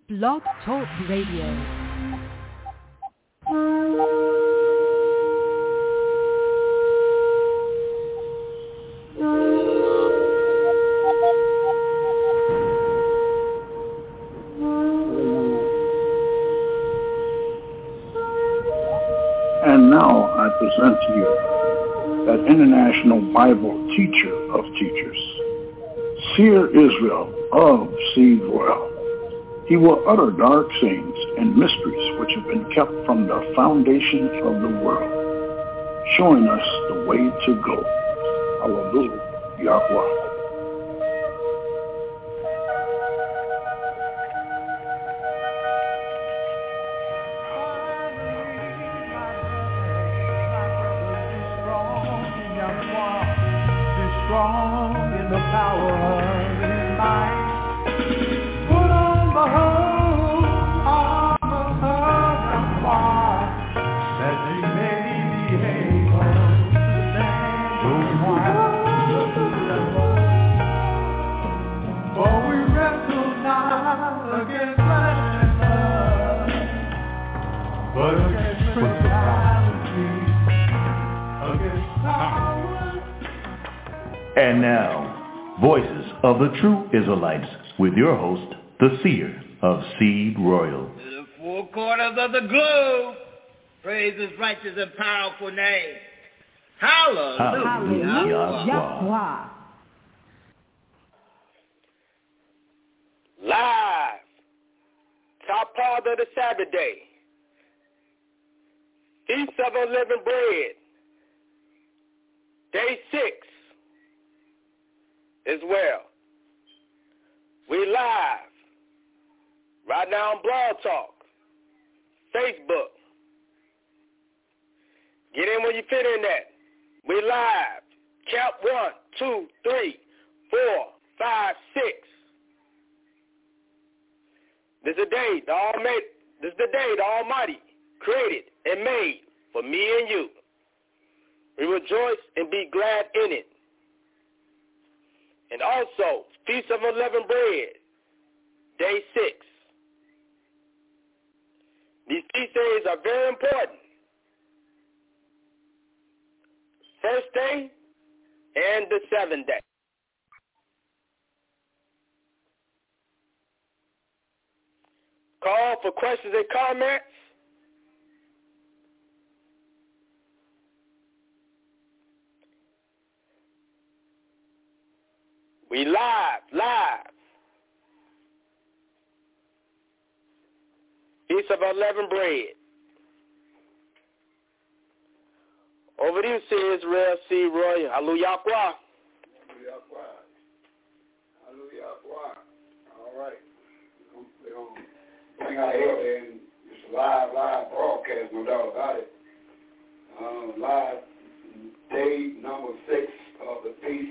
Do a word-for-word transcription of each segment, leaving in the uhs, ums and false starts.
Blog Talk Radio. And now I present to you that international Bible teacher of teachers, Seer Israel of Seed Royal. He will utter dark sayings and mysteries which have been kept from the foundation of the world, showing us the way to go. Hallelujah, Yahweh. And now, Voices of the True Israelites, with your host, the Seer of Seed Royal. To the four corners of the globe, praise his righteous and powerful name. Hallelujah. Hallelujah. Yahweh. Live, top part of the Sabbath day, Feast of Unleavened Bread, day six. As well. We live right now on Blog Talk, Facebook. Get in when you fit in that. We live. Count one, two, three, four, five, six. This is the day the Almighty, this is the day the Almighty created and made for me and you. We rejoice and be glad in it. And also, Feast of Unleavened Bread, day six. These feast days are very important. First day and the seventh day. Call for questions and comments. We live, live. Feast of Unleavened Bread. Over to you, Seer Israel, Seed Royal. Hallelujah. Hallelujah. Hallelujah. All right. We're going to bring out here and it's a live, live broadcast, no doubt about it. Um, live day number six of the feast.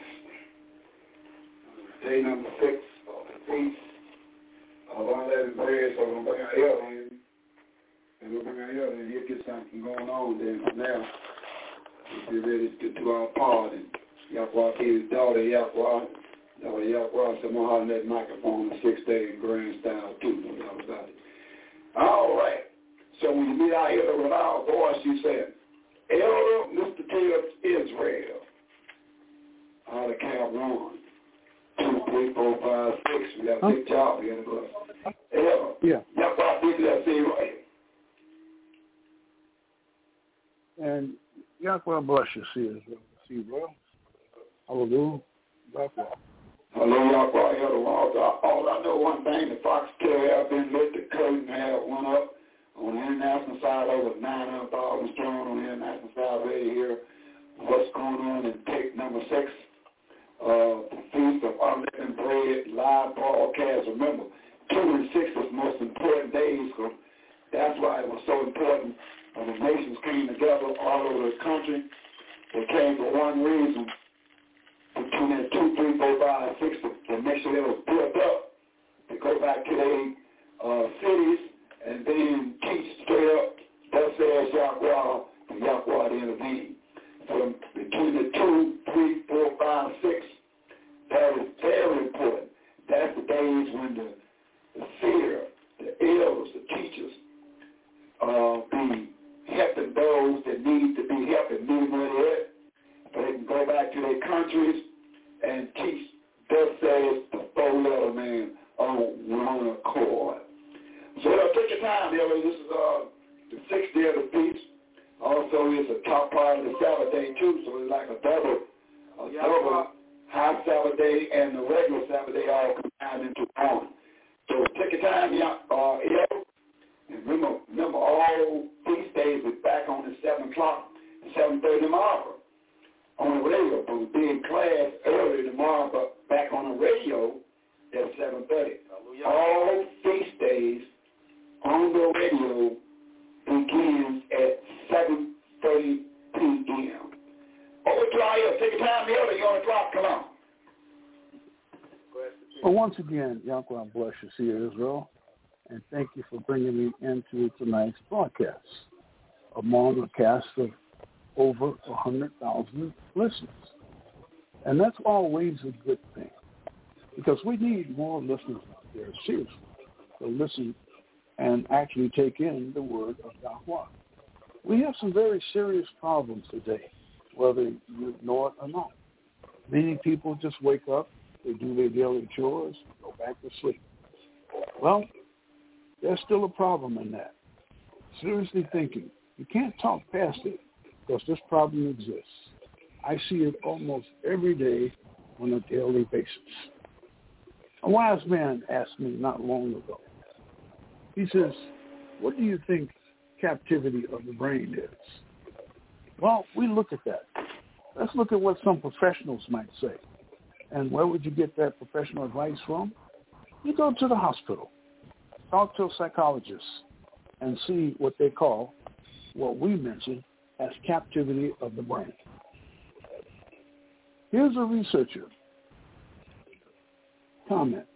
Day number six of the feast of unleavened bread. So we're going to bring our elder in. And we'll bring our elder in. He'll get something going on. Then from there, we'll be ready to do our part. And Yahweh gave his daughter, Yahweh. Daughter Yahweh, so I'm going to hold that microphone in six day grand style too. No doubt about it. All right. So when you meet our elder with our voice, you say, Elder Mister T of Israel. Out of Camp One. Two, three, four, five, six. We got a big job here to go. Yeah. That's why I think that's it right. And Yahweh bless you, see as well. See well. Hallelujah. Yahweh. Hello, Yahweh. Hello, all I know one thing, the Fox Killer have been lit, the curtain have went up on the international side, over nine hundred thousand strong on the international side right here. What's going on in take number six? Uh, the Feast of Unleavened Bread live broadcast. Remember, two and six is the most important days. So that's why it was so important. When the nations came together all over the country, they came for one reason. Between that two, three, four, five, six, to, to make sure they were built up, to go back to their uh, cities and then teach straight up. Thus says Yahweh, and Yahweh to intervene. So between the two, three, four, five, six, that is very important. That's the days when the, the seer, the countries and teach thus says the four-letter man on one accord. So uh, take your time, Billy. This is uh, the sixth day of the feast. Also, it's a top part of the Sabbath day, too, so it's like a double, a yeah, double high Sabbath day and the regular Sabbath day all combined into one. So take your time, yeah, uh, yeah. And remember, remember all feast days is back on at seven o'clock and seven thirty tomorrow on the radio. But we'll be in class early tomorrow, but back on the radio at seven thirty. All feast days on the radio begins at seven thirty p.m. Over to our ear. Take your time, Elder. You're on the clock. Come on. Well, once again, Yahweh bless you, see Israel, and thank you for bringing me into tonight's broadcast among a cast of over one hundred thousand listeners. And that's always a good thing, because we need more listeners out there, seriously, to listen and actually take in the word of Yahweh. We have some very serious problems today, whether you know it or not. Many people just wake up, they do their daily chores, go back to sleep. Well, there's still a problem in that. Seriously thinking, you can't talk past it because this problem exists. I see it almost every day on a daily basis. A wise man asked me not long ago, he says, what do you think captivity of the brain is? Well, we look at that. Let's look at what some professionals might say. And where would you get that professional advice from? You go to the hospital, talk to a psychologist, and see what they call, what we mention, as captivity of the brain. Here's a researcher comment.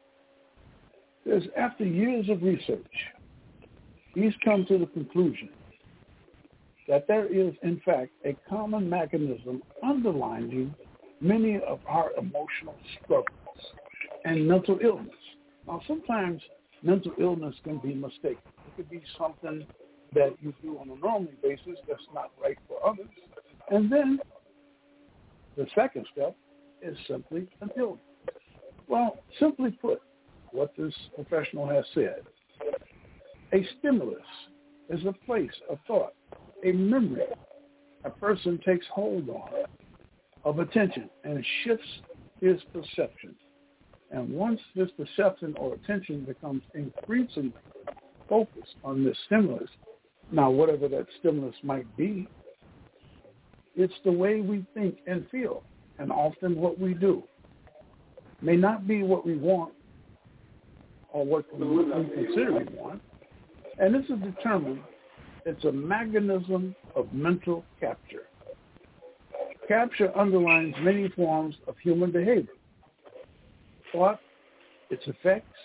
Says, after years of research, he's come to the conclusion that there is, in fact, a common mechanism underlying many of our emotional struggles and mental illness. Now, sometimes mental illness can be mistaken. It could be something that you do on a normal basis that's not right for others. And then the second step is simply an illness. Well, simply put, what this professional has said, a stimulus is a place, a thought, a memory a person takes hold on of attention and shifts his perception. And once this perception or attention becomes increasingly focused on this stimulus, now whatever that stimulus might be, it's the way we think and feel, and often what we do may not be what we want or what we, we consider we want. And this is determined, it's a mechanism of mental capture. Capture underlines many forms of human behavior, thought, its effects,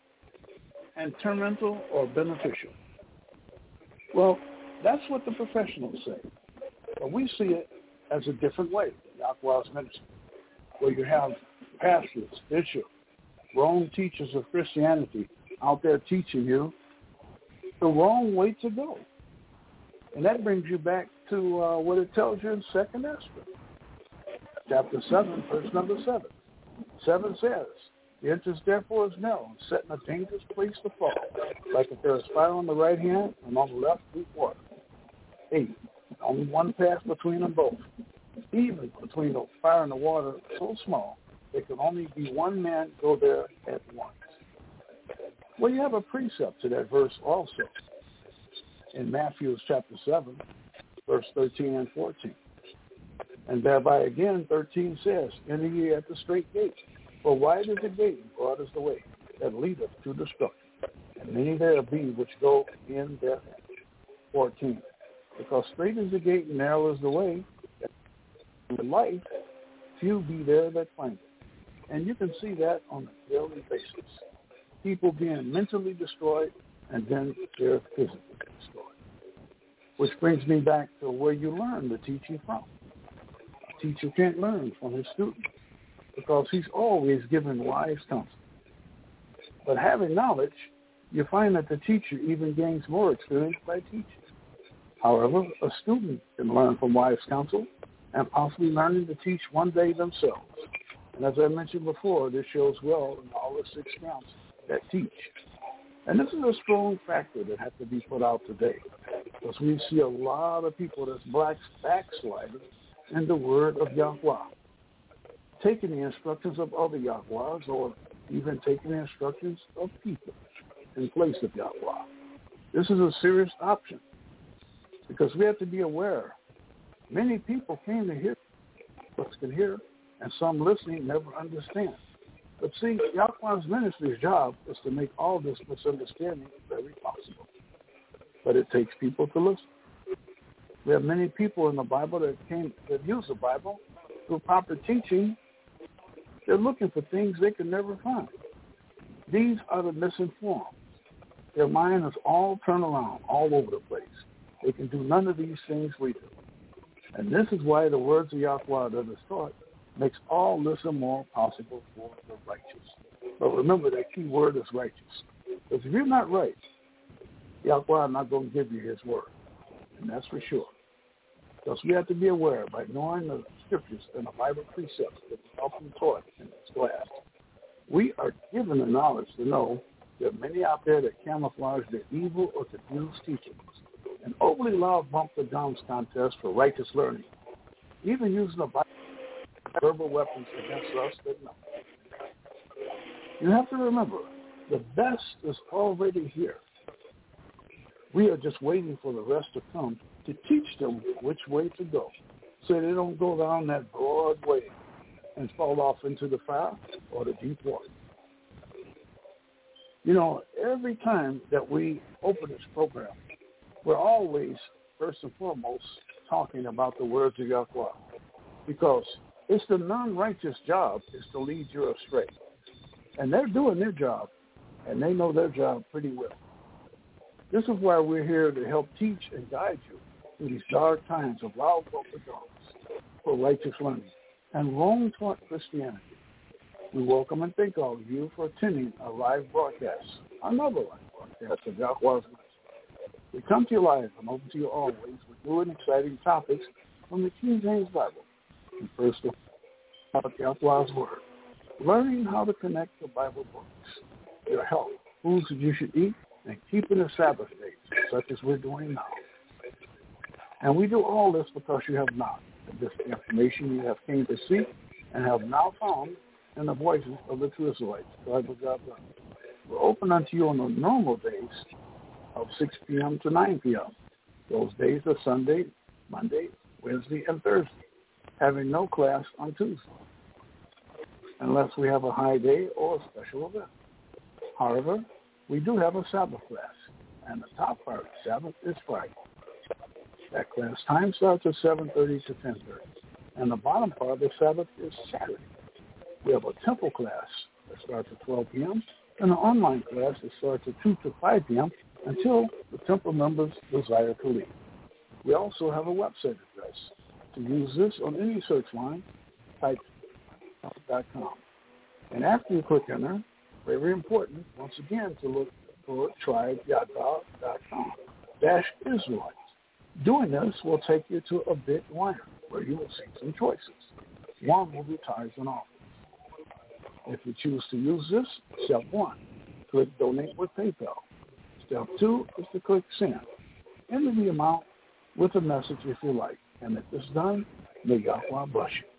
and detrimental or beneficial. Well, that's what the professionals say. But we see it as a different way, Yahweh's ministry, where you have pastors, bishops, wrong teachers of Christianity out there teaching you the wrong way to go. And that brings you back to uh, what it tells you in Second Esther, chapter seven, verse number seven. Seven says, the entrance therefore is narrow, and set in a dangerous place to fall, like if there is fire on the right hand and on the left deep water. Eight, only one path between them both, even between the fire and the water, so small, there can only be one man go there at once. Well, you have a precept to that verse also in Matthew chapter seven, verse thirteen and fourteen. And thereby again, thirteen says, enter ye at the straight gate, for wide is the gate and broad is the way that leadeth to destruction, and many there be which go in therein. fourteen. Because straight is the gate and narrow is the way that to life, few be there that find it. And you can see that on a daily basis. People being mentally destroyed, and then they're physically destroyed. Which brings me back to where you learn the teaching from. A teacher can't learn from his student because he's always given wise counsel. But having knowledge, you find that the teacher even gains more experience by teaching. However, a student can learn from wise counsel and possibly learning to teach one day themselves. And as I mentioned before, this shows well in all the six camps that teach. And this is a strong factor that has to be put out today, because we see a lot of people that's blacks backsliding in the word of Yahweh, taking the instructions of other Yahwehs or even taking the instructions of people in place of Yahweh. This is a serious option, because we have to be aware. Many people came to hear what can hear, and some listening never understand. But see, Yahweh's ministry's job is to make all this misunderstanding very possible. But it takes people to listen. We have many people in the Bible that came that use the Bible through proper teaching. They're looking for things they can never find. These are the misinformed. Their mind is all turned around, all over the place. They can do none of these things we do. And this is why the words of Yahweh that is taught makes all this and more possible for the righteous. But remember, that key word is righteous. Because if you're not right, Yahweh is not going to give you his word. And that's for sure. Because we have to be aware, by knowing the scriptures and the Bible precepts that we often taught in this class, we are given the knowledge to know there are many out there that camouflage their evil or confused teachings and overly loud bump the drums contest for righteous learning, even using the Bible verbal weapons against us that know. You have to remember, the best is already here. We are just waiting for the rest to come to teach them which way to go, so they don't go down that broad way and fall off into the fire or the deep water. You know, every time that we open this program, we're always, first and foremost, talking about the words of Yahweh, because it's the non-righteous job is to lead you astray. And they're doing their job, and they know their job pretty well. This is why we're here to help teach and guide you through these dark times of loud vocal drums for righteous learning and wrong-taught Christianity. We welcome and thank all of you for attending our live broadcast, another live broadcast of Yahweh's Life. We come to you live and open to you always with new and exciting topics from the King James Bible. And first of all, Yahweh's Word. Learning how to connect the Bible books, your health, foods that you should eat, and keeping the Sabbath days, such as we're doing now. And we do all this because you have not. And this information you have came to seek and have now found in the voices of the true Israelites. God will God bless. We're open unto you on the normal days of six p.m. to nine p.m. Those days are Sunday, Monday, Wednesday, and Thursday, having no class on Tuesday, unless we have a high day or a special event. However, we do have a Sabbath class, and the top part of the Sabbath is Friday. That class time starts at seven thirty to ten thirty, and the bottom part of the Sabbath is Saturday. We have a temple class that starts at twelve p.m., and an online class that starts at two to five p.m. until the temple members desire to leave. We also have a website address. To use this on any search line, type dot com. And after you click enter, very important, once again, to look for tribe yada dot com dash Israelites. Doing this will take you to a bit liner where you will see some choices. One will be tithes and offerings. If you choose to use this, step one, click donate with PayPal. Step two is to click send. Enter the amount with a message if you like. And if it's done, may Yahweh bless you.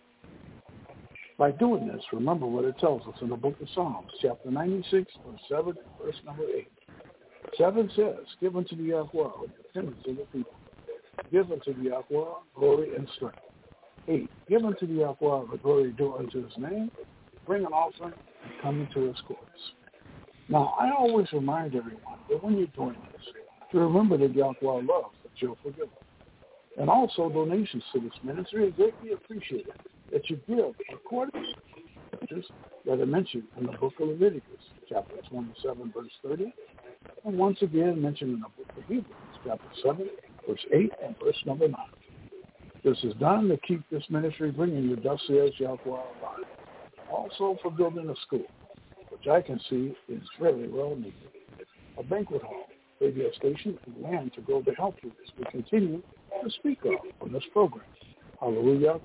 By doing this, remember what it tells us in the book of Psalms, chapter ninety-six, verse seven, and verse number eight. seven says, give unto the Yahweh the dependence of the people. Give unto the Yahweh glory and strength. eight. Give unto the Yahweh the glory due unto his name. Bring an offering and come into his courts. Now, I always remind everyone that when you're doing this, to remember that Yahweh loves that you're forgiven. And also donations to this ministry are greatly appreciated that you give according to the scriptures that are mentioned in the book of Leviticus, chapter twenty-seven, verse thirty, and once again mentioned in the book of Hebrews, chapter seven, verse eight, and verse number nine. This is done to keep this ministry bringing you thus says Yahweh alive. Also for building a school, which I can see is very well needed. A banquet hall, radio station, and land to grow the health as we continue to speak of on this program. Hallelujah.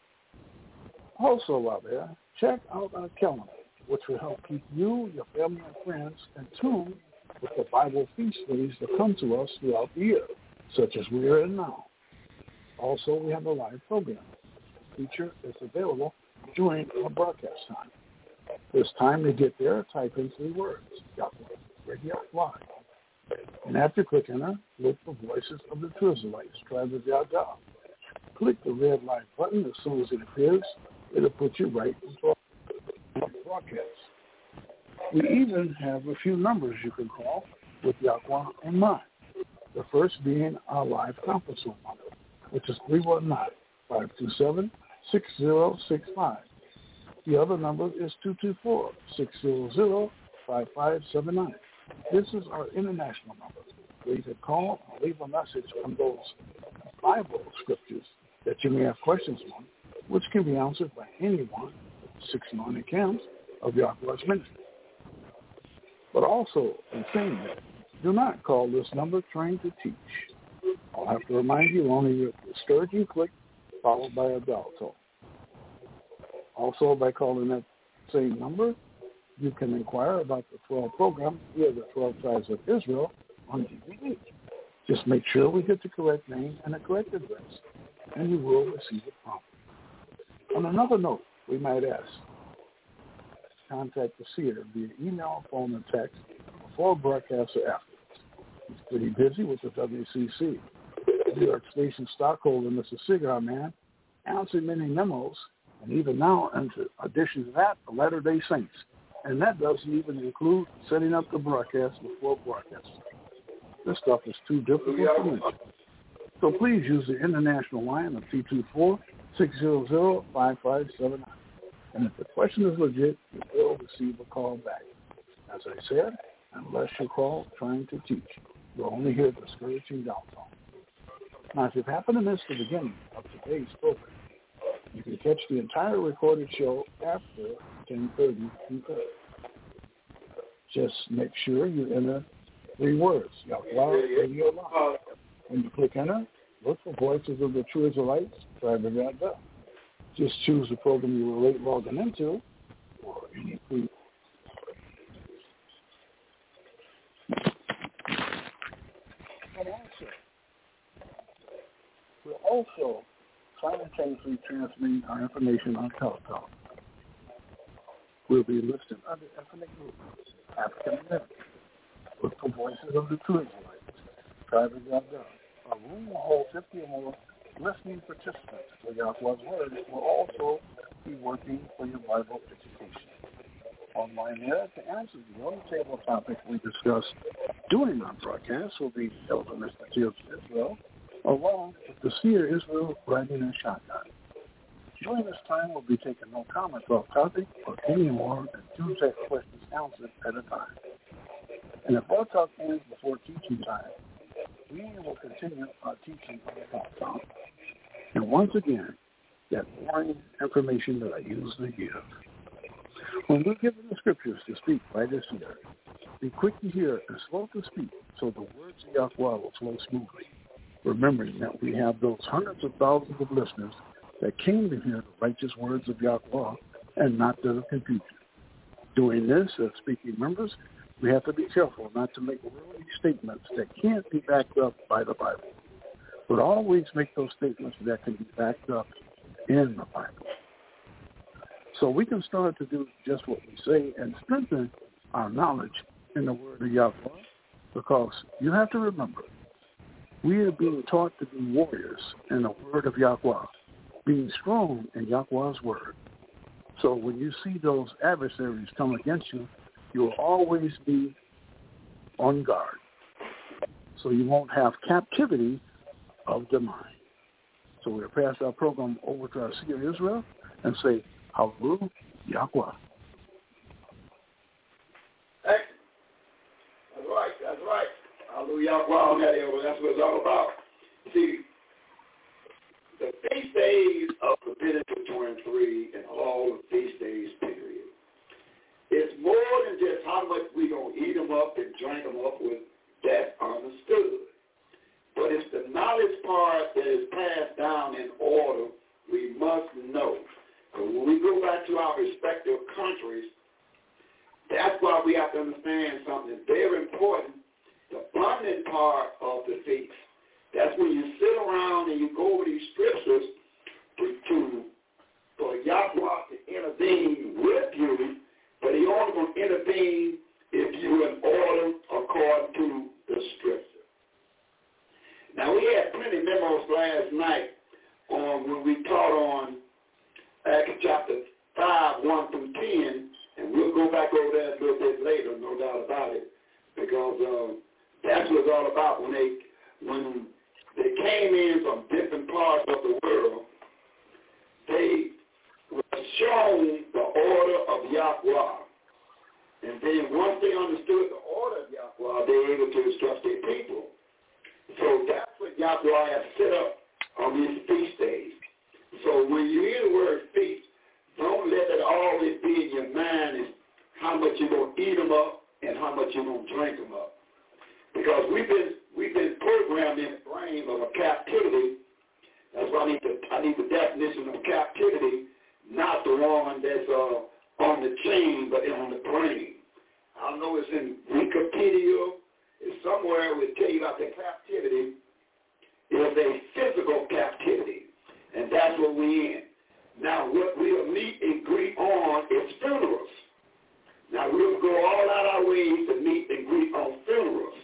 Also, while there, check out our calendar, which will help keep you, your family, and friends in tune with the Bible feast days that come to us throughout the year, such as we are in now. Also, we have a live program. The feature is available during our broadcast time. It's time to get there, type in three words, Yahweh Radio Live. And after clicking on, look for Voices of the True Israelites, Tribe of Yahweh. Click the red light button as soon as it appears. It'll put you right into our broadcast. We even have a few numbers you can call with Yahweh in mind. The first being our live conference room number, which is three one nine, five two seven, six zero six five. The other number is two two four, six zero zero, five five seven nine. This is our international number, where you can call or leave a message on those Bible scriptures that you may have questions on, which can be answered by anyone with six anointed camps of Yahweh's ministry. But also, in saying that, do not call this number trying to teach. I'll have to remind you only the discouraging click followed by a dial tone. Also, by calling that same number, you can inquire about the twelve program via the twelve Tribes of Israel on D V D. Just make sure we get the correct name and the correct address, and you will receive it promptly. On another note, we might ask, contact the seer via email, phone, and text before broadcast or afterwards. He's pretty busy with the W C C. New York Station stockholder, Mister Cigar Man, answering many memos, and even now, in addition to that, the Latter-day Saints. And that doesn't even include setting up the broadcast before broadcast. This stuff is too difficult to mention. So please use the international line of two two four, six zero zero, five five seven nine. And if the question is legit, you will receive a call back. As I said, unless you call trying to teach, you'll only hear discouraging downfall. Now, if you happen to miss the beginning of today's program, you can catch the entire recorded show after ten thirty. Just make sure you enter three words, Yahweh Radio Live. When you click enter, look for Voices of the True Israelites, Tribe of Yahweh. Just choose the program you were late logging into, or any free. And also, we're also simultaneously transmitting our information on Teletalk. We'll be listed under ethnic groups, African American. Look for Voices of the True Israelites, Tribe of Yahweh. Our room will hold fifty or more listening participants for Yahweh's Word. Will also be working for your Bible education. Online there, to answer the on-the-table topic we discussed during our broadcast will be Elder Mister Tibbs Israel, along with the seer Israel riding a shotgun. During this time, we'll be taking no comments off topic or any more than two text questions answered at a time. And if our talk ends before teaching time, we will continue our teaching on the talk. And once again, that boring information that I usually give. When we're given the scriptures to speak by this year, be quick to hear and slow to speak so the words of Yahweh will flow smoothly, remembering that we have those hundreds of thousands of listeners that came to hear the righteous words of Yahweh and not the confusion. Doing this, as speaking members, we have to be careful not to make worldly statements that can't be backed up by the Bible, but always make those statements that can be backed up in the Bible. So we can start to do just what we say and strengthen our knowledge in the word of Yahweh, because you have to remember, we are being taught to be warriors in the word of Yahweh, being strong in Yahweh's word. So when you see those adversaries come against you, you will always be on guard. So you won't have captivity of the mind. So we'll pass our program over to our seer Israel and say, Hallelujah, Yahweh. Hey, that's right, that's right. Hallelujah, Yahweh on that area. That's what it's all about. See, the feast days of Leviticus twenty-three and all the feast days, period, it's more than just how much we're going to eat them up and drink them up with. That's understood. But it's the knowledge part that is passed down in order understand something very important, the bonding part of the feast. That's when you sit around and you go over these scriptures to, to for Yahweh to intervene with you, but he only going to intervene if you're in order according to the scripture. Now, we had plenty of memos last night on when we taught on Acts chapter five, one through ten, and we'll go back over that a little bit later, no doubt about it, because uh, that's what it's all about. When they when they came in from different parts of the world, they were shown the order of Yahweh. And then once they understood the order of Yahweh, they were able to instruct their people. So that's what Yahweh has set up on these feast days. So when you hear the word feast, don't let it always be in your mind is how much you're going to eat them up and how much you're going to drink them up. Because we've been we've been programmed in the brain of a captivity. That's why I need the I need the definition of captivity, not the one that's uh, on the chain, but on the brain. I know it's in Wikipedia. It's somewhere we tell you about the captivity. It's a physical captivity, and that's what we're in. Now, what we'll meet and greet on is funerals. Now, we'll go all out our ways to meet and greet on funerals.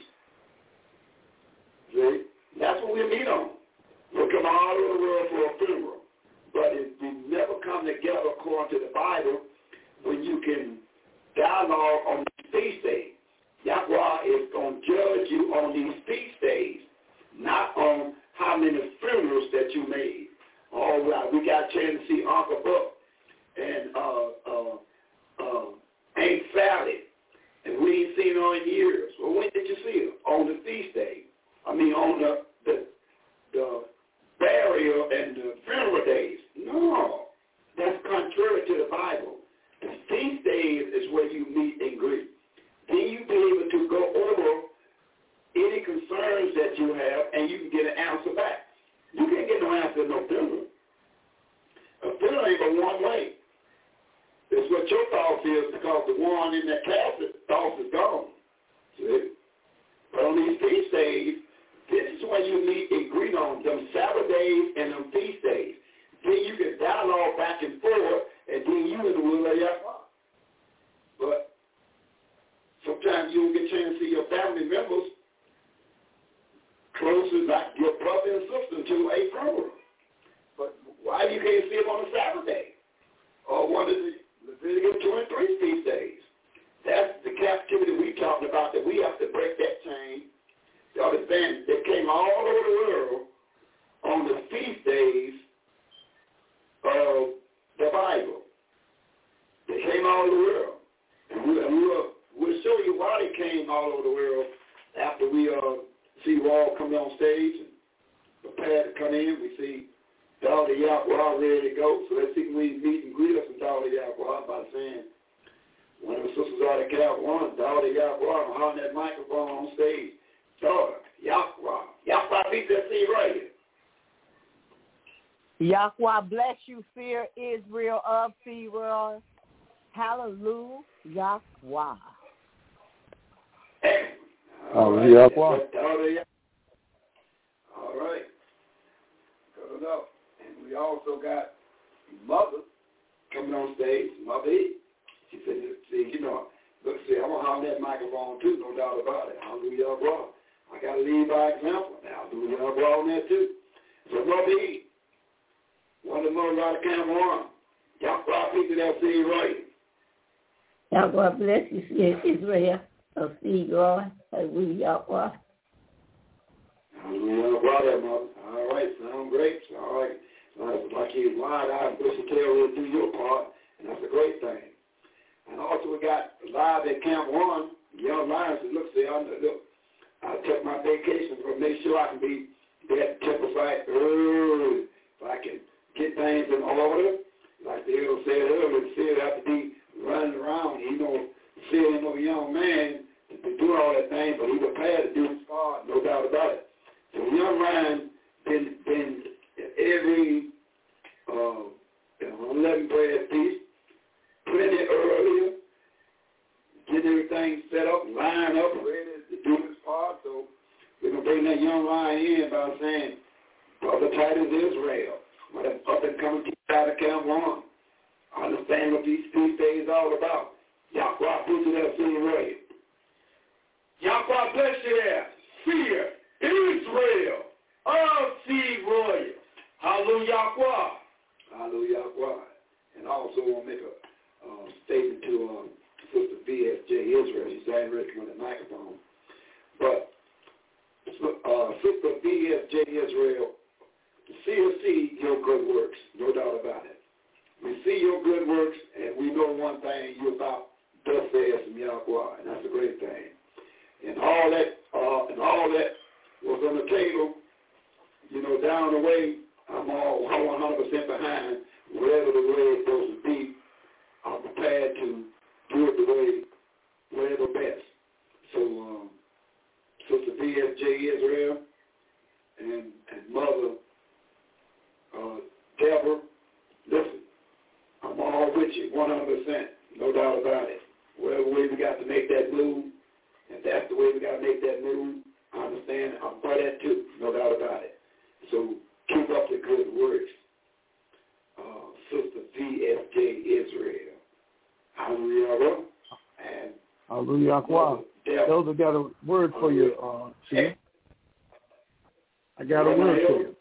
See? That's what we'll meet on. We'll come all over the world for a funeral. But if we never come together according to the Bible, when you can dialogue on these feast days. Yahweh is going to judge you on these feast days, not on how many funerals that you made. All right, we got a chance to see Uncle Buck and uh, uh, uh, Aunt Sally, and we ain't seen her in years. Well, when did you see her? On the feast day. I mean, on the the, the burial and the funeral days. No, that's contrary to the Bible. The feast days is where you meet and greet. Then you be able to go over any concerns that you have, and you can get an answer back. You can't get no answer in no funeral. A funeral ain't but one way. It's what your thoughts is because the one in that casket thoughts is gone. See? But on these feast days, this is when you meet and greet on them Sabbath days and them feast days. Then you can dialogue back and forth, and then you in the will of Yahweh. But sometimes you don't get a chance to see your family members closer, like your brother and sister, to a funeral. But why you can't see them on a Sabbath day? Or one of the Leviticus two and three feast days. That's the captivity we're talking about, that we have to break that chain. You understand? They came all over the world on the feast days of the Bible. They came all over the world. And we, and we'll, we'll show you why they came all over the world after we uh, see you all coming on stage and prepared to come in. We see Daughter Yahweh ready to go. So let's see if we meet and greet us with Daughter Yahweh by saying, one of the sisters out of Cal one, Daughter Yahweh, on that microphone on stage. Daughter Yahweh. Yahweh, beat that seed right here. Yahweh bless you, fear Israel of Seaworld. Hallelujah, Yahweh. Hallelujah, Yahweh. All right. Good enough. And we also got Mother coming on stage, Mother E. She said, see, you know, look, see, I'm going to holler that microphone too, no doubt about it. Hallelujah, Yahweh. I got to lead by example. Now, do Yahweh on that too. So Mother E, one of the mothers out of Camp One, Yahweh people that seed right. Yahweh bless you, fear Israel of Seaworld. Hallelujah, Yahweh. Hallelujah, Yahweh, Mother. All right, sound great. All right. Like you wide-eyed and bushy tail will do your part, and that's a great thing. And also we got live at Camp One, young lions that look, see, I look, I took my vacation to make sure I can be there at the temple site early, if I can get things in order. Like the elder said earlier, the Sid have to be running around. You know, Sid ain't no young man to be doing all that thing, but he prepared to do his part, no doubt about it. So the young lion been, been every uh, unleavened bread piece, plenty earlier, getting everything set up, line up, ready to do his part. So we're going to bring that young lion in by saying, Brother Titus Israel, what an up-and-coming teacher out of Camp One. Understand what these feast days are all about. Yahweh put you there, see right. Yahweh bless you there. Seer Israel of Seed Royal. Hallelujah, Yahweh. Hallelujah, Yahweh. And I also want to make a uh, statement to uh, Sister V S J Israel. She's saying ready with the microphone. But uh, Sister V S J Israel, see or see your good works, no doubt about it. We see your good works, and we know one thing, you're about thus says from Yahweh, and that's a great thing. And all that, uh, and all that was on the table, you know, down the way, I'm all one hundred percent behind whatever the way it's supposed to be. I'm prepared to do it the way, whatever best. So, um, Sister V S J Israel and, and Mother uh, Deborah, listen, I'm all with you, one hundred percent, no doubt about it. Whatever way we got to make that move, and that's the way we got to make that move, I understand, I'm for that too, no doubt about it. So keep up the good works. Uh, Sister V S J Israel. Hallelujah. And Hallelujah. Elder got a word for you, uh, see? I got a word for you.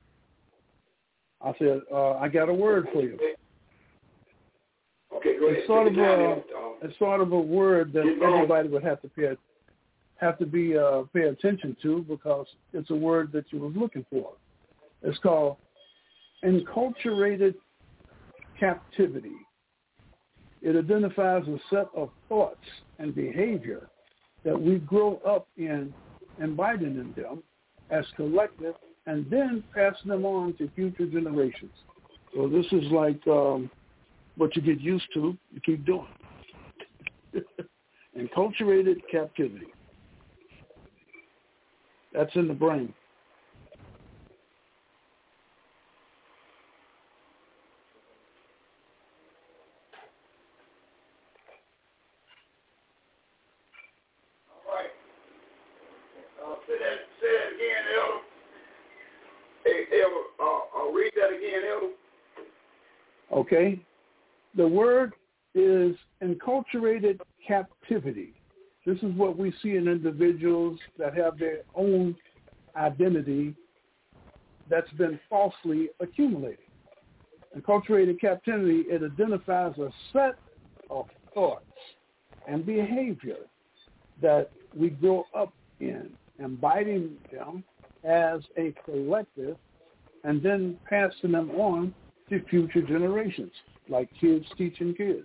I said, uh, I got a word for you. Okay, go ahead. It's sort of a, it's sort of a word that everybody would have to pay, have to be uh, pay attention to because it's a word that you was looking for. It's called enculturated captivity. It identifies a set of thoughts and behavior that we grow up in, imbibing in them as collective, and then pass them on to future generations. So this is like um, what you get used to, you keep doing. Enculturated captivity. That's in the brain. All right. Uh, say that, say that again, Elder. Hey, Elder, uh, I'll read that again, Elder. Okay. The word is enculturated captivity. This is what we see in individuals that have their own identity that's been falsely accumulated. Enculturated captivity, it identifies a set of thoughts and behavior that we grow up in, imbibing them as a collective and then passing them on to future generations, like kids teaching kids.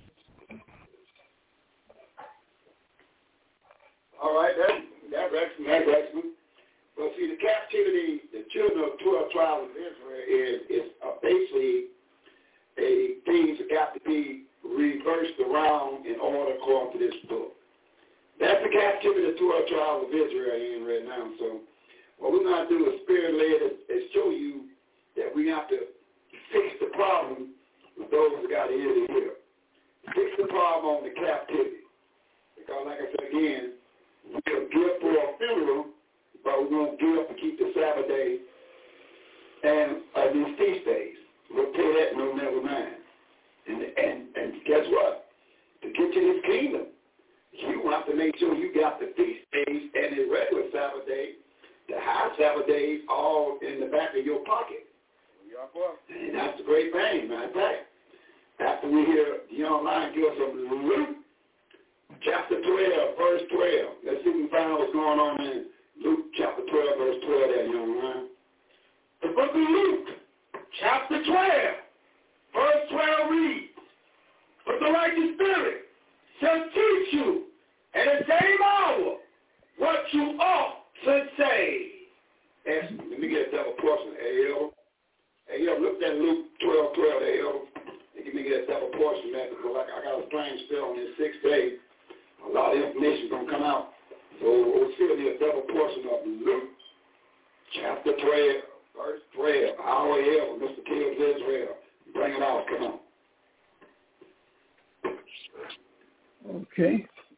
All right, that, that's excellent. That's excellent. Well, see, the captivity, the children of twelve tribes of Israel is, is uh, basically a things that got to be reversed around in order according to this book. That's the captivity of twelve tribes of Israel in right now. So what we're going to do is spirit-led is show you that we have to fix the problem with those that got ear to hear. Fix the problem on the captivity. Because like I said again, we'll give for a funeral, but we won't give to keep the Sabbath day and uh, these feast days. We'll pay that, no, never mind. And, and, and guess what? To get to this kingdom, you have to make sure you got the feast days and the regular Sabbath day, the high Sabbath days, all in the back of your pocket. And that's the great thing, matter of fact. After we hear the young lion give us some Luke chapter twelve, verse twelve. Let's see if we can find out what's going on in Luke chapter twelve, verse twelve, that young lion. The book of Luke, chapter twelve, verse twelve reads, "But the righteous spirit shall teach you at the same hour what you ought to say." And let me get a double portion, A L. Hey, yo, look at Luke twelve, twelve, A L. And give me a double portion, man, because I, I got a strange spell on this sixth day. A lot of information is going to come out. So we'll still need a double portion of Luke chapter twelve, verse twelve. Our L, Mister Kills Israel. Bring it out. Come on. Okay.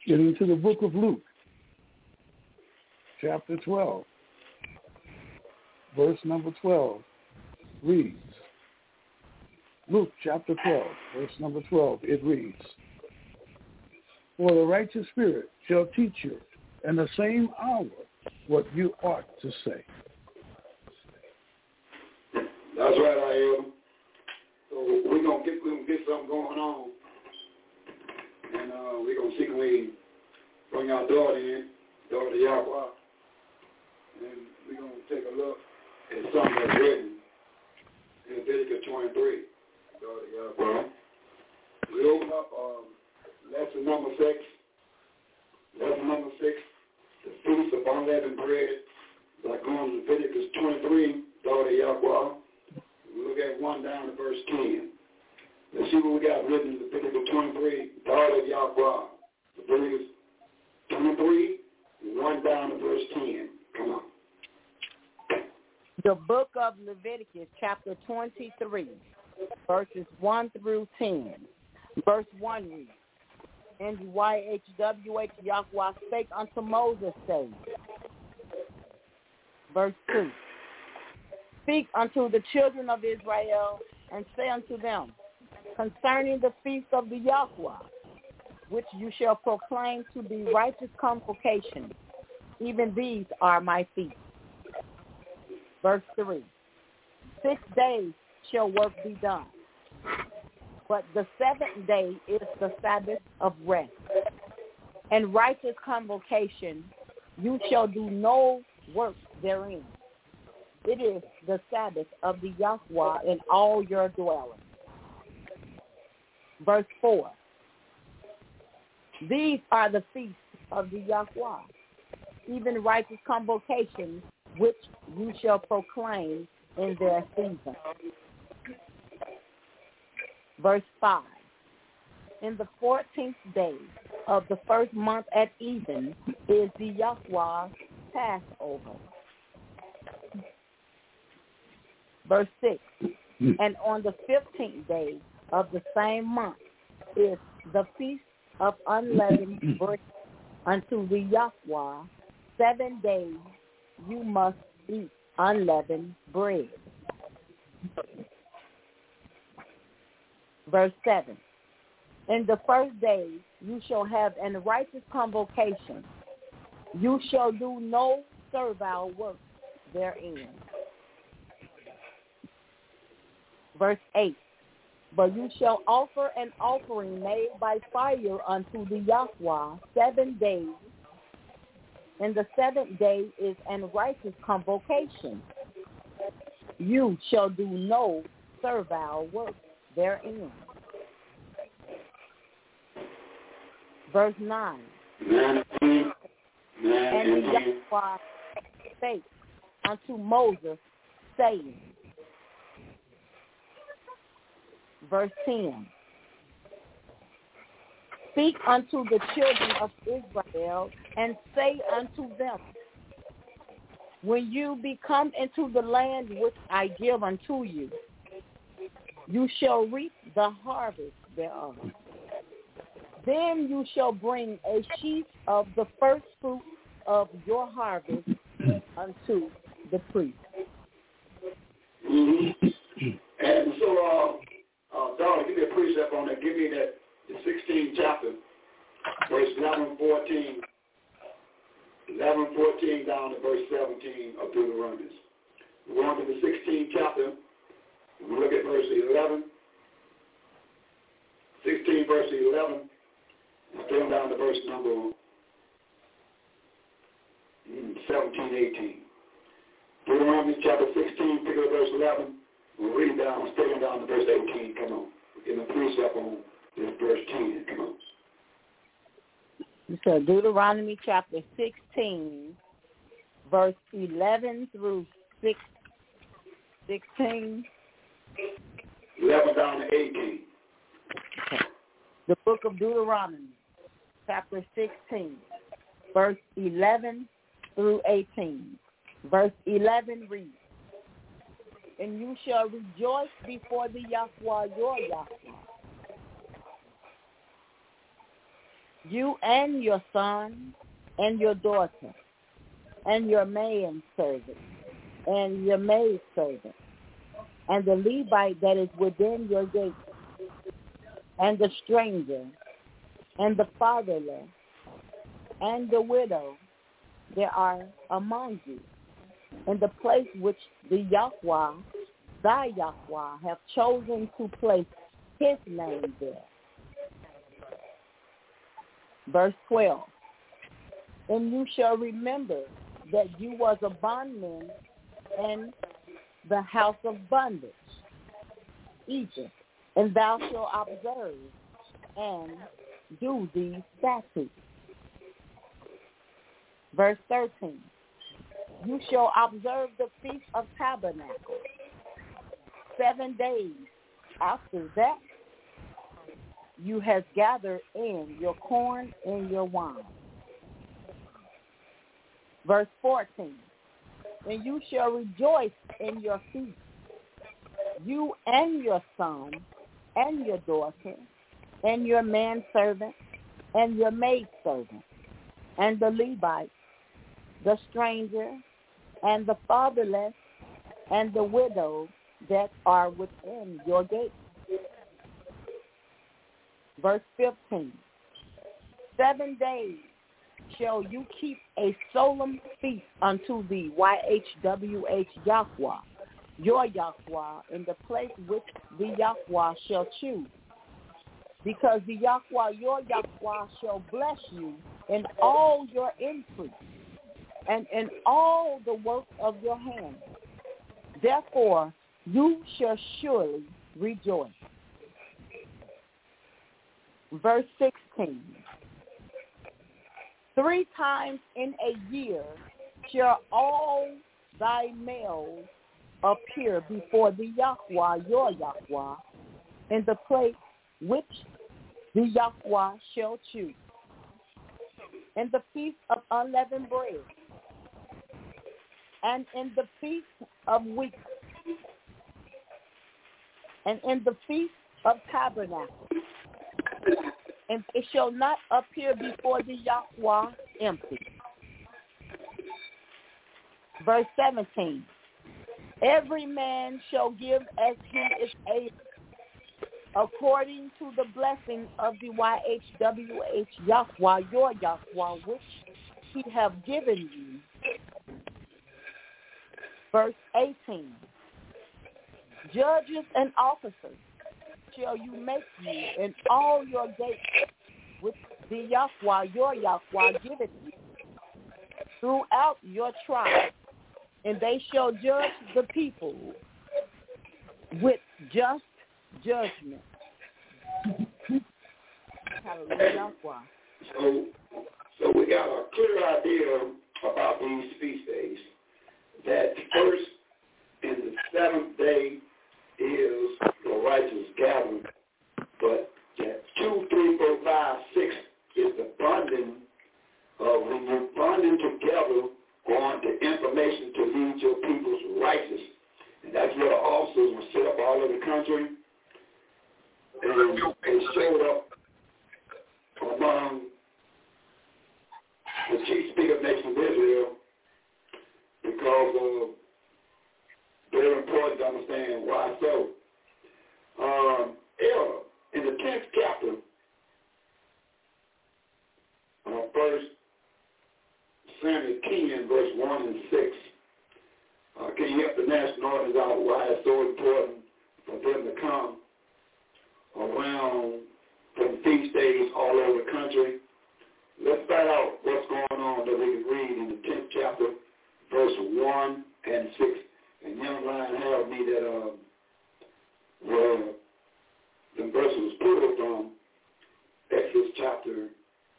Get into the book of Luke, chapter twelve, verse number twelve reads, Luke chapter twelve, verse number twelve, it reads, for the righteous spirit shall teach you in the same hour what you ought to say. That's right, I am. So we're going to get we're gonna get something going on. And uh, we're going to see can we bring our daughter in, daughter Yahweh. And we're going to take a look at something that's written in Leviticus twenty-three, daughter Yahweh. We open up um, lesson number six. Lesson number six, the Feast of Unleavened Bread. By going to Leviticus twenty-three, daughter Yahweh. We look at one down to verse ten. Let's see what we got written in Leviticus twenty-three, daughter Yahweh. Leviticus twenty-three, one down to verse ten. Come on. The book of Leviticus, chapter twenty-three, verses one through ten. Verse one reads, and Y H W H Yahweh spake unto Moses, saying, verse two, speak unto the children of Israel, and say unto them, concerning the feast of the Yahweh, which you shall proclaim to be righteous convocation, even these are my feasts. Verse three, six days shall work be done, but the seventh day is the Sabbath of rest. And righteous convocation, you shall do no work therein. It is the Sabbath of the Yahweh in all your dwellings. Verse four, these are the feasts of the Yahweh, even righteous convocations, which you shall proclaim in their season. Verse five, in the fourteenth day of the first month at even is the Yahweh Passover. Verse six, and on the fifteenth day of the same month is the feast of unleavened bread unto the Yahweh. Seven days you must eat unleavened bread. Verse seven, in the first day you shall have an righteous convocation. You shall do no servile work therein. Verse eight, but you shall offer an offering made by fire unto the Yahweh seven days. And the seventh day is an righteous convocation. You shall do no servile work therein. Verse nine, and the Yahweh spake unto Moses, saying, verse ten, speak unto the children of Israel, and say unto them, when you be come into the land which I give unto you, you shall reap the harvest thereof. Then you shall bring a sheaf of the first fruit of your harvest unto the priest. Mm-hmm. And so, uh, uh, Darla, give me a precept on that. Give me that, the sixteenth chapter, verse eleven, fourteen. eleven, fourteen down to verse seventeen of Deuteronomy. We go on to the sixteenth chapter. We look at verse eleven. sixteen, verse eleven. And stay down to verse number seventeen, eighteen. Deuteronomy chapter sixteen, pick up verse eleven. We'll read down, stay down to verse eighteen. Come on. We're going to precept on this verse ten. Come on. So Deuteronomy chapter sixteen, verse eleven through six, sixteen. eleven down to eighteen. Okay. The book of Deuteronomy, chapter sixteen, verse eleven through eighteen. Verse eleven reads, and you shall rejoice before the Yahweh your Yahweh. you and your son and your daughter and your manservant and your maidservant and the Levite that is within your gates and the stranger and the fatherless and the widow that are among you in the place which the Yahweh, thy Yahweh, have chosen to place his name there. Verse twelve, and you shall remember that you was a bondman in the house of bondage, Egypt, and thou shalt observe and do these statutes. Verse thirteen, you shall observe the Feast of Tabernacles seven days. After that, you have gathered in your corn and your wine. Verse fourteen, and you shall rejoice in your feast, you and your son and your daughter and your manservant and your maidservant and the Levite, the stranger and the fatherless and the widow that are within your gates. Verse fifteen, seven days shall you keep a solemn feast unto the Y H W H Yahweh, your Yahweh, in the place which the Yahweh shall choose. Because the Yahweh, your Yahweh, shall bless you in all your increase and in all the work of your hands. Therefore, you shall surely rejoice. Verse sixteen, three times in a year shall all thy males appear before the Yahweh, your Yahweh, in the place which the Yahweh shall choose. In the feast of unleavened bread, and in the feast of weeks, and in the feast of tabernacles, and it shall not appear before the Yahweh empty. Verse seventeen, every man shall give as he is able, according to the blessing of the Y H W H Yahweh, your Yahweh, which he have given you. Verse eighteen, judges and officers shall you make you in all your gates, which the Yahweh, your Yahweh, giveth you throughout your tribe, and they shall judge the people with just judgment. Hallelujah. So, so we got a clear idea about these feast days. That first and the seventh day is the righteous gathering, but that two, three, four, five, six is the bonding of when you're bonding together, going to information to lead your people's righteous. And that's where the officers were set up all over the country. And they showed up among the chief speaker of nation of Israel because uh, they're important to understand why so. Um, Ella, in the tenth chapter, uh, first Samuel ten, verse one and six, uh, can you help the national audience out why it's so important for them to come around from feast days all over the country? Let's find out what's going on that we can read in the tenth chapter, verse one and six. And young Ryan have me that uh, where the verse was pulled from Exodus chapter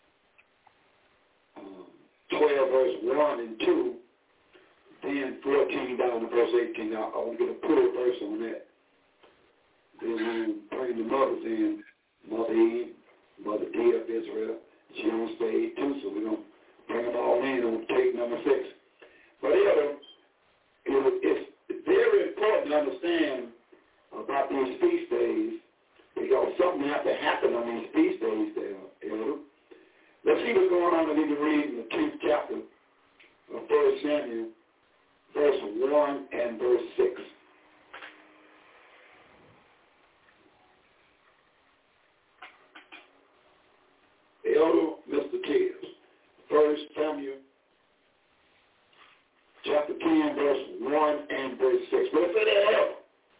um, twelve, verse one and two, then fourteen down to verse eighteen. I, I want to get a pull verse on that. Then we'll bring the mothers in, Mother Eve, Mother D of Israel. She on stage too, so we're going to bring them all in on take number six. But yeah, it, it's very important to understand about these feast days because something has to happen on these feast days there, you know. Let's see what's going on. I need to read in the tenth chapter of First Samuel, verse one and verse six. Elder Mister Tibbs, First Samuel, chapter ten, verse one and verse six. What is that?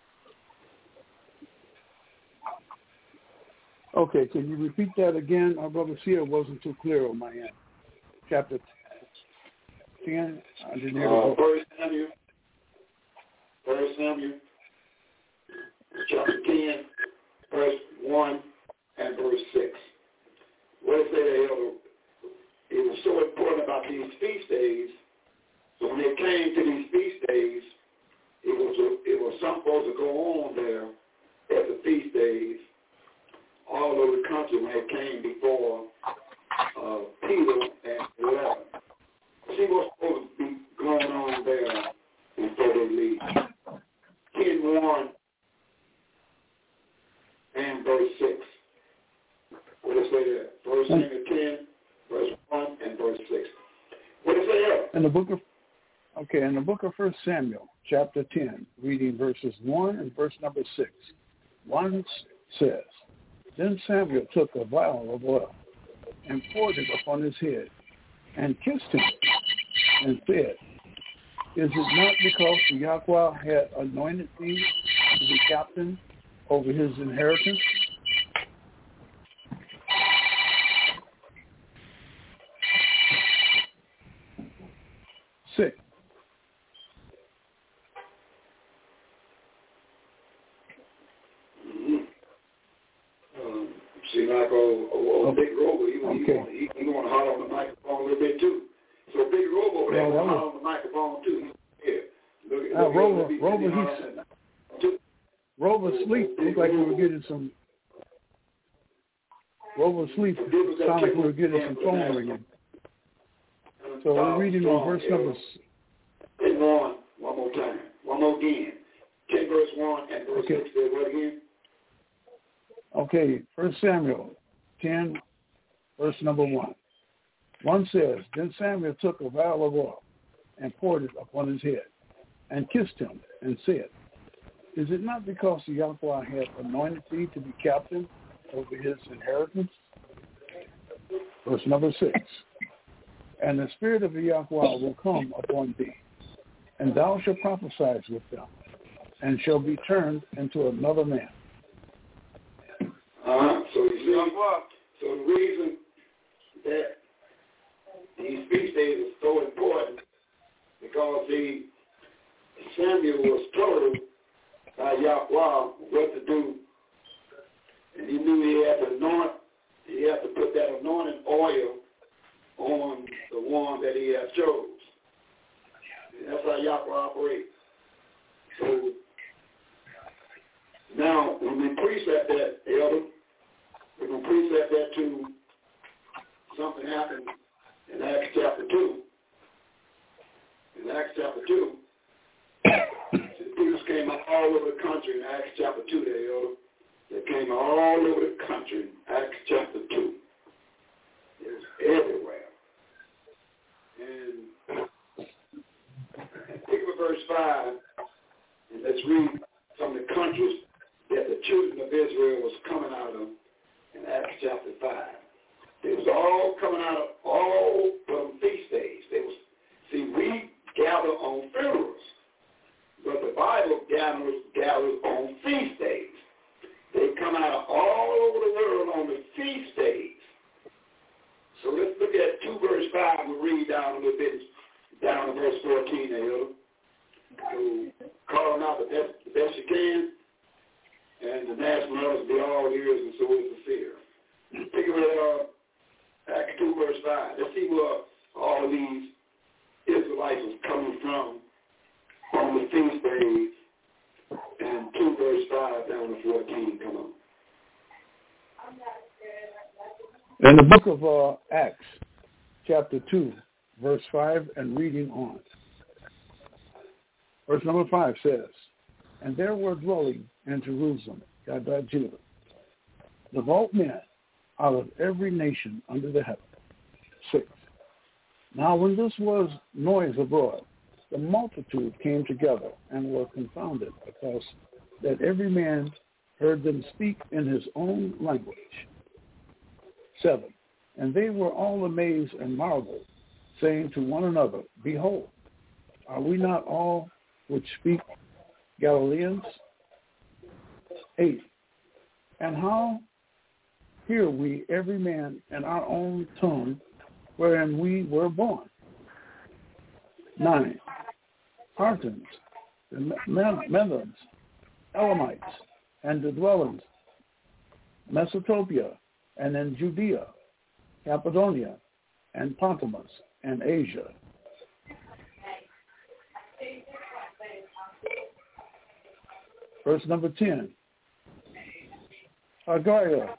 Okay, can you repeat that again? Our brother Seer wasn't too clear on my end. Chapter ten, I didn't hear uh, the First Samuel, First Samuel, chapter ten, verse one and verse six. What is that, Elder? It was so important about these feast days. So when they came to these feast days, it was a, it was something supposed to go on there at the feast days all over the country when it came before uh, Peter and eleven. See what's supposed to be going on there before they leave. ten one and verse six. What does it say there? First Samuel ten, verse one and verse six. What does it say there? In the book of Okay, in the book of First Samuel, chapter ten, reading verses one and verse number six, one says, Then Samuel took a vial of oil and poured it upon his head and kissed him and said, Is it not because the Yahweh had anointed thee to be captain over his inheritance? Six. See, like old, old, old okay. Big Robo, he, okay. he, he, he want to holler on the microphone a little bit too. So Big Robo, they yeah, want to was... holler on the microphone too. Yeah. Look, uh, look, Robo, look, Robo, he's... Robo sleep. Looked like we were getting some... Robo sleep. Sounded like we were getting some phone ringing. So we're reading on verse number... ten one, one more time. One more again. ten verse one and verse okay. six. Say what again? Okay, First Samuel ten, verse number one. One says, Then Samuel took a vial of oil and poured it upon his head and kissed him and said, Is it not because the Yahweh hath anointed thee to be captain over his inheritance? Verse number six. And the Spirit of the Yahweh will come upon thee, and thou shalt prophesy with them, and shall be turned into another man. Uh-huh. So you see, so the reason that these feast days are so important because the Samuel was told by Yahweh what to do, and he knew he had to anoint, he had to put that anointing oil on the one that he had chose. And that's how Yahweh operates. So now, when we precept that, Elder, we're going to precept that to something happened in Acts chapter two. In Acts chapter two, people came all over the country in Acts chapter two there, Elder. They came all over the country in Acts chapter two. It was everywhere. And, and pick up verse five, and let's read some of the countries that the children of Israel was coming out of in Acts chapter five. They was all coming out of all from feast days. They was see we gather on funerals, but the Bible gathers gathers on feast days. They come out of all over the world on the feast days. So let's look at two verse five. We'll read down a little bit down to verse fourteen there. So call them out the best, the best you can. And the national elders be all ears, and so is the seer. Think of it, uh, Acts two, verse five. Let's see where all these Israelites was coming from on the feast days. And two, verse five down to fourteen. Come on. In the book of uh, Acts, chapter two, verse five, and reading on. Verse number five says, And there were dwelling in Jerusalem, Judah, devout men out of every nation under the heaven. six. Now when this was noise abroad, the multitude came together and were confounded, because that every man heard them speak in his own language. Seven. And they were all amazed and marveled, saying to one another, Behold, are we not all which speak Galileans? Eight. And how hear we every man in our own tongue wherein we were born? Nine. Parthians, the Medes, Elamites, and the dwellers, Mesopotamia, and in Judea, Cappadocia, and Pontus, and Asia. Verse number ten. Argaia,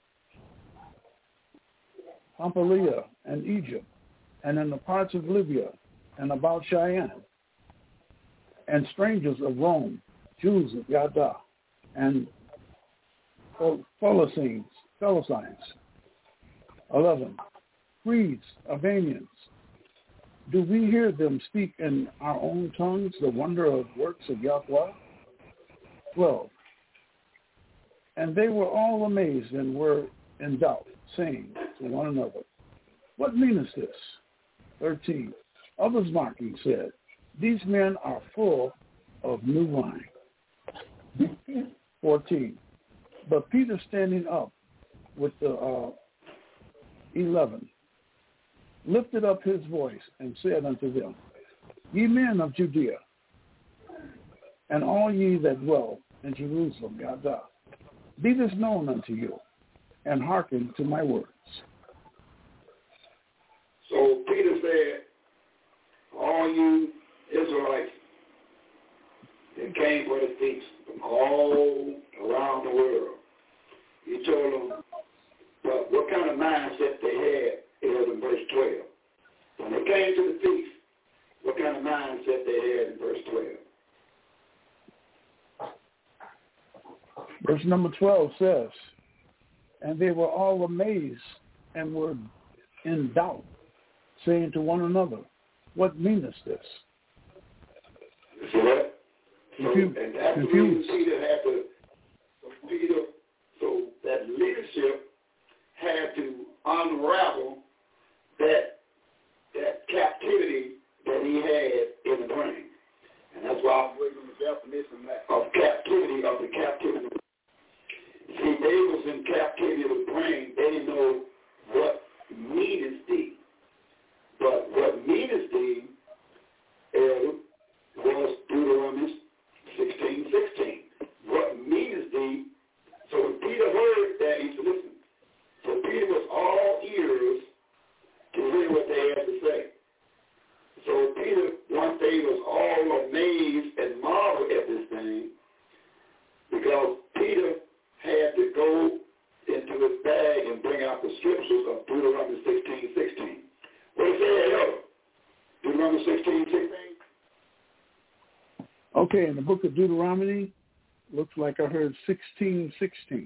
Pamphylia, and Egypt, and in the parts of Libya, and about Cheyenne, and strangers of Rome, Jews of Yada, and Philistines, Philistines. Eleven. Greeks, Albanians. Do we hear them speak in our own tongues the wonder of works of Yahweh? Twelve. And they were all amazed and were in doubt, saying to one another, What meaneth this? Thirteen. Others mocking said, These men are full of new wine. Fourteen. But Peter, standing up with the uh, eleven, lifted up his voice and said unto them, Ye men of Judea, and all ye that dwell in Jerusalem, Yada, be this known unto you, and hearken to my words. So Peter said, all you Israelites that came for the feast from all around the world, he told them well, what kind of mindset they had. It was in verse twelve. When they came to the feast, what kind of mindset they had in verse twelve? Verse number twelve says, And they were all amazed and were in doubt, saying to one another, What meaneth this? You see that? Confused. So, and that's Confused. the reason Peter had to, so Peter, so that leadership had to unravel that that captivity that he had in the brain. And that's why I'm bringing the definition of captivity, of the captivity. See, they was in captivity of the brain. They didn't know what meaneth thee. But what meaneth thee uh, was Deuteronomy sixteen sixteen. What meaneth thee? So when Peter heard that, he said, listen. So Peter was all ears to hear what they had to say. So Peter, one day, was all amazed and marveled at this thing, because Peter had to go into his bag and bring out the scriptures of Deuteronomy sixteen sixteen. What did it say? Deuteronomy sixteen sixteen? Okay, in the book of Deuteronomy, looks like I heard sixteen sixteen.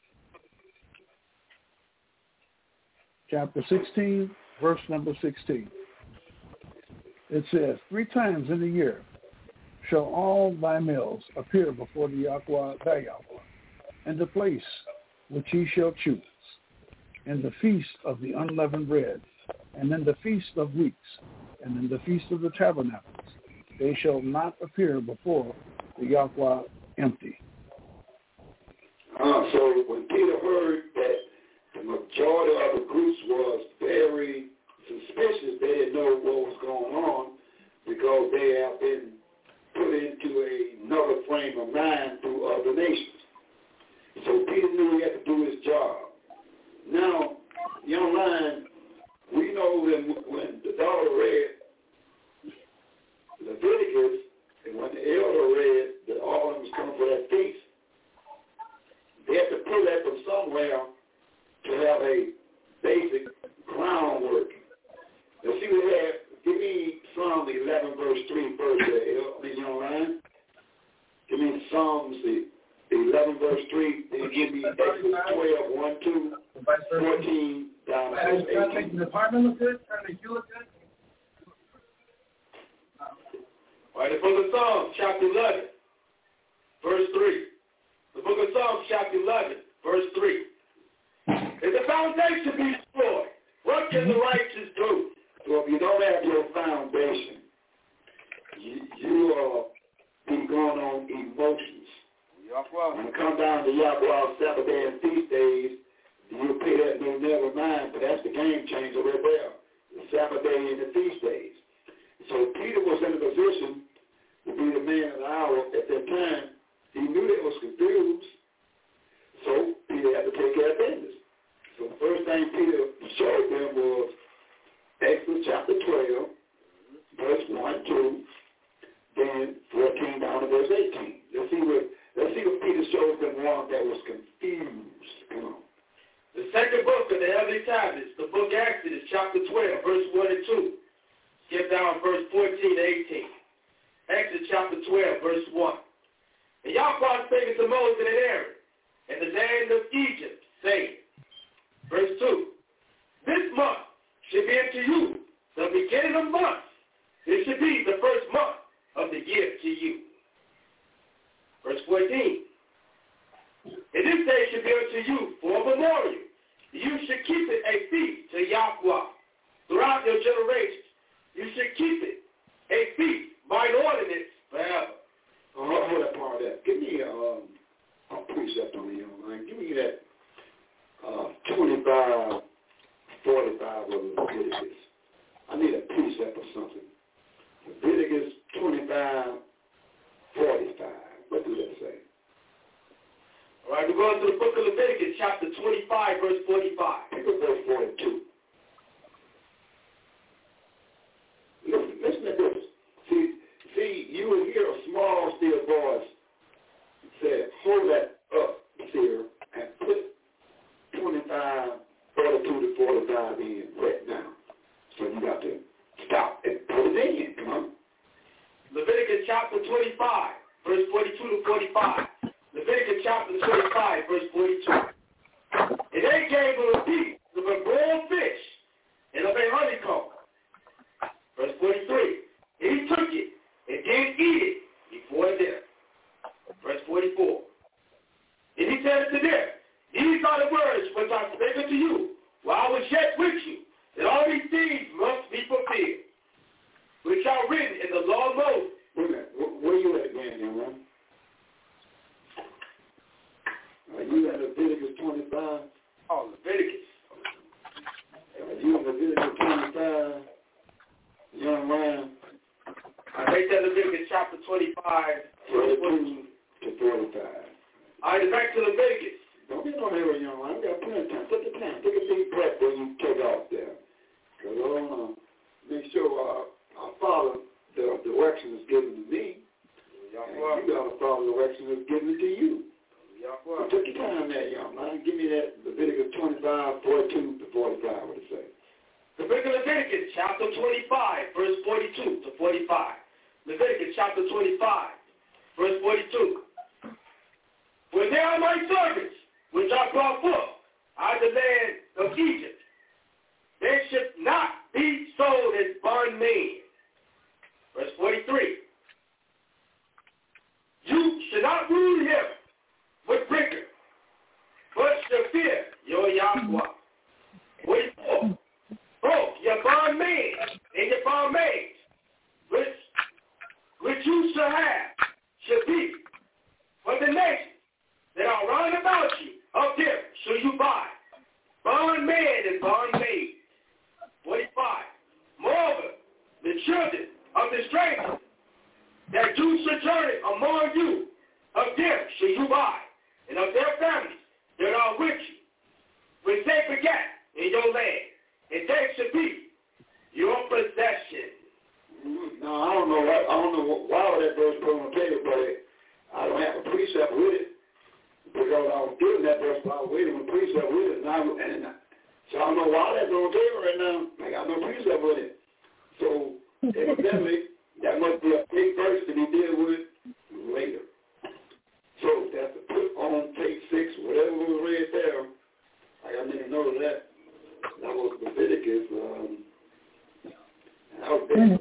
Chapter sixteen, verse number sixteen. It says, Three times in a year shall all thy males appear before the Yahweh, thy Yahweh, in the place which he shall choose, in the feast of the unleavened bread, and in the feast of weeks, and in the feast of the tabernacles. They shall not appear before the Yahweh empty. Uh, so when Peter heard that the majority of the groups was very suspicious, they didn't know what was going on, because they have been put into a, another frame of mind through other nations. So Peter knew he had to do his job. Now, young lion, we know that when the daughter read Leviticus, and when the elder read that all of them was coming for that feast, they had to pull that from somewhere to have a basic groundwork. Now see, we have, give me Psalm eleven, verse three first there, I mean, young lion. Give me Psalms eleven, verse three, then give me Exodus twelve, one, two, fourteen, down to verse eighteen. Trying to make the apartment look good? Trying to make you look good? All right, the book of Psalms, chapter eleven, verse three. The book of Psalms, chapter eleven, verse three. If the foundation be destroyed, what can the righteous do? So if you don't have your foundation, you, you are be going on emotions. When it comes down to Yahweh, Sabbath day and feast days, you'll pay that no never mind, but that's the game changer right there. The Sabbath day and the feast days. So Peter was in a position to be the man of the hour at that time. He knew they was confused, so Peter had to take care of business. So the first thing Peter showed them was Exodus chapter twelve, verse one, two, then fourteen down to verse eighteen. Let's see what let's see what Peter showed them one that was confused. Come on. The second book of the heavenly tablets, the book of Exodus, chapter twelve, verse one and two. Skip down verse fourteen to eighteen. Exodus chapter twelve, verse one. And Yahweh spake to Moses and Aaron in the land of Egypt, saying, verse two, this month should be unto you the beginning of months. It should be the first month of the year to you. Verse fourteen, and this day should be unto you for a memorial. You should keep it a feast to Yahweh throughout your generations. You should keep it a feast by an ordinance forever. Oh, hold that part of that. Give me a, um, a precept on the young man. Give me that uh, twenty-five, forty-five of Leviticus. I need a precept or something. Leviticus twenty-five, forty-five. What does that say? All right, we're going to the book of Leviticus, chapter twenty-five, verse forty-five. Pick up verse forty-two. Listen, listen to this. See, see, you will hear a small, still voice say, hold that up, Seer, and put twenty-five, forty-two to forty-five in right now. So you got to stop and put it in. Come on. Leviticus chapter twenty-five, verse forty-two to forty-five. Leviticus chapter twenty-five, verse forty-two. And they gave him a piece of a broiled fish and of a honeycomb. Verse forty-three. And he took it and did eat it before them. Verse forty-four. And he said unto them, these are the words which I spake unto you while I was yet with you, that all these things must be fulfilled, which are written in the law of Moses. Wait a minute. Where you at again, young man? Are you at Leviticus twenty-five? Oh, Leviticus. Are you at Leviticus twenty-five, young man? I take that Leviticus chapter twenty-five, verse forty-two to forty-five. All right, back to Leviticus. Don't get no hurry, young man. I got plenty of time. Take your time. Take a deep breath when you take off there. Because I want to make sure uh, I follow the direction that's given to me. And you got to follow the direction that's given to you. So take your time there, young man. Give me that Leviticus twenty-five, forty-two to forty-five. What it say? The book of Leviticus, chapter twenty-five, verse forty-two to forty-five. Leviticus chapter twenty-five, verse forty-two. For they are my servants, which I brought forth out of the land of Egypt. They should not be sold as bondmen. Verse forty-three. You should not rule him with rigor, but should fear your Yahweh. forty-four. Both your bondmen and your bondmaids, which, which you shall have, should be for the nations that are round about you. Of them shall you buy bondmen and bondmaids. forty-five. Moreover, the children of the strangers that do sojourn among you, of them shall you buy, and of their families that are with you, which they begat in your land, and they should be your possession. No, I don't know. What, I don't know what, why that verse put on the table, but it, I don't have a precept with it because I was given that verse. I was waiting for a precept with it, and, I, and so I don't know why that's on the table right now. I got no precept with it. So evidently, that must be a big verse to be dealt with later. So that's to put on take six, whatever was read there. I got to know that. I is, um, that was twenty-five,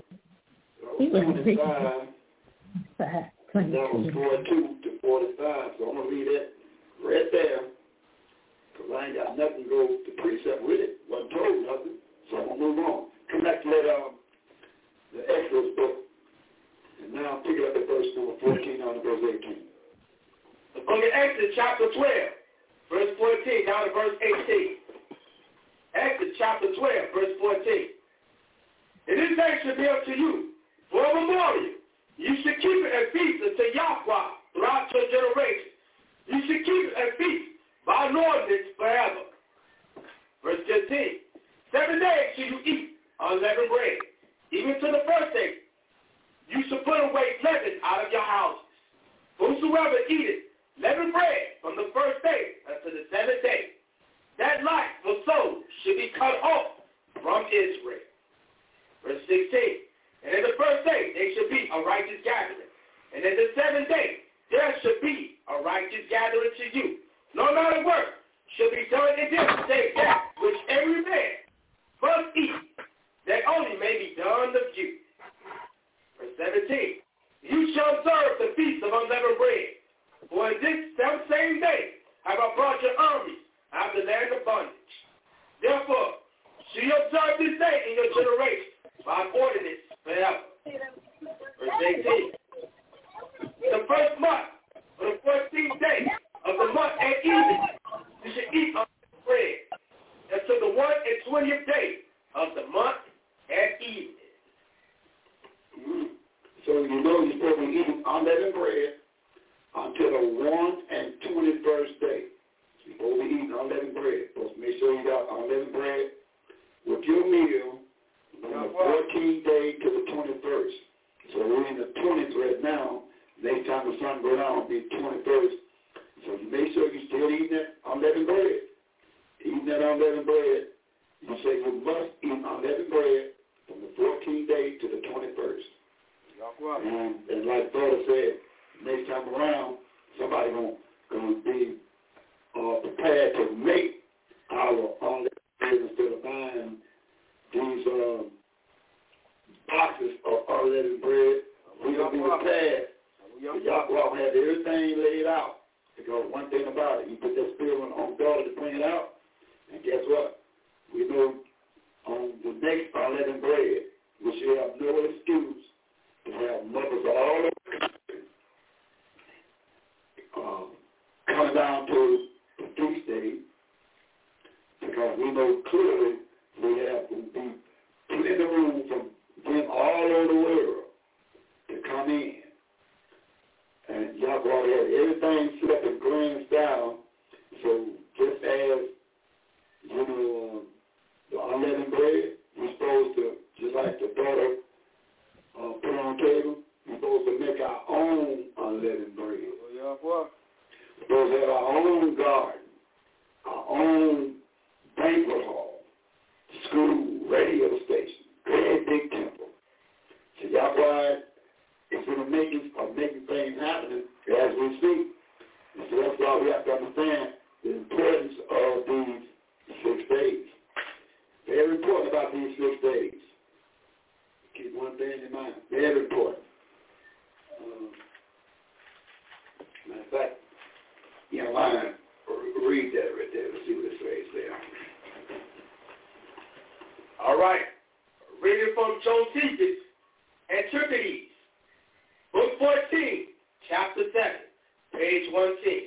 that was forty-two to forty-five, so I'm going to read that right there, because I ain't got nothing to go to precept with it, wasn't told nothing, so I'm going to move on. Come back to that, um, the Exodus book, and now pick it up at verse number fourteen on to verse eighteen. The book of Exodus chapter twelve, verse fourteen down to verse eighteen. Exodus chapter twelve, verse fourteen. And this day should be unto you for a memorial. You should keep it a feast unto Yahweh throughout your generations. You should keep it a feast by an ordinance forever. Verse fifteen. Seven days shall you eat unleavened bread. Even to the first day, you shall put away leaven out of your houses. Whosoever eateth leavened bread from the first day unto the seventh day, that life for soul should be cut off from Israel. Verse sixteen. And in the first day there should be a righteous gathering. And in the seventh day there should be a righteous gathering to you. No matter work should be done in this day that which every man must eat, that only may be done of you. Verse seventeen. You shall observe the feast of unleavened bread. For in this same day have I brought your armies out of the land of bondage. Therefore, shall you observe this day in your generation by ordinance forever. Verse eighteen. The first month, on the fourteenth day of the month at evening, you should eat unleavened bread until the one and twentieth day of the month at evening. Mm-hmm. So you know you're supposed to be eating unleavened bread until the one and twenty-first day. You're supposed to be eating unleavened bread. You're supposed to make sure you got unleavened bread with your meal from the fourteenth day to the twenty-first. So we're in the twentieth right now. Next time the sun goes down, it'll be the twenty-first. So you make sure you're still eating that unleavened bread. Eating that unleavened bread, you say you must eat unleavened bread from the fourteenth day to the twenty-first. And, and like Father said, next time around, somebody going to be uh, prepared to make our unleavened bread instead of buying these uh, boxes of unleavened bread. We're going to be prepared. Yahweh had everything laid out. Because one thing about it, he put that spirit on daughter to bring it out. And guess what? We know on the next unleavened bread, we should have no excuse to have mothers all over the country um, coming down to the feast day, because we know clearly we have to be plenty of room for them all over the world to come in. And Yahweh had everything set up in grand style, so just as, you know, uh, the unleavened bread, we're supposed to, just like the daughter Uh, put on the table, we're supposed to make our own unleavened bread. We're supposed to have our own garden, our own banquet hall, school, radio station, great big temple. So Yahweh is in the making of making things happen as we speak. And so that's why we have to understand the importance of these six days. Very important about these six days. Keep one thing in mind. Very important. Um, matter of fact, you know, line, read that right there. Let's see what it says there. All right. Reading from Josephus Antiquities, Book fourteen, Chapter seven, page one ten.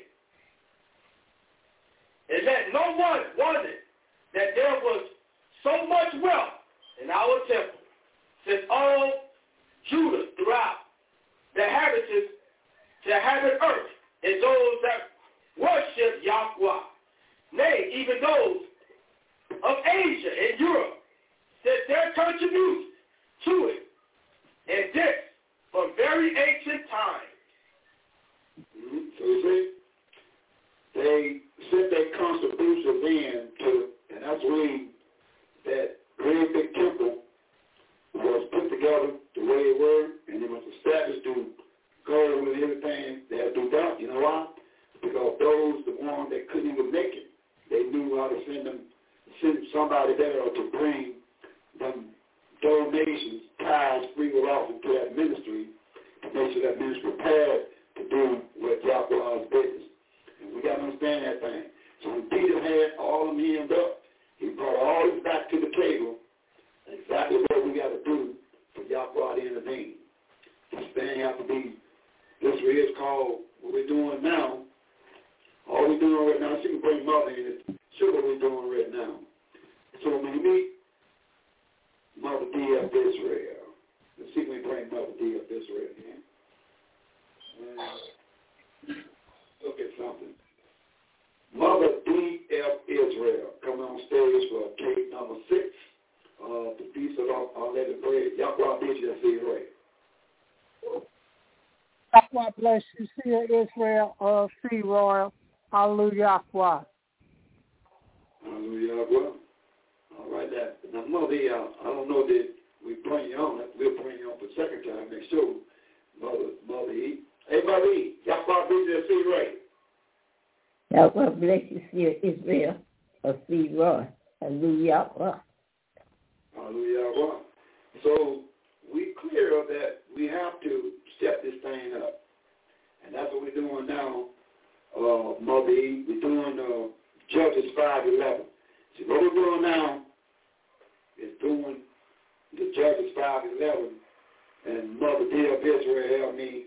And let no one wonder that there was so much wealth in our temple, since all Judah throughout the inhabitants to inhabit earth, and those that worship Yahweh, nay, even those of Asia and Europe, sent their contributions to it, and this from very ancient times. Mm-hmm. So you see, they sent their contributions in to, and that's when that great big temple was put together the way it were, and it was established to go with everything they had to do done. You know why? Because those, the ones that couldn't even make it, they knew how to send them, send somebody there to bring nations ties free will offer to that ministry to make sure that ministry prepared to do what Yahweh's business. And we got to understand that thing. So when Peter had all of them hemmed up, he brought all this back to the table, exactly what we got to do for Yahweh to intervene. This thing has to be, this is called what we're doing now. All we're doing right now, she can bring Mother in it. Sure what we're doing right now. So when we meet Mother D of Israel, let's see if we bring Mother D of Israel in. And look at something. Mother D F Israel coming on stage for cake number six, uh, the Feast of Unleavened Bread. Yahweh bless you, see it right. Yahweh bless you, see Israel, uh, see Royal. Hallelujah, Yahweh. Hallelujah, Yahweh. All right, that. Now, Mother, uh, I don't know that we bring you on. We'll bring you on for the second time next show. Mother, Mother E. Hey, Mother E. Yahweh bless you, see it right. Yahweh bless you, see Israel, or see Roy. Hallelujah. Hallelujah. So we clear that we have to step this thing up. And that's what we're doing now, uh, Mother E. We're doing uh, Judges five eleven. See, what we're doing now is doing the Judges five eleven. And Mother D of Israel helped me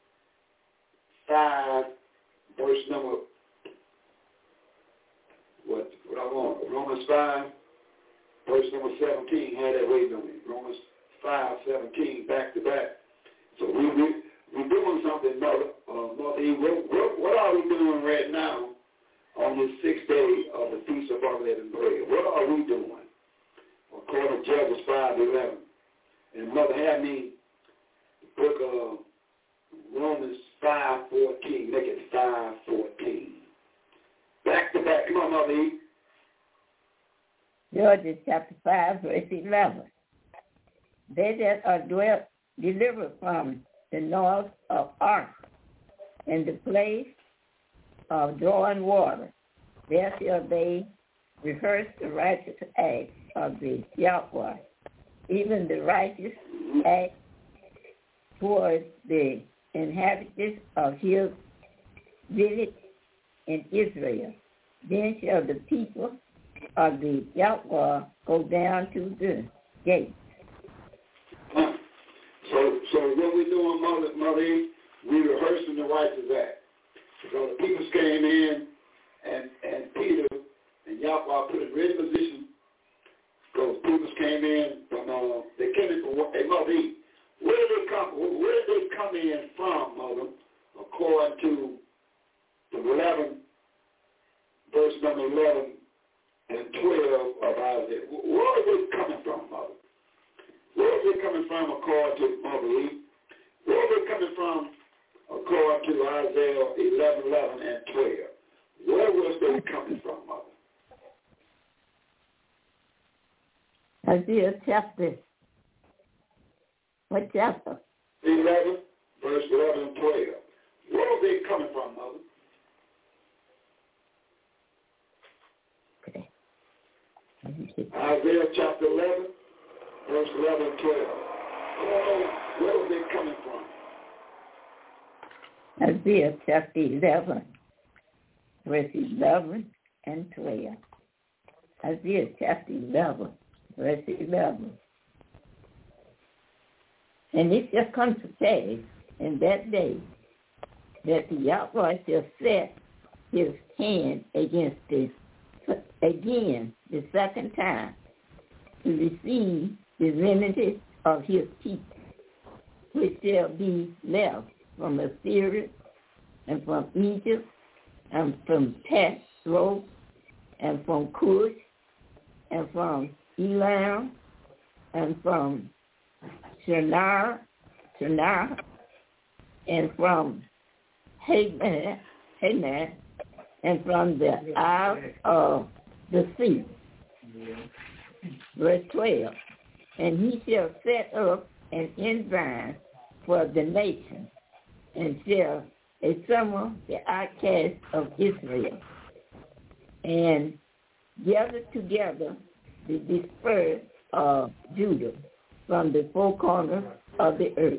five, verse number What, what I want, Romans five, verse number seventeen, had that waiting on me. Romans five, seventeen, back to back. So we, we, we're doing something, Mother. Uh, Mother E, what, what, what are we doing right now on this sixth day of the Feast of Unleavened Bread? What are we doing? According to Judges five eleven. And Mother had me the book of Romans five fourteen, make it five fourteen. Back to back. Come on, Mother E. Judges chapter five, verse eleven. They that are dwelt, delivered from the north of Ark, in the place of drawing water, there shall they rehearse the righteous acts of the Yahweh, even the righteous act towards the inhabitants of his village in Israel. Then shall the people of the Yahweh go down to the gate. So, so what we're doing, Mother, Mother E, we're rehearsing the righteous act. So the people came in, and and Peter and Yahweh put in ready position. Because people came in from, uh, they came in from, hey, Mother E, where did they come, where did they come in from, Mother, according to the eleven, verse number eleven and twelve of Isaiah? Where are they coming from, Mother? Where are they coming from according to Mother E? Where are they coming from according to Isaiah eleven, eleven and twelve? Where was they coming from, Mother? Isaiah chapter, what chapter? eleven, verse eleven and twelve. Where are they coming from, Mother? Okay. Isaiah chapter eleven, verse eleven and twelve. Where are they coming from? Isaiah chapter eleven, verse eleven and twelve. Isaiah chapter eleven, verse eleven. And it shall come to pass in that day that the Yahweh shall set his hand against this again the second time to receive the remnant of his people, which shall be left from Assyria and from Egypt and from Pathros and from Cush and from Elam and from Shinar, Shinar and from Haman, Haman and from the isle of the sea. Verse twelve. And he shall set up an ensign for the nation, and shall assemble the outcasts of Israel, and gather together the dispersed of Judah, from the four corners of the earth.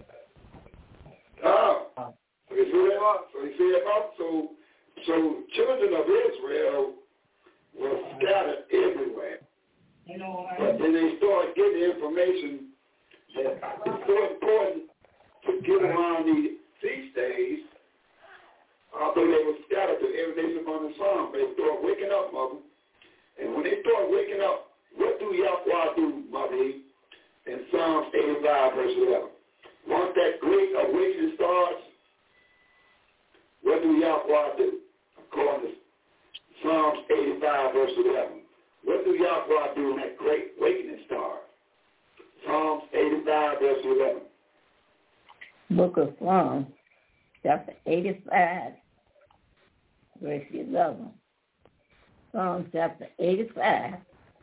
Oh, so you see that? So you see that? So, so children of Israel were scattered everywhere. But then they started getting information that it's so important to get around these feast days. Although they were scattered to every nation upon the sun, they started waking up, mother. And when they start waking up, what do Yahweh do, mother? In Psalms eighty-five, verse eleven. Once that great awakening starts, what do Yahweh do? According to Psalms eighty-five, verse eleven. What do Yahweh do when that great awakening starts? Psalms eighty-five, verse eleven. Book of Psalms, chapter eighty-five, verse eleven. Psalms chapter eighty-five.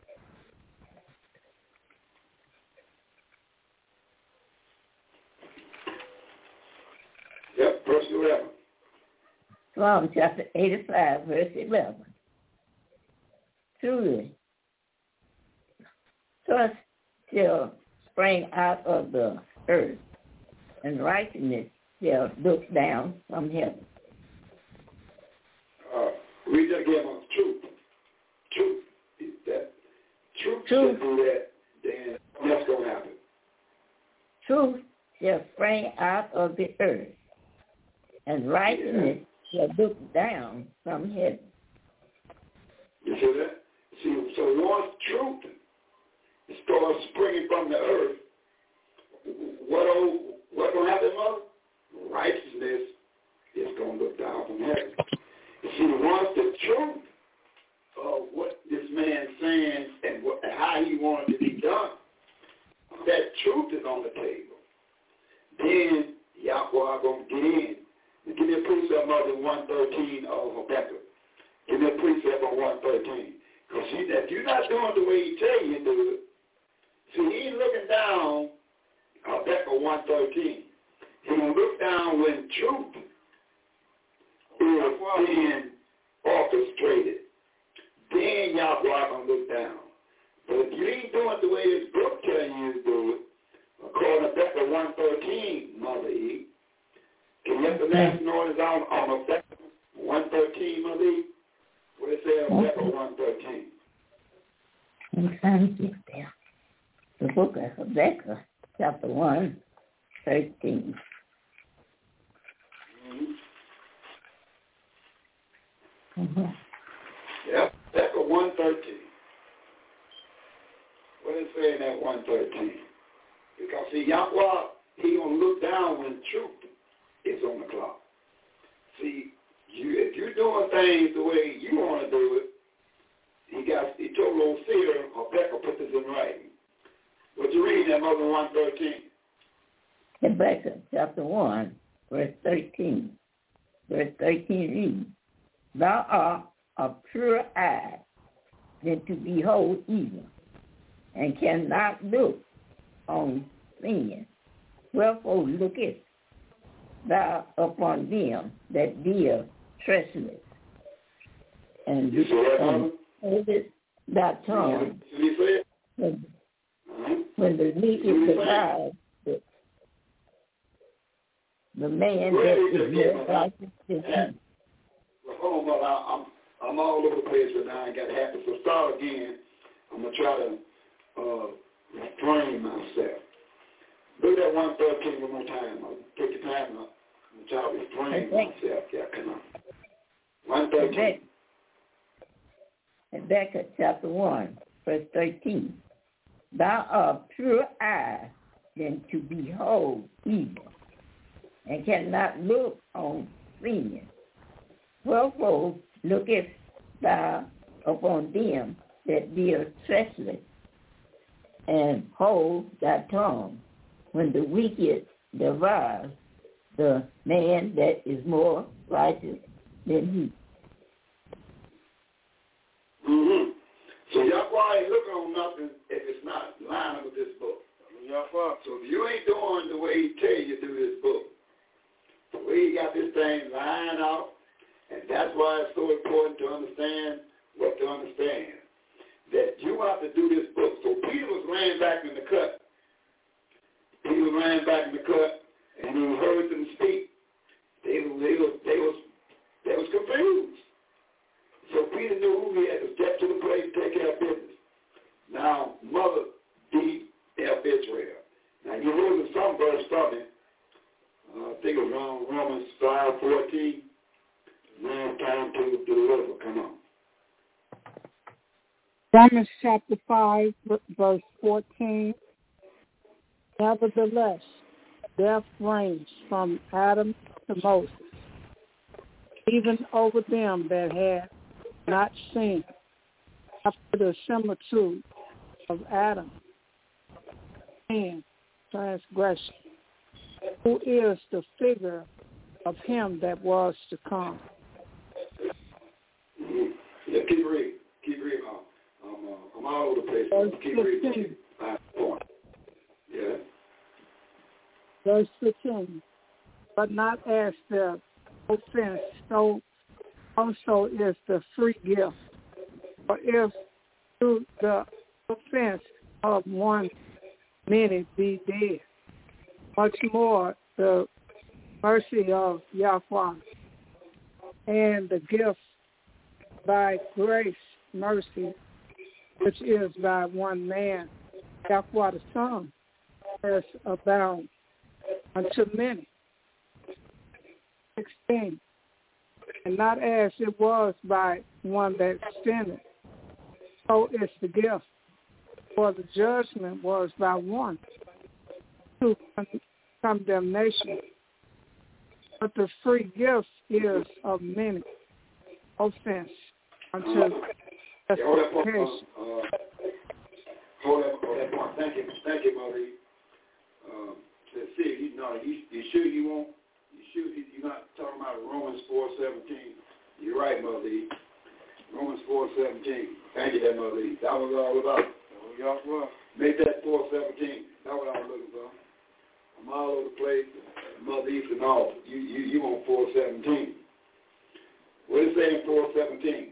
Yep, verse eleven. Psalm chapter eighty-five, verse eleven. Truly, trust shall spring out of the earth, and righteousness shall look down from heaven. Uh, read that again on truth. Truth. That truth, truth should do that, then what's going to happen? Truth shall spring out of the earth, and righteousness yeah. shall look down from heaven. You see that? See, so once truth starts springing from the earth, what what's going to happen, mother? Righteousness is going to look down from heaven. You see, once the truth of what this man's saying and what, how he wanted to be done, that truth is on the table, then Yahweh going to get in. Give me a precept, mother, one thirteen of Habakkuk. Give me a precept on one thirteen. Because if you're not doing the way he tell you to do it, see, he ain't looking down, Habakkuk one thirteen. He will look down when truth is being orchestrated. Then Yahweh going to look down. But if you ain't doing it the way this book telling you to do it, according to Habakkuk one thirteen, Mother E, can you have the last notice on, on Habakkuk one thirteen, Mother E? What it says, Habakkuk one thirteen. I'm trying to get there. The book of Habakkuk, chapter one, thirteen. Mm-hmm. Mm-hmm. Yep, Habakkuk one thirteen. What is saying at one thirteen? Because see, Yahweh, he gonna look down when truth is on the clock. See, you if you're doing things the way you want to do it, he got he told old seer Habakkuk put this in writing. What you reading at Mother one thirteen? Habakkuk chapter one, verse thirteen. Verse thirteen reads, Thou art of pure eye than to behold evil, and cannot look on sin. Wherefore lookest thou upon them that deal treacherous, and holdest thy tongue when, when the wicked devoured the, the man that is more righteous than he. Hold on, mother. I'm I'm all over the place right now. I ain't got happy. So start again. I'm gonna try to uh, refrain myself. Do that one thirteen one more time. Mother. Take your time up. I'm gonna try to refrain okay. myself. Yeah, come on. One thirteen. Habakkuk chapter one, verse thirteen. Thou art pure eye than to behold evil, and cannot look on sin. Wherefore lookest thou upon them that deal treacherously, and hold thy tongue when the wicked devours the man that is more righteous than he. Mm-hmm. So Yahweh ain't looking on nothing if it's not lining with this book. So if you ain't doing the way he tell you to do this book, the way he got this thing lined out, and that's why it's so important to understand what to understand, that you have to do this book. So Peter was laying back in the cut Peter ran back in the cut, and he heard them speak. They, they, was, they, was, they was confused. So Peter knew who he had to step to the plate and take care of business. Now, Mother D F Israel. Now, you heard some verse from it. Uh, I think it was around Romans five fourteen. Now it's time to deliver. Come on. Romans chapter five, verse fourteen. Nevertheless, death reigns from Adam to Moses, even over them that had not sinned, after the similitude of Adam and transgression, who is the figure of him that was to come. Mm-hmm. Yeah, keep reading. Keep reading. I'm, I'm, uh, I'm all over the place. Verse keep fifteen. reading. Last point. Yeah. Verse fifteen. But not as the offense, so also is the free gift. For if through the offense of one many be dead, much more the mercy of Yahweh and the gift by grace, mercy, which is by one man, Yahweh the Son, has abound unto many. sixteen. And not as it was by one that sinned, so is the gift. For the judgment was by one to condemnation, but the free gift is of many offense unto justification. Uh, uh, hold that, hold that point. Thank you, thank you, Mother. Um, let's see, you know, you, you sure you won't? You sure you're not talking about Romans four seventeen? You're right, Mother. Romans four seventeen. Thank you, that Mother. That was all about. Y'all well, make that four seventeen. That's what I was looking for. I'm all over the place. Mother East and all. You you you on four seventeen. What is it saying four seventeen?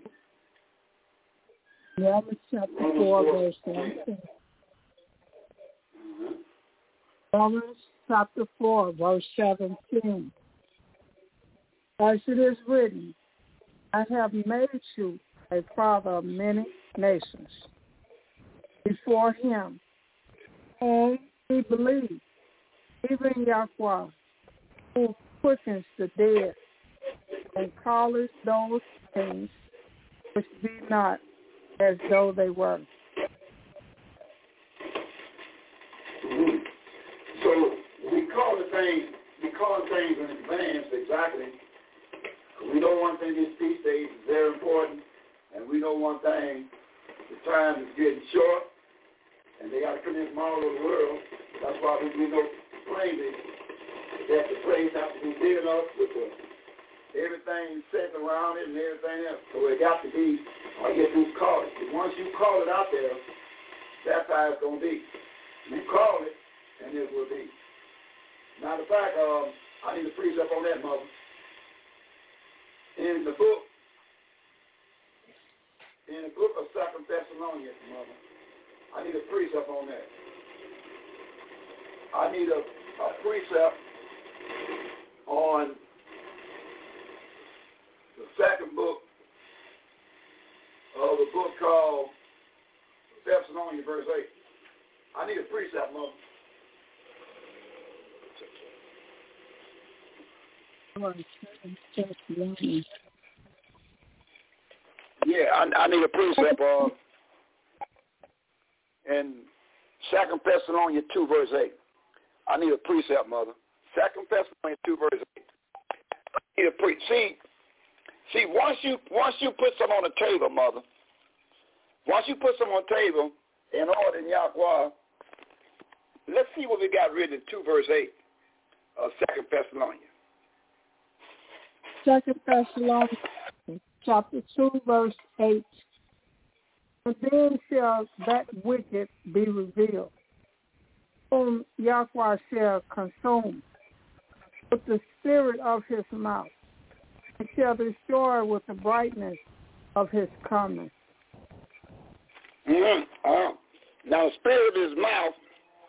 Romans chapter Romans four, verse seventeen. Uh-huh. Romans chapter four, verse seventeen. As it is written, I have made you a father of many nations before him, whom he believed, even Yahweh, who quickens the dead, and calleth those things which be not as though they were. Mm-hmm. So we call the things, we call things in advance exactly. We know one thing, this feast day is very important, and we know one thing, the time is getting short, and they got to come in from all over the world. That's why we, we know plainly that the place has to be big enough with the, everything set around it and everything else. So it got to be, I guess you call it. But once you call it out there, that's how it's going to be. You call it, and it will be. Matter of fact, um, I need to freeze up on that, Mother. In the book, in the book of Second Thessalonians, Mother, I need a precept on that. I need a, a precept on the second book of the book called Thessalonians, verse eight. I need a precept, Mother. Yeah, I, I need a precept uh, in Second Thessalonians two, verse eight. I need a precept, Mother. Second Thessalonians two, verse eight. I need a pre- see, see, once you once you put some on the table, Mother, once you put some on the table in order in Yahweh, let's see what we got written in two, verse eight of Second Thessalonians. Second Thessalonians chapter two, verse eight. And then shall that wicked be revealed, whom Yahweh shall consume with the spirit of his mouth, and shall destroy with the brightness of his coming. Mm-hmm. Uh, now, the spirit of his mouth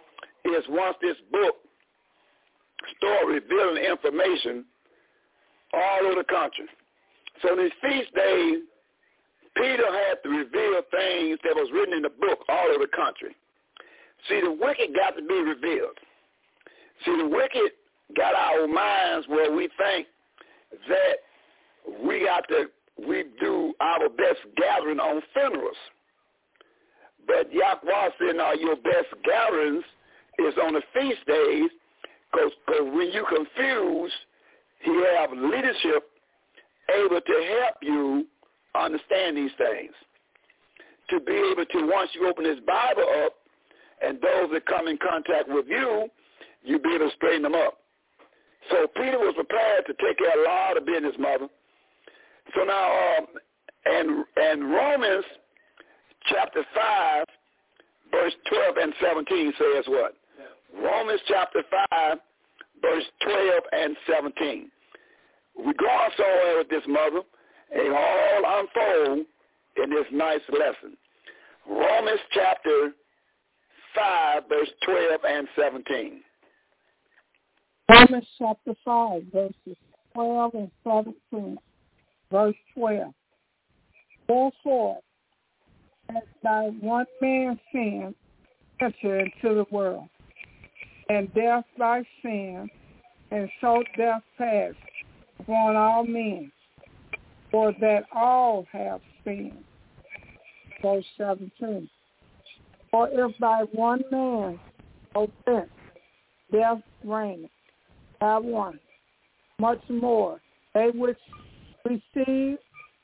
is once this book started revealing information all over the country. So in these feast days, Peter had to reveal things that was written in the book all over the country. See, the wicked got to be revealed. See, the wicked got our minds where we think that we got to, we do our best gathering on funerals. But Yahweh said, now your best gatherings is on the feast days, because when you confuse, he have leadership able to help you understand these things. To be able to, once you open this Bible up, and those that come in contact with you, you be able to straighten them up. So Peter was prepared to take care of a lot of business, mother. So now, um, and, and Romans chapter five, verse twelve and seventeen says what? Yeah. Romans chapter five, verse twelve and seventeen. We go on somewhere with this, mother, and all unfold in this nice lesson. Romans chapter five, verse twelve and seventeen. Romans chapter five, verses twelve and seventeen. Verse twelve. Therefore, as by one man's sin entered into the world, and death by sin, and so death passed upon all men, for that all have sinned. Verse seventeen. For if by one man's offense death reigned by one, much more they which receive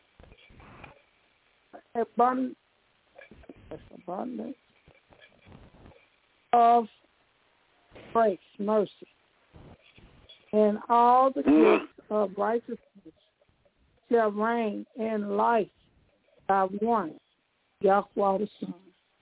abundance, abundance of grace, mercy, and all the gifts of righteousness shall reign in life by one, Yahweh the Son.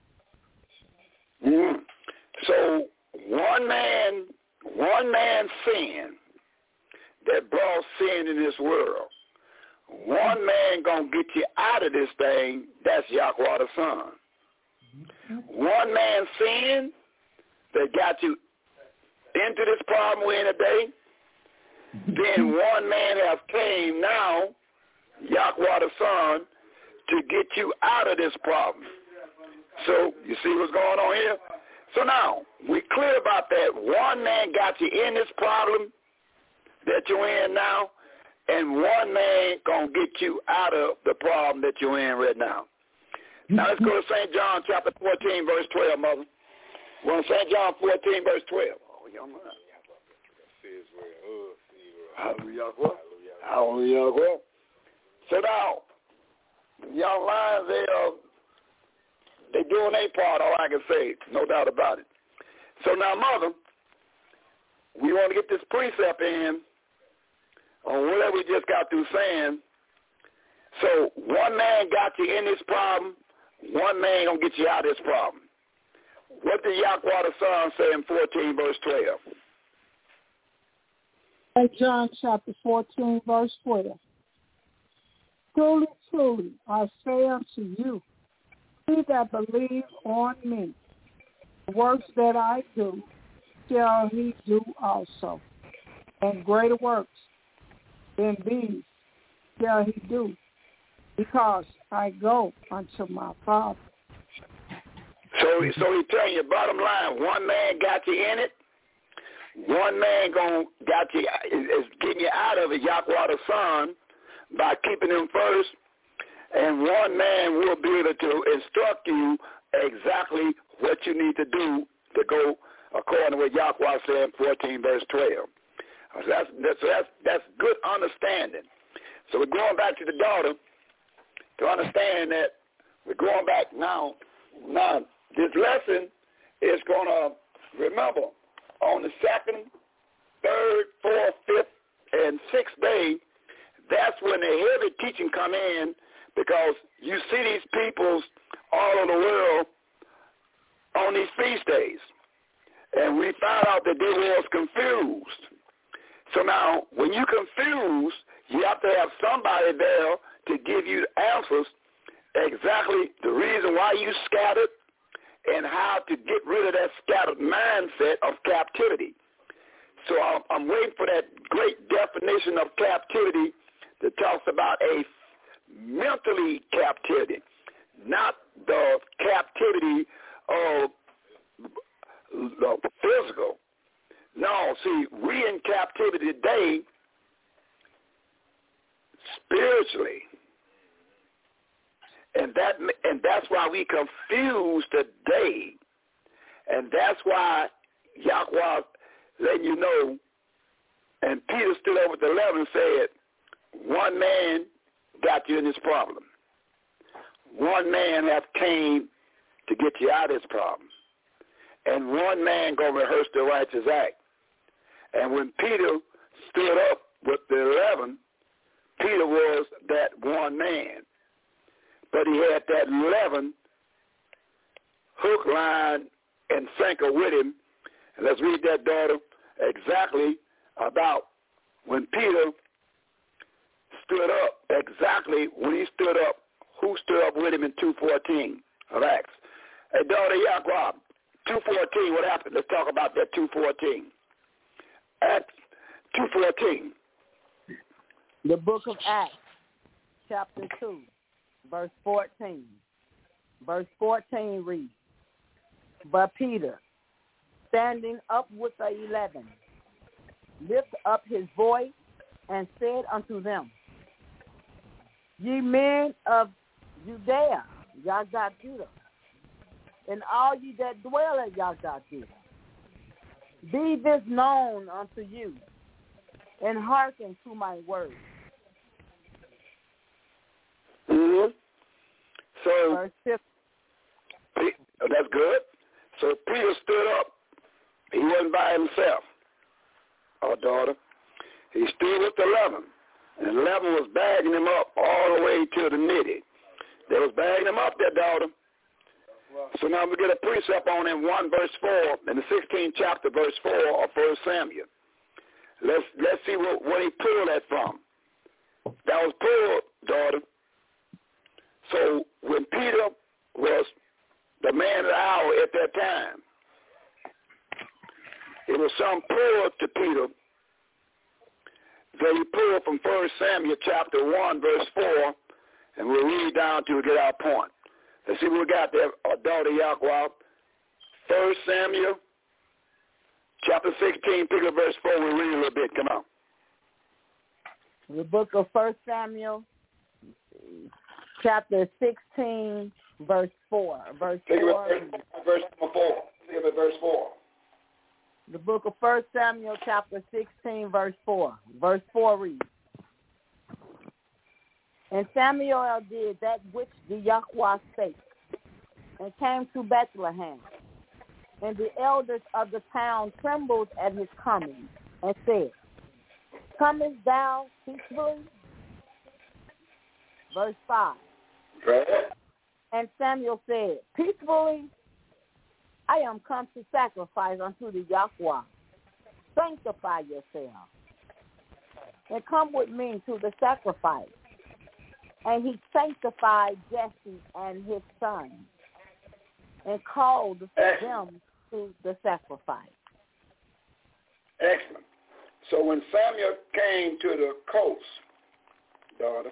Mm. So one man, one man's sin that brought sin in this world. One man gonna get you out of this thing. That's Yahweh the Son. One man's sin that got you into this problem we're in today. Then one man has came now, Yahweh the Son, to get you out of this problem. So you see what's going on here? So now we clear about that. One man got you in this problem that you're in now, and one man gonna get you out of the problem that you're in right now. Now let's go to Saint John chapter fourteen, verse twelve, mother. We're on Saint John fourteen, verse twelve. Oh, young man. Hallelujah. Hallelujah. So now, young lions, they uh, they doing their part, all I can say, no doubt about it. So now, mother, we want to get this precept in on whatever we just got through saying. So one man got you in this problem, one man gonna get you out of this problem. What did Yahweh the Son say in fourteen, verse twelve? Saint John chapter fourteen, verse twelve. Truly, truly, I say unto you, he that believes on me, the works that I do, shall he do also, and greater works than these shall he do, because I go unto my Father. So, so he telling you, bottom line, one man got you in it, one man gonna got you is getting you out of it, Yahweh the Son, by keeping him first, and one man will be able to instruct you exactly what you need to do to go according to what Yahweh said in fourteen, verse twelve. So that's, that's, that's, that's good understanding. So we're going back to the daughter to understand that we're going back now. Now, this lesson is going to, remember, on the second, third, fourth, fifth, and sixth day, that's when the heavy teaching come in, because you see these peoples all over the world on these feast days. And we found out that they was confused. So now, when you confused, you have to have somebody there to give you answers, exactly the reason why you scattered and how to get rid of that scattered mindset of captivity. So I'm, I'm waiting for that great definition of captivity that talks about a mentally captivity, not the captivity of the physical. No, see, we in captivity today spiritually. And that and that's why we confused today. And that's why Yahweh letting you know, and Peter stood over at the eleven and said, one man got you in this problem. One man hath came to get you out of this problem. And one man going to rehearse the righteous act. And when Peter stood up with the eleven, Peter was that one man. But he had that eleven hook, line, and sinker with him. And let's read that, daughter, exactly about when Peter stood up, exactly when he stood up, who stood up with him in two fourteen of Acts. Hey, daughter, Yahweh, two fourteen, what happened? Let's talk about that two fourteen. Acts two fourteen. The book of Acts, chapter two, verse fourteen. Verse fourteen reads, but Peter, standing up with the eleven, lifted up his voice and said unto them, ye men of Judea, Yahweh Judah, and all ye that dwell at Yahweh Judah, be this known unto you, and hearken to my words. Mm-hmm. So, Verse fifty. That's good. So Peter stood up. He wasn't by himself, our daughter. He stood with the eleven. And eleven was bagging him up all the way to the nitty. They was bagging him up there, daughter. So now we get a precept on him, one verse four, in the sixteenth chapter, verse four of First Samuel. Let's let's see what, what he pulled that from. That was pulled, daughter. So when Peter was the man of the hour at that time, it was some pulled to Peter that he pulled from First Samuel chapter one, verse four, and we'll read down till we get our point. Let's see what we got there, our daughter Yahweh. First Samuel chapter sixteen, pick up verse four, we'll read a little bit. Come on. The book of First Samuel, chapter sixteen, verse four. Verse four. Verse, verse number four. Pick up verse four. The book of First Samuel, chapter sixteen, verse four. Verse four reads, and Samuel did that which the Yahweh spake, and came to Bethlehem. And the elders of the town trembled at his coming, and said, comest thou peaceably? Verse five. Right. And Samuel said, peaceably? I am come to sacrifice unto the Yahweh. Sanctify yourself, and come with me to the sacrifice. And he sanctified Jesse and his sons, and called Excellent. them to the sacrifice. Excellent. So when Samuel came to the coast, daughter,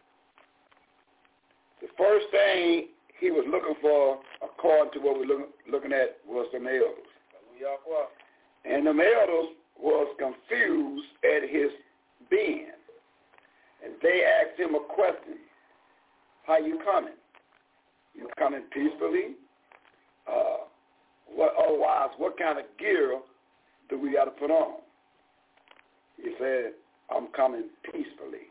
the first thing he was looking for, according to what we're looking, looking at, was the elders. And the elders was confused at his being. And they asked him a question. How you coming? You coming peacefully? Uh, what, otherwise, what kind of gear do we got to put on? He said, I'm coming peacefully.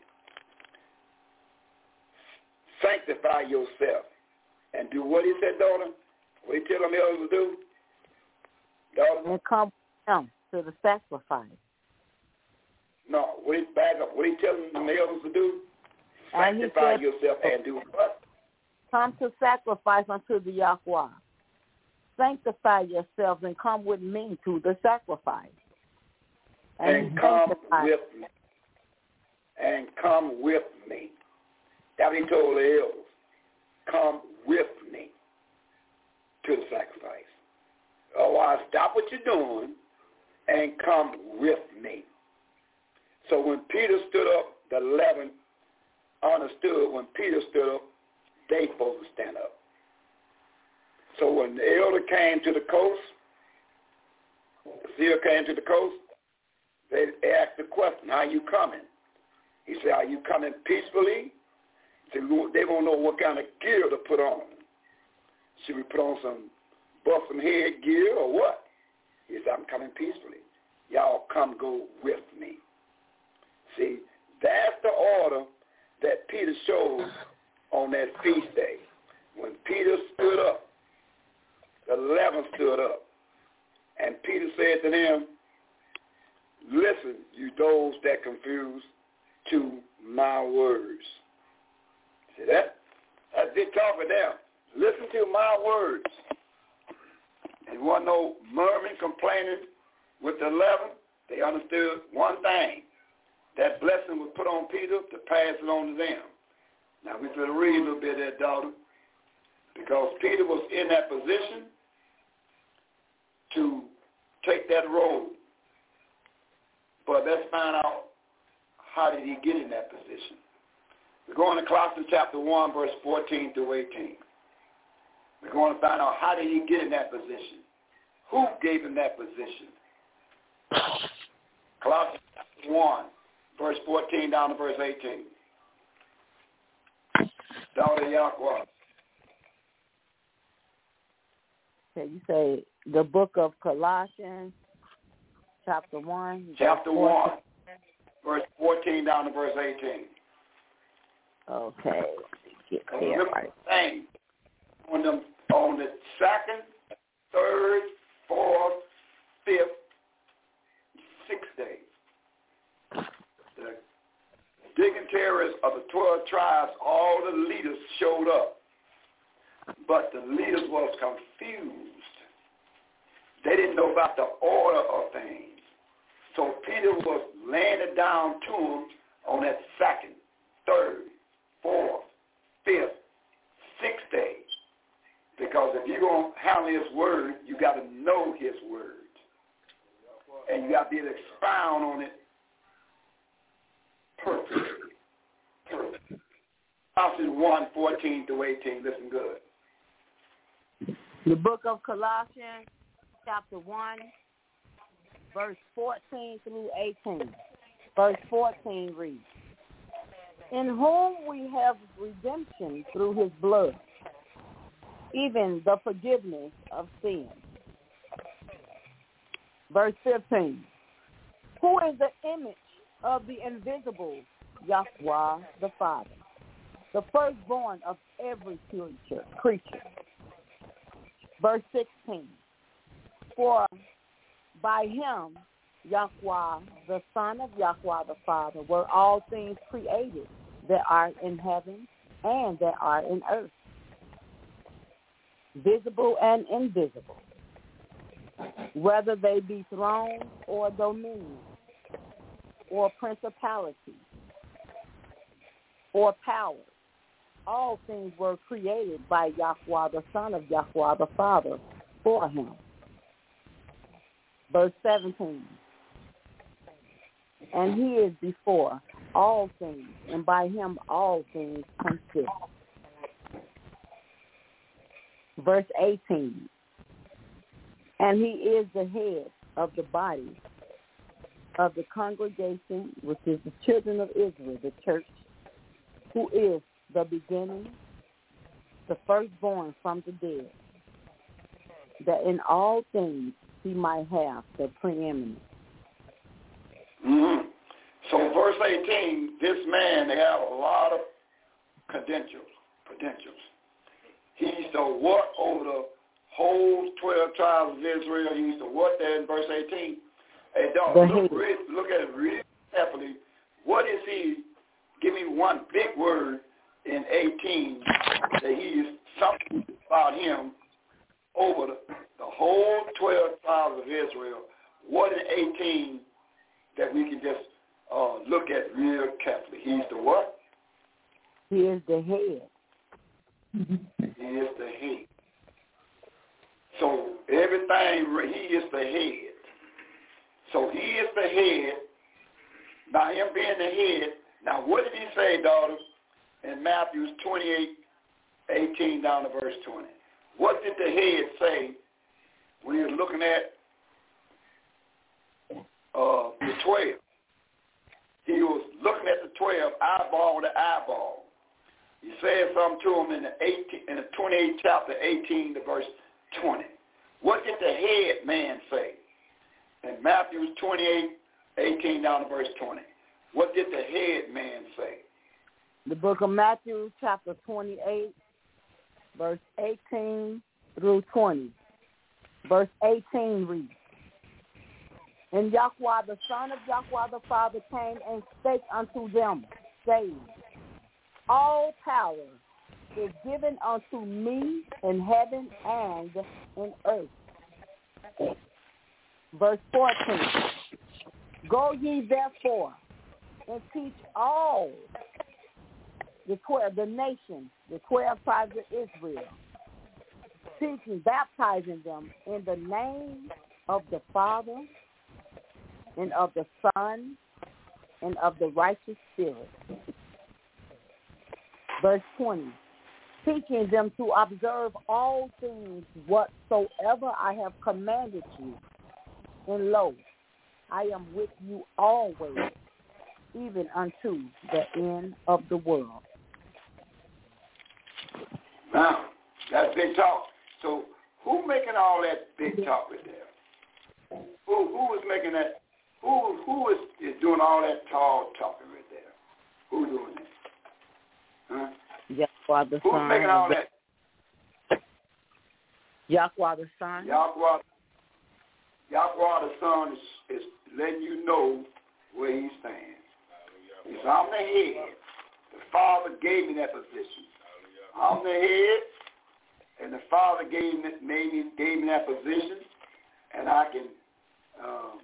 Sanctify yourself. And do what he said, daughter? What he tell them elders to do? Daughter? And come them to the sacrifice. No, what he back up. What he telling the elders to do? And Sanctify said, yourself and do what? come to sacrifice unto the Yahweh. Sanctify yourselves and come with me to the sacrifice. And, and come with me. And come with me. That's what he told the elders. Come with me to the sacrifice. Otherwise, stop what you're doing and come with me. So when Peter stood up, the eleven understood when Peter stood up, they supposed to stand up. So when the elder came to the coast, the seer came to the coast, they asked the question, how you coming? He said, are you coming peacefully? He said, they won't know what kind of gear to put on. Should we put on some buff some head gear or what? He said, I'm coming peacefully. Y'all come go with me. See, that's the order that Peter showed on that feast day. When Peter stood up, the eleven stood up. And Peter said to them, listen, you those that confuse, to my words. See that? That's big talking there. Listen to my words. And wasn't no murmuring, complaining with the eleven. They understood one thing. That blessing was put on Peter to pass it on to them. Now we're going to read a little bit of that, daughter, because Peter was in that position to take that road. But let's find out, how did he get in that position? We're going to Colossians chapter one, verse fourteen through eighteen. We're going to find out, how did he get in that position? Who gave him that position? Colossians chapter one, verse fourteen down to verse eighteen. Daughter Yahweh. Okay, you say the book of Colossians, chapter one. Chapter one, verse fourteen down to verse eighteen. Okay, get there right. Thing on the on the second, third, fourth, fifth, sixth day, the dignitaries of the twelve tribes, all the leaders showed up, but the leaders was confused. They didn't know about the order of things. So Peter was laying it down to them on that second, third, fourth, fifth, sixth day. Because if you're going to handle his word, you got to know his word. And you got to be able to expound on it perfectly. Perfect. Colossians one, fourteen through eighteen. Listen good. The book of Colossians, chapter one, verse fourteen through eighteen. Verse fourteen reads, in whom we have redemption through his blood, even the forgiveness of sins. Verse fifteen, who is the image of the invisible Yahweh the Father, the firstborn of every creature. creature. Verse sixteen, for by him, Yahweh, the Son of Yahweh the Father, were all things created that are in heaven and that are in earth, visible and invisible, whether they be thrones or dominions or principalities or powers. All things were created by Yahweh, the Son of Yahweh the Father, for him. Verse seventeen, and he is before all things, and by him all things consist. Verse eighteen, and he is the head of the body of the congregation, which is the children of Israel, the church, who is the beginning, the firstborn from the dead, that in all things he might have the preeminence. Mm-hmm. So verse eighteen, this man, they have a lot of credentials. credentials. He's the what over the whole twelve tribes of Israel. He's the what there in verse eighteen. Hey, dog, look, look at it really carefully. What is he? Give me one big word in eighteen that he is something about him over the, the whole twelve tribes of Israel. What in eighteen that we can just uh, look at real carefully? He's the what? He is the head. He is the head. So everything, he is the head. So he is the head. Now him being the head, now what did he say, daughters, in Matthew twenty-eight, eighteen down to verse twenty? What did the head say when he was looking at uh, the twelve? He was looking at the twelve eyeball to eyeball. He said something to him in the eighteen, in the twenty-eighth chapter, eighteen to verse twenty. What did the head man say? In Matthew twenty-eight, eighteen down to verse twenty. What did the head man say? The book of Matthew, chapter twenty-eight, verse eighteen through twenty. Verse eighteen reads, And Yahweh, the son of Yahweh the Father, came and spake unto them, saying, All power is given unto me in heaven and in earth. Verse fourteen, Go ye therefore and teach all the twelve, the nations, the twelve tribes of Israel, teaching, baptizing them in the name of the Father and of the Son and of the righteous Spirit. Verse twenty, teaching them to observe all things whatsoever I have commanded you. And lo, I am with you always, even unto the end of the world. Now, that's big talk. So who making all that big talk right there? Who who is making that? Who who is, is doing all that tall talking right there? Who doing that? Huh? Yahweh the Who's Son. making all that? Yahweh the Son. Yahweh, Yahweh the Son is, is letting you know where he stands. He said, I'm the head. The Father gave me that position. I'm the head, and the Father gave me, made me, gave me that position, and I can, um,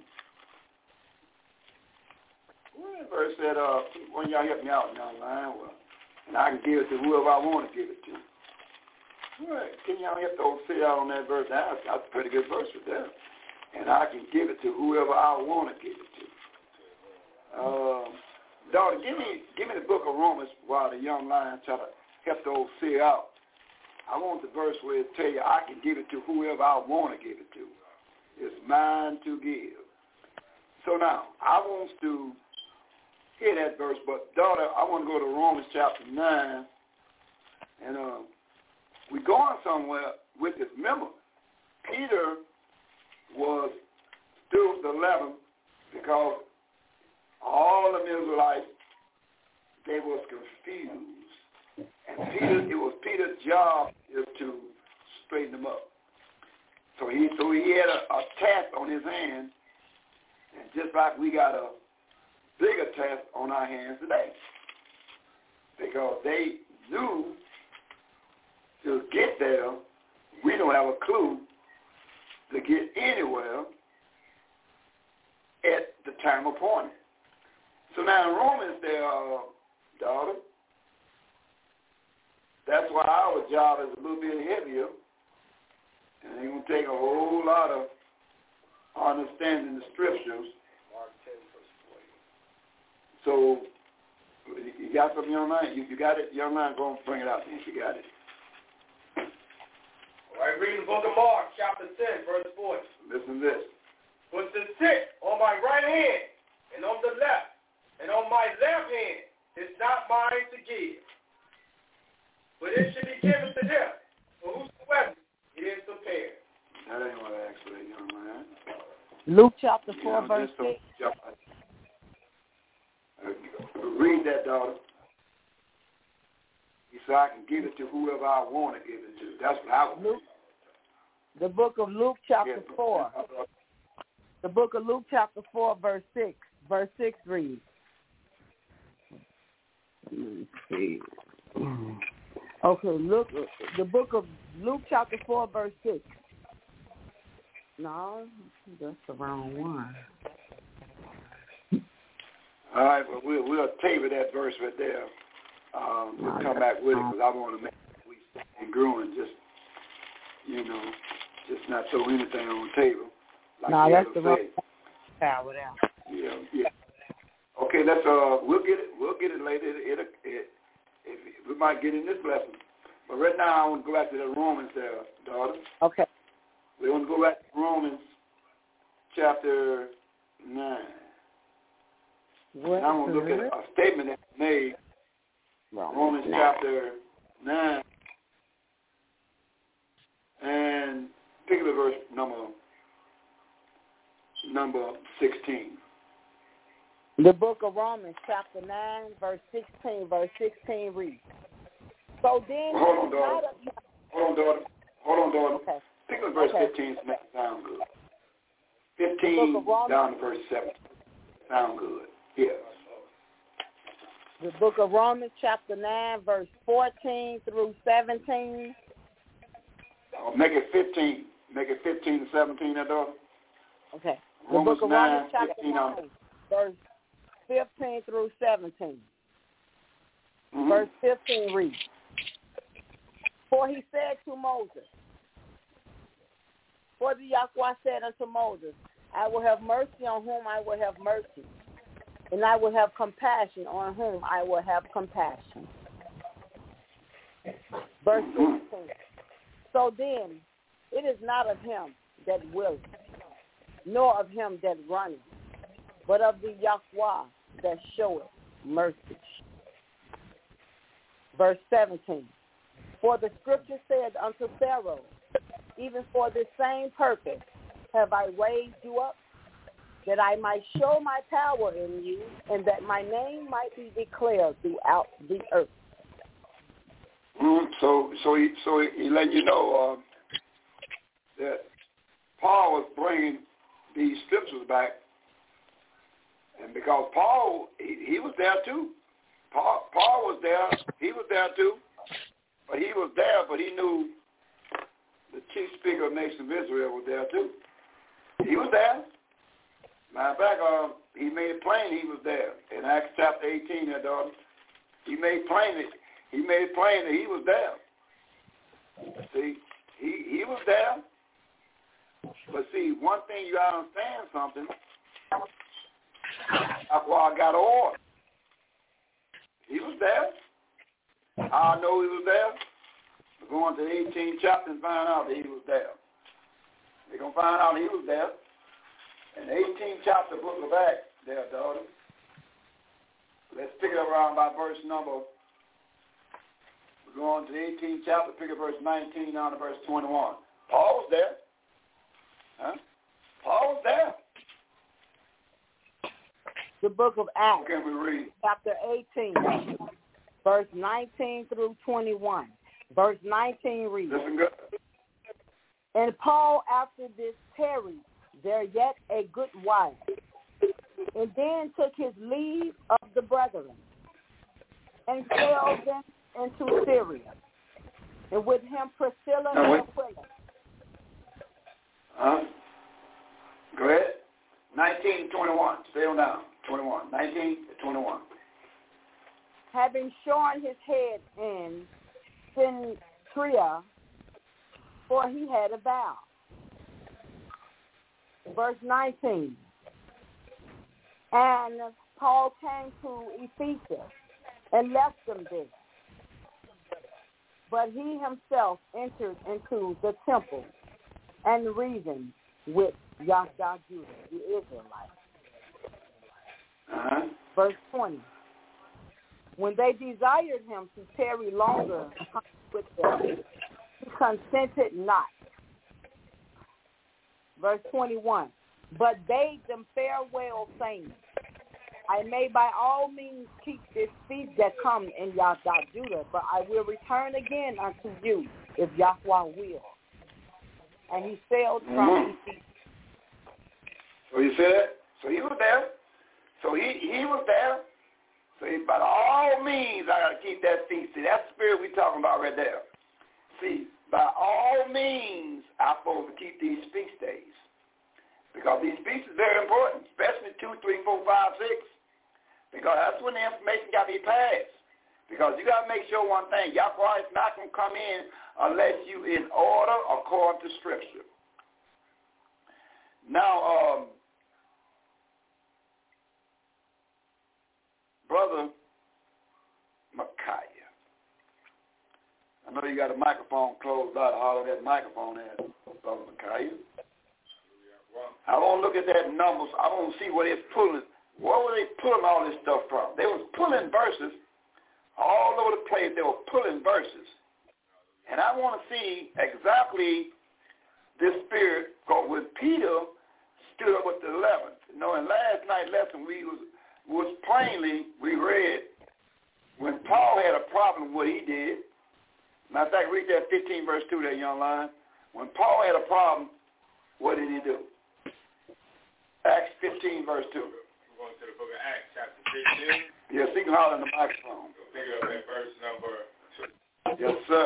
what verse said, uh, when y'all help me out in that line, well, and I can give it to whoever I want to give it to. All right, can y'all help those sit out on that verse? That's, that's a pretty good verse for them. And I can give it to whoever I want to give it to. Uh, daughter, give me give me the book of Romans while the young lion try to help those sit out. I want the verse where it tell you I can give it to whoever I want to give it to. It's mine to give. So now, I want to hear that verse, but daughter, I want to go to Romans chapter nine, and uh, we're going somewhere with this. Remember, Peter was still the eleven because all the Israelites, they was confused. And Peter, it was Peter's job is to straighten them up. So he so he had a, a task on his hand, and just like we got a bigger task on our hands today. Because they knew to get there, we don't have a clue to get anywhere at the time appointed. So now in Romans there, uh, daughter, that's why our job is a little bit heavier, and it's going to take a whole lot of understanding the scriptures. So, you got something, young man? You, you got it? Young man, go and bring it out if you got it. All right, reading the book of Mark, chapter ten, verse forty. Listen to this. But to sit on my right hand and on the left, and on my left hand is not mine to give, but it should be given to them, for whosoever it is prepared. That ain't what I asked for, young man. Luke chapter four, you know, verse six. Read that, daughter. He said, I can give it to whoever I want to give it to. That's what I would do. The book of Luke chapter yeah. four. The book of Luke chapter four, verse six. Verse six reads. Let me see. Okay, look. The book of Luke chapter four, verse six. No, that's the wrong one. All right, well, we'll, we'll table that verse right there. Um, we'll come back with it because I want to make it and growing just, you know. Just not throw anything on the table. Like no, that's the said. wrong power there. Yeah, yeah. Okay, let's uh, we'll get it. We'll get it later. It, it, it, it, we might get in this lesson, but right now I want to go back to the Romans there, daughter. Okay. We want to go back to Romans chapter nine. What and I want to look at a statement that's made. Romans, Romans nine. chapter nine, and particular verse number number sixteen. The book of Romans, chapter nine, verse sixteen. Verse sixteen reads, so then... Hold on, daughter. A... Hold on, daughter. Hold on, daughter. Okay. Particular verse okay. fifteen to make it sound good. fifteen down to verse seventeen. Sound good. Yes. The book of Romans, chapter nine, verse fourteen through seventeen. Oh, make it fifteen. Make it fifteen to seventeen, that daughter. Okay. The Romans book of nine, Romans, chapter fifteen nine, on. verse fifteen through seventeen. Mm-hmm. Verse fifteen reads, for he said to Moses, for the Yahweh said unto Moses, I will have mercy on whom I will have mercy, and I will have compassion on whom I will have compassion. Verse sixteen. So then, it is not of him that willeth, nor of him that runneth, but of the Yahweh that showeth mercy. Verse seventeen. For the scripture said unto Pharaoh, even for this same purpose have I raised you up, that I might show my power in you, and that my name might be declared throughout the earth. Mm-hmm. So, so he, so he, he let you know uh, that Paul was bringing these scriptures back, and because Paul, he, he was there too. Paul, Paul was there. He was there too, but he was there, but he knew the chief speaker of the nation of Israel was there too. He was there. Matter of fact, uh, he made it plain he was there. In Acts chapter eighteen, there, daughter, he made plain that he made it plain that he was there. See, he he was there. But see, one thing you gotta understand something. That's why I got order. He was there. How I know he was there? We're going to the eighteenth chapter and find out that he was there. They're going to find out he was there. In the eighteenth chapter, book of Acts, there, daughter. Let's pick it up around by verse number. We're going to the eighteenth chapter, pick up verse nineteen down to verse twenty-one. Paul was there. Huh? Paul was there. The book of Acts, can we read? chapter eighteen, verse nineteen through twenty-one. Verse nineteen reads, Listen good. And Paul after this tarried there yet a good while, and then took his leave of the brethren, and sailed them into Syria, and with him Priscilla no, and wait. Aquila. Huh? Go ahead. nineteen to twenty-one. Stay on down. twenty-one. nineteen to twenty-one. Having shorn his head in Cenchrea, for he had a vow. Verse nineteen. And Paul came to Ephesus and left them there. But he himself entered into the temple and reasoned with Yahweh Judah, the Israelites. Uh-huh. Verse twenty. When they desired him to tarry longer with them, he consented not. Verse twenty-one. But bade them farewell, saying, I may by all means keep this feast that come in Yahweh Judah, but I will return again unto you, if Yahweh will. And he sailed from mm-hmm. Ephesus. So you see that? So he was there. So he, he was there. So he, by all means, I got to keep that feast. See, that's the spirit we're talking about right there. See, by all means, I'm supposed to keep these feast days. Because these feasts are very important, especially two, three, four, five, six. Because that's when the information got to be passed. Because you got to make sure one thing, Yahweh is not going to come in unless you in order according to Scripture. Now, um, Brother Micaiah, I know you got a microphone closed out. Holler that microphone at Brother Micaiah. I want to look at that numbers. I want to see what it's pulling. Where were they pulling all this stuff from? They was pulling verses all over the place. They were pulling verses. And I want to see exactly this spirit, because when Peter stood up with the eleventh, you know, in last night's lesson, we was, was plainly, we read, when Paul had a problem with what he did. Matter of fact, read that fifteen verse two there, young lion. When Paul had a problem, what did he do? Acts fifteen verse two. We're going to the book of Acts, chapter fifteen. Yes, he can holler in the microphone. We'll pick up at verse number two. Yes, sir.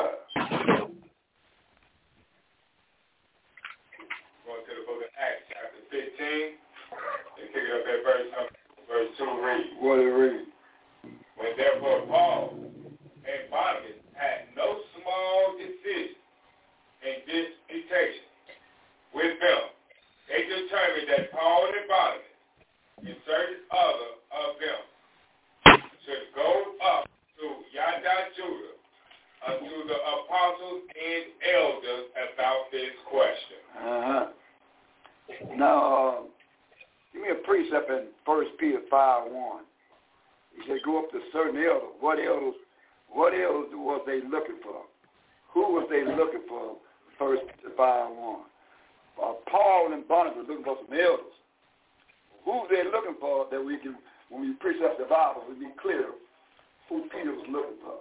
Going to the book of Acts, chapter fifteen. And pick it up at verse number verse two. Read. What did it read? When therefore Paul and Barnabas had no small decision and disputation with them, they determined that Paul and Barnabas and certain other of them should go up to Yada, Judah, unto the apostles and elders about this question. Uh-huh. Now, uh, give me a precept in First Peter five one. He said, go up to certain elders. What elders, what elders was they looking for? Who was they looking for? First Peter five one. Uh, Paul and Barnabas were looking for some elders. Who they looking for that we can, when we precept the Bible, we be clear who Peter was looking for.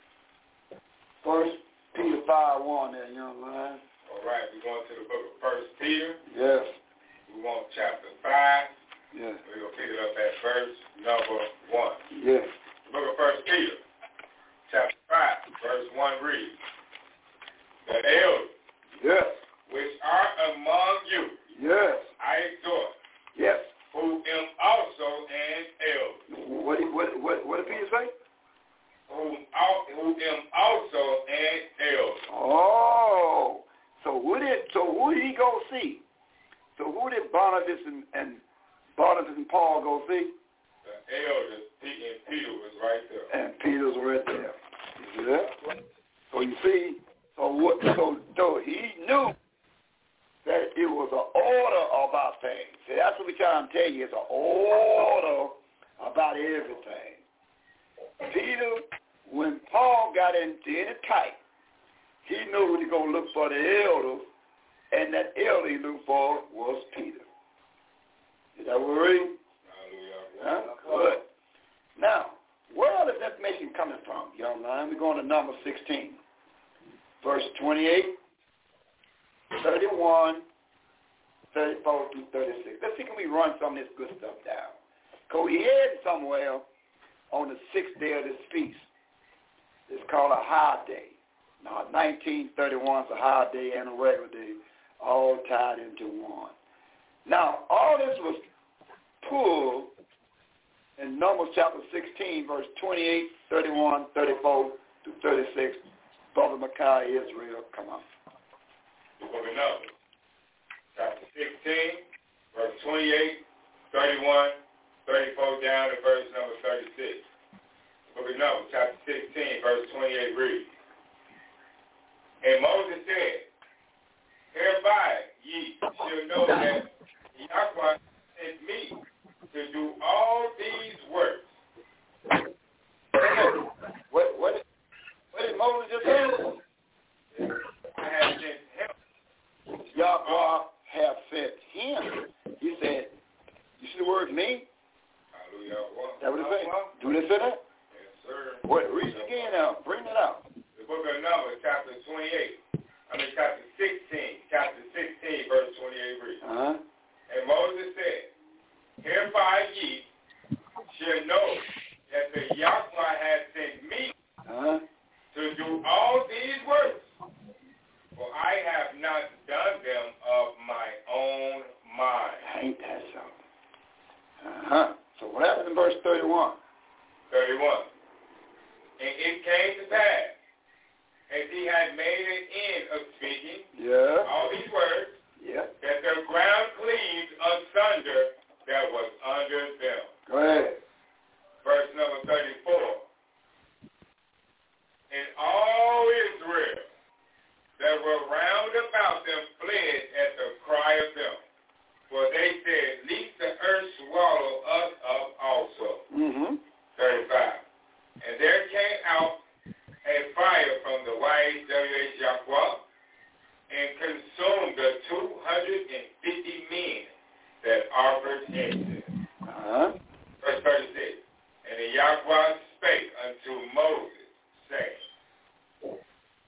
First Peter five one there, young man. All right, we're going to the book of First Peter. Yes. We want chapter five. Yes. We're going to pick it up at verse number one. Yes. The book of First Peter, chapter five, verse one reads, the elders, yes, which are among you, yes, I exhort, yes, who am also an elder. What did, what, what, what did Peter say? Who, who am also an elder. Oh, so who did, so who did he go see? So who did Barnabas and, and Barnabas and Paul go see? The elders, and Peter was right there. And Peter's right there. You see that? So you see, so what? So, so he knew that it was an order about things. See, that's what we're trying to tell you. It's an order about everything. Peter, when Paul got into any tight, he knew who to go look for the elder, and that elder he looked for was Peter. Is that what we're reading? Huh? Good. Now, where is this information coming from, young man? We're going to number sixteen. Verse twenty-eight, thirty-one, thirty-four through thirty-six. Let's see, can we run some of this good stuff down? Because we had somewhere on the sixth day of this feast. It's called a high day. Now, nineteen thirty-one is a high day and a regular day, all tied into one. Now, all this was pulled in Numbers chapter sixteen, verse twenty-eight, thirty-one, thirty-four through thirty-six. Brother Micaiah, Israel, come on. The book of Numbers, chapter sixteen, verse twenty-eight, thirty-one, thirty-four down to verse number thirty-six. The book of Numbers, chapter sixteen, verse twenty-eight reads, and Moses said, hereby ye shall know that Yahweh sent me to do all these works. What, what, what did Moses just say? I have sent him. Yahweh have sent him. He said, you see the word me? Hallelujah. That what it say? Do they say that? Yes, sir. What, read it again now. Bring it out. The book of Numbers, chapter twenty-eight. I mean, chapter sixteen. Chapter sixteen, verse twenty-eight reads. Uh-huh. And Moses said, hereby ye shall know that the Yahweh has sent me uh-huh. to do all these works, for I have not done them of my own mind. Ain't that something? Uh-huh. So what happened in verse thirty-one? thirty-one. And it came to pass, as he had made an end of speaking yeah. all these words, Yeah. That the ground cleaved asunder that was under them. Go ahead. Verse number thirty-four. And all Israel that were round about them fled at the cry of them. For they said, lest the earth swallow us up also. Mm-hmm. thirty-five. And there came out a fire from the Y H W H Yahweh and consumed the two hundred fifty men that offered incense. Uh-huh. Verse thirty-six. And the Yahweh spake unto Moses, saying.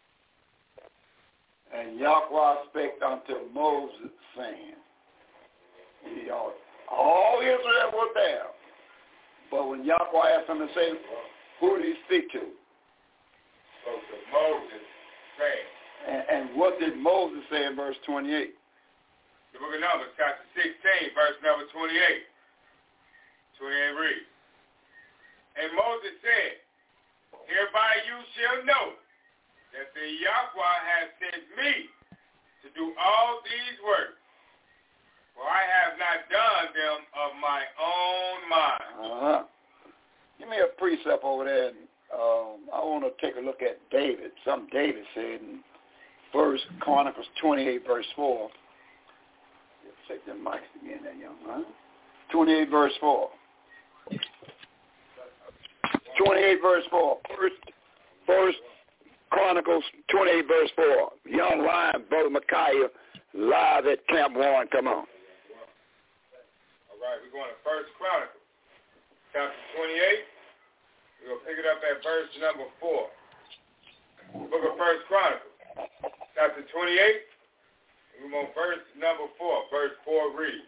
And Yahweh spake unto Moses, saying. He, all, all Israel was there. But when Yahweh asked him to say, who did he speak to? Spoke to Moses, saying. And, and what did Moses say in verse twenty-eight? The book of Numbers, chapter sixteen, verse number twenty-eight. twenty-eight reads. And Moses said, hereby you shall know that the Yahweh has sent me to do all these works. For I have not done them of my own mind. Uh-huh. Give me a precept over there. And, um, I want to take a look at David. Something David said in First Chronicles twenty-eight, verse four. Check the mics again there, young man. twenty-eight, verse four. twenty-eight, verse four. First, First Chronicles twenty-eight, verse four. Young lion, Brother Micaiah, live at Camp Warren. Come on. All right, we're going to First Chronicles, chapter twenty-eight. We're going to pick it up at verse number four. Book of First Chronicles, chapter twenty-eight. We're going to verse number four. Verse four reads.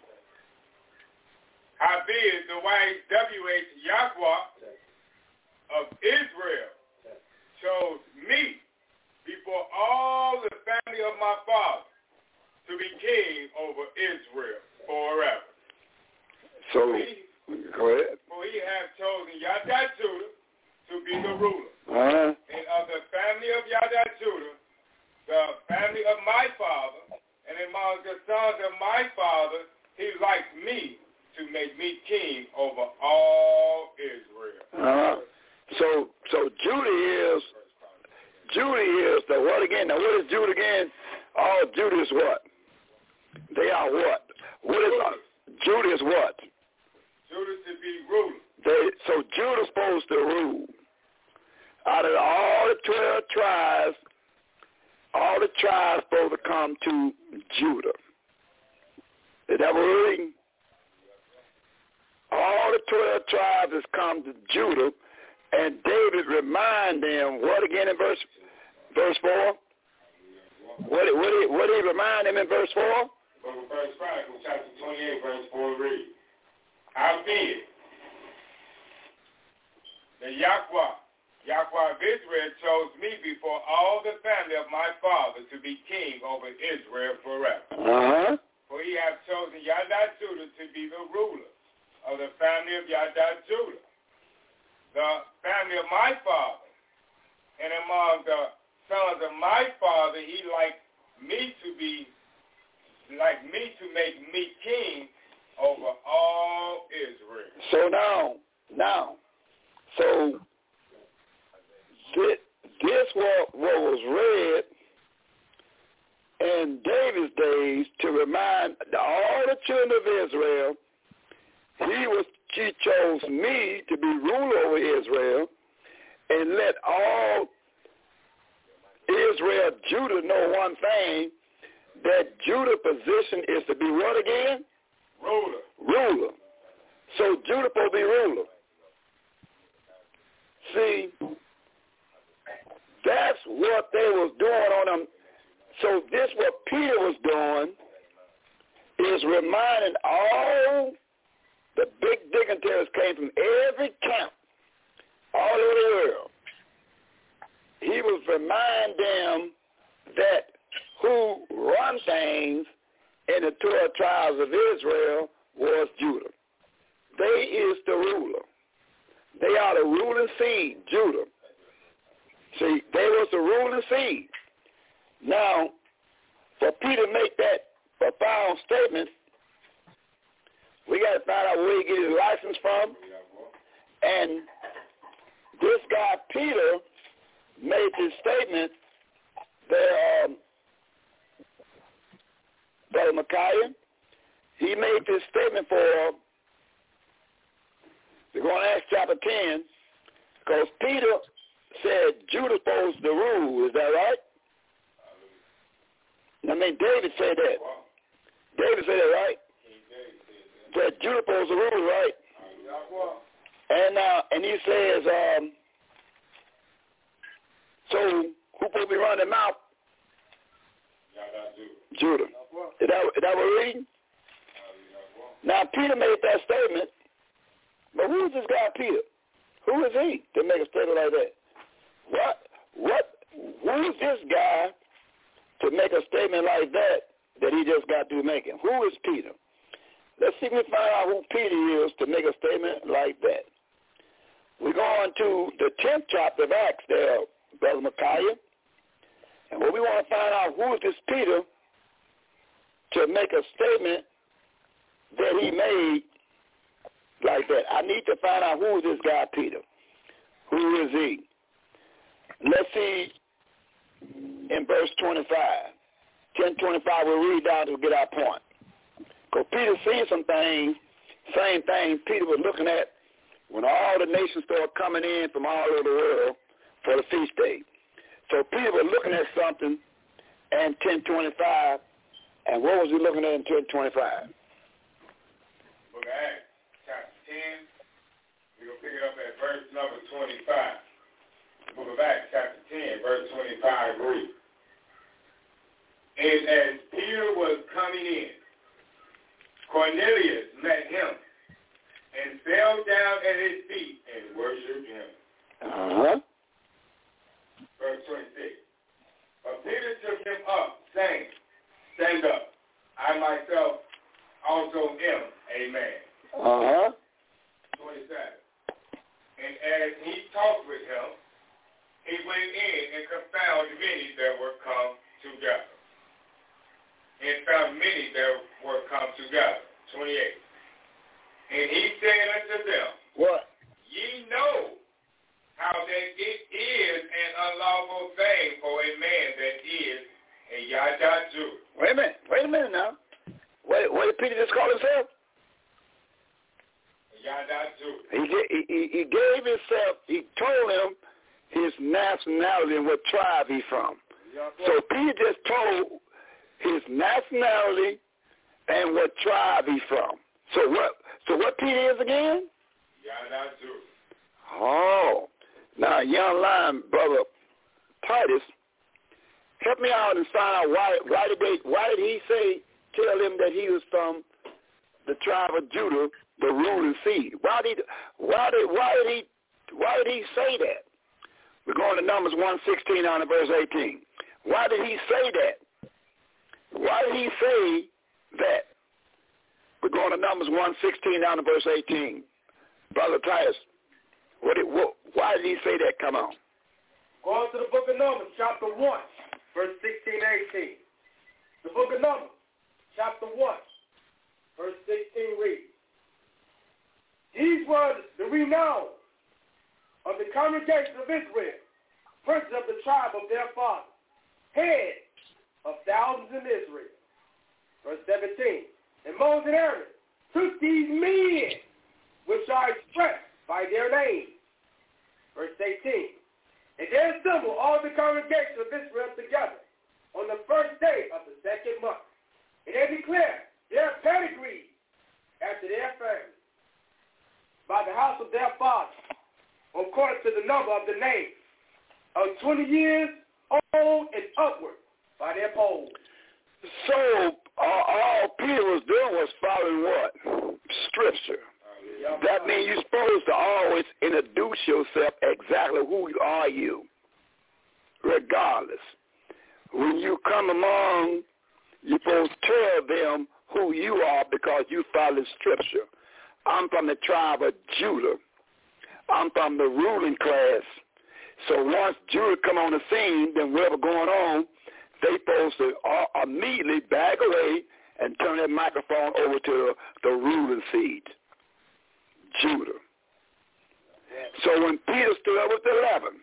Howbeit the Y H W H Yahweh of Israel chose me before all the family of my father to be king over Israel forever. So, for he, go ahead. For he hath chosen Yahweh Judah to be the ruler. Uh-huh. And of the family of Yahweh Judah, the family of my father, and among the sons of my father, he liked me to make me king over all Israel. Uh-huh. So, so Judah is, Judah is the what again? Now, what is Judah again? All Judah is what? They are what? What is uh, Judah is what? Judah to be ruler. They, so Judah's supposed to rule. Out of all the twelve tribes, all the tribes supposed to come to Judah. Is that what we're reading? All the twelve tribes has come to Judah, and David remind them, what again in verse verse four? What did, what did, what did he remind them in verse four? Book of First Chronicles, chapter twenty-eight, verse four reads. Howbeit, the Yahweh, Yahweh of Israel chose me before all the family of my father to be king over Israel forever. Uh-huh. For he hath chosen Yahweh Judah to be the ruler of the family of Yahweh Judah, the family of my father, and among the sons of my father, he liked me to be, like me to make me king over all Israel. So now, now, so this, this what, what was read in David's days to remind all the children of Israel, he was he chose me to be ruler over Israel, and let all Israel, Judah know one thing, that Judah's position is to be what again? Ruler. Ruler. So Judah supposed to be ruler. See, that's what they was doing on them. So this what Peter was doing is reminding all the big dignitaries came from every camp all over the world. He was reminding them that who run things in the twelve tribes of Israel was Judah. They is the ruler. They are the ruling seed, Judah. See, they was the ruling seed. Now, for Peter to make that for final statements, we got to find out where he get his license from. And this guy, Peter, made this statement that, um, Brother Micaiah, he made this statement for, we're going to Acts chapter ten, because Peter said Judah supposed to rule. Is that right? I mean, David said that. David said that, right? That Judah supposed to rule, right? And uh, and he says, um, so who supposed to be running the mouth? Judah. Is that, is that what we're reading? Now, Peter made that statement, but who is this guy, Peter? Who is he to make a statement like that? What? What? Who is this guy to make a statement like that that he just got through making? Who is Peter? Let's see if we find out who Peter is to make a statement like that. We're going to the tenth chapter of Acts there, Brother Micaiah. And what we want to find out, who is this Peter to make a statement that he made like that? I need to find out who is this guy, Peter. Who is he? Let's see in verse twenty-five. ten twenty-five, we'll read down to get our point. Because Peter seen some things, same thing Peter was looking at when all the nations started coming in from all over the world for the feast day. So Peter was looking at something in ten twenty-five, and what was he looking at in ten twenty-five? Book of Acts, chapter ten, we're going to pick it up at verse number twenty-five. Book of Acts, chapter ten, verse twenty-five, read. And as Peter was coming in, Cornelius met him and fell down at his feet and worshipped him. Uh-huh. Verse twenty-six. But Peter took him up, saying, stand up. I myself also am a man. Uh-huh. twenty-seven. And as he talked with him, he went in and confounded many that were come together. And found many that were come together. twenty-eight. And he said unto them, what? Ye know how that it is an unlawful thing for a man that is a Yada Jew. Wait a minute. Wait a minute now. What, what did Peter just call himself? A Yada Jew. He, he, he gave himself, he told him his nationality and what tribe he's from. So Peter just told his nationality and what tribe he's from. So what So what Peter is again? Yada Jew. Oh. Now, young lion brother Titus, help me out and find out why why did they why did he say tell him that he was from the tribe of Judah, the ruling seed? Why did why did why did he why did he say that? We're going to Numbers one sixteen on to verse eighteen. Why did he say that? Why did he say that? We're going to Numbers one sixteen down to verse eighteen. Brother Titus, what did, what, why did he say that? Come on. Go on to the book of Numbers, chapter one, verse sixteen, eighteen. The book of Numbers, chapter one, verse sixteen reads, these were the renown of the congregation of Israel, princes of the tribe of their fathers, heads of thousands in Israel. Verse seventeen. And Moses and Aaron took these men, which are expressed by their names. Verse eighteen. And they assembled all the congregation of Israel together on the first day of the second month. And they declared their pedigree after their family by the house of their fathers, according to the number of the names of twenty years old and upward by their polls. So uh, all Peter was doing was following what? Scripture. That means you're supposed to always introduce yourself exactly who are you, regardless. When you come among, you're supposed to tell them who you are because you follow Scripture. I'm from the tribe of Judah. I'm from the ruling class. So once Judah come on the scene, then whatever going on, they supposed to uh, immediately back away and turn that microphone over to the, the ruling seed, Judah. So when Peter stood up with the eleven,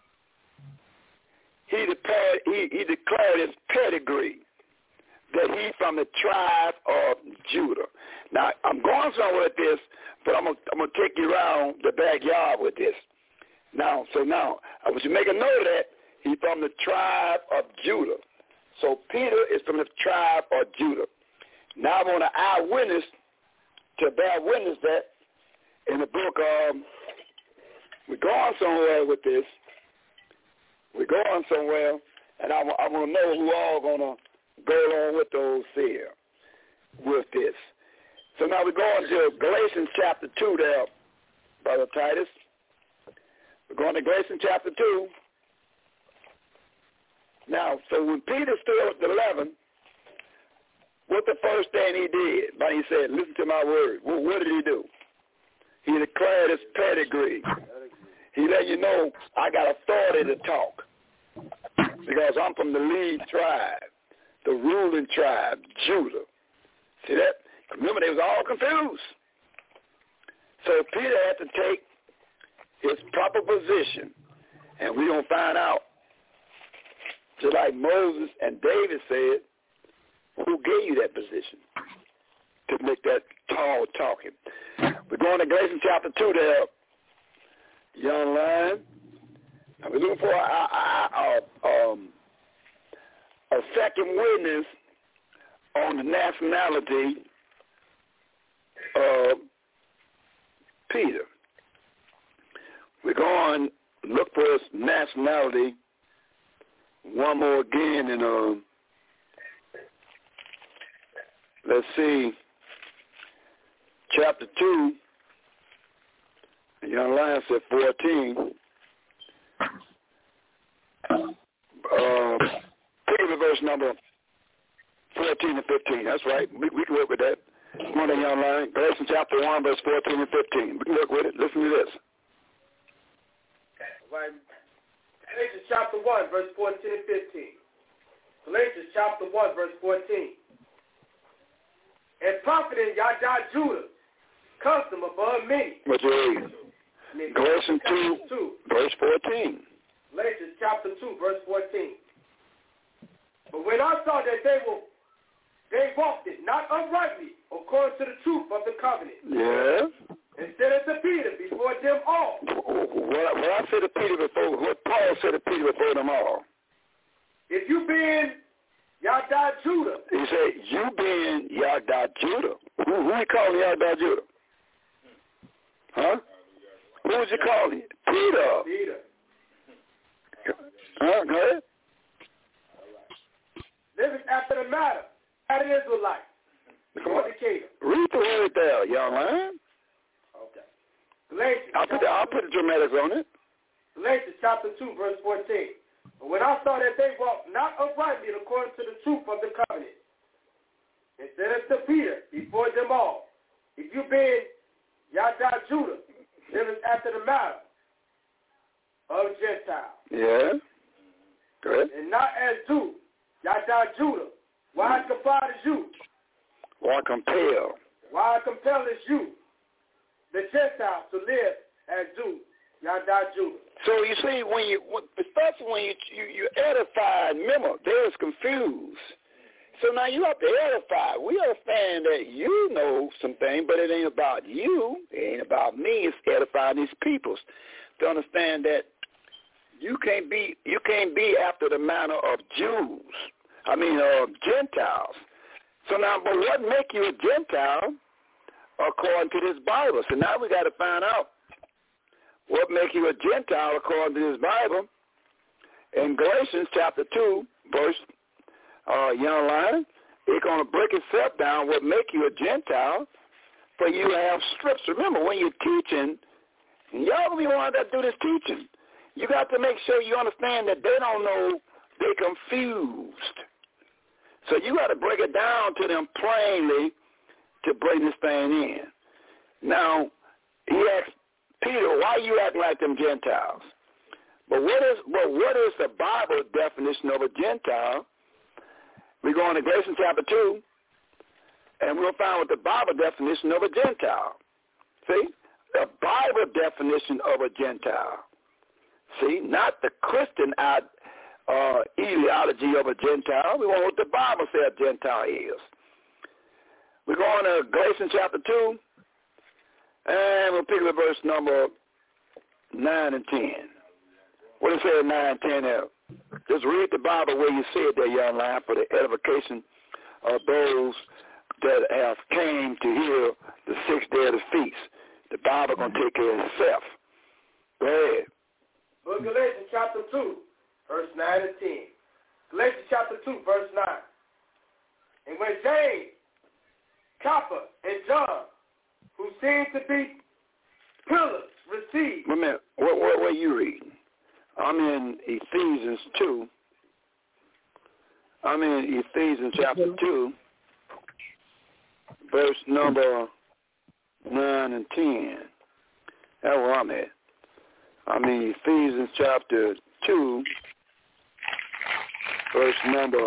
he declared, he, he declared his pedigree, that he's from the tribe of Judah. Now, I'm going somewhere with this, but I'm going I'm to take you around the backyard with this. Now, so now, I want you to make a note of that. He's from the tribe of Judah. So Peter is from the tribe of Judah. Now I want an eyewitness to bear witness that in the book, um, we're going somewhere with this. We're going somewhere, and I, I want to know who all going to go along with those here with this. So now we're going to Galatians chapter two there, Brother Titus. We're going to Galatians chapter two. Now, so when Peter stood up at eleven, what the first thing he did? But he said, listen to my word. Well, what did he do? He declared his pedigree. He let you know, I got authority to talk because I'm from the lead tribe, the ruling tribe, Judah. See that? Remember, they was all confused. So Peter had to take his proper position, and we're going to find out, just like Moses and David said, who gave you that position to make that tall talking. We're going to Galatians chapter two there, young lion. We're looking for a, a, a, um, a second witness on the nationality of Peter. We're going to look for his nationality one more again, and uh, let's see, chapter two, young lion said fourteen. Uh, Peter, verse number fourteen and fifteen. That's right. We, we can work with that. Come on, young lion. Galatians chapter one, verse fourteen and fifteen. We can work with it. Listen to this. Right. Galatians chapter one, verse fourteen and fifteen. Galatians chapter one, verse fourteen. And profiting Yada Judah, custom above many. What you read? Galatians two, two, verse fourteen. Galatians chapter two, verse fourteen. But when I saw that they were, they walked it not uprightly, according to the truth of the covenant. Yeah. And said it to Peter before them all. What, what I said to Peter before, what Paul said to Peter before them all. If you being Yada Judah. He said, you being Yada Judah. Who, who you calling Yada Judah? Huh? Who was you calling? Peter. Peter. Huh? Go ahead. Living after the matter. At an Israelite. Fornicator. Read the word there, young man. Okay. Galatians. I'll put, the, I'll put the dramatics on it. Galatians chapter two, verse fourteen. But when I saw that they walked not uprightly according to the truth of the covenant, and said it to Peter before them all, if you being Yada Judah, living after the matter of Gentiles. Yeah. Good. And not as do Yada Judah. Why compel is you? Why compel? Why compel is you, the Gentiles, to live as do Yada Judah. So you see, when you, especially when you you, you edify, remember, they was confused. So now you have to edify. We understand that you know something, but it ain't about you. It ain't about me. It's edifying these peoples to understand that you can't be you can't be after the manner of Jews. I mean, uh, Gentiles. So now, but what make you a Gentile according to this Bible? So now we got to find out what make you a Gentile according to this Bible. In Galatians chapter two, verse uh, young lion, it's going to break itself down what make you a Gentile, for you have scripture. Remember, when you're teaching, y'all going to be one that do this teaching. You got to make sure you understand that they don't know, they're confused. So you got to break it down to them plainly to bring this thing in. Now, he asked Peter, why you acting like them Gentiles? But what is but what is the Bible definition of a Gentile? We go on to Galatians chapter two, and we'll find what the Bible definition of a Gentile. See? The Bible definition of a Gentile. See? Not the Christian uh, ideology of a Gentile. We want what the Bible says a Gentile is. We're going to Galatians chapter two, and we'll pick up verse number nine and ten. What does it say in nine and ten there? Just read the Bible where you see it there, young man, for the edification of those that have came to hear the sixth day of the feast. The Bible going to take care of itself. Go ahead. Book of Galatians chapter two, verse nine and ten. Galatians chapter two, verse nine. And when James, Copper, and John, who seemed to be pillars, received. Wait a minute. What, what, what are you reading? I'm in Ephesians two. I'm in Ephesians chapter two, verse number nine and ten. That's where I'm at. I'm in Ephesians chapter two, verse number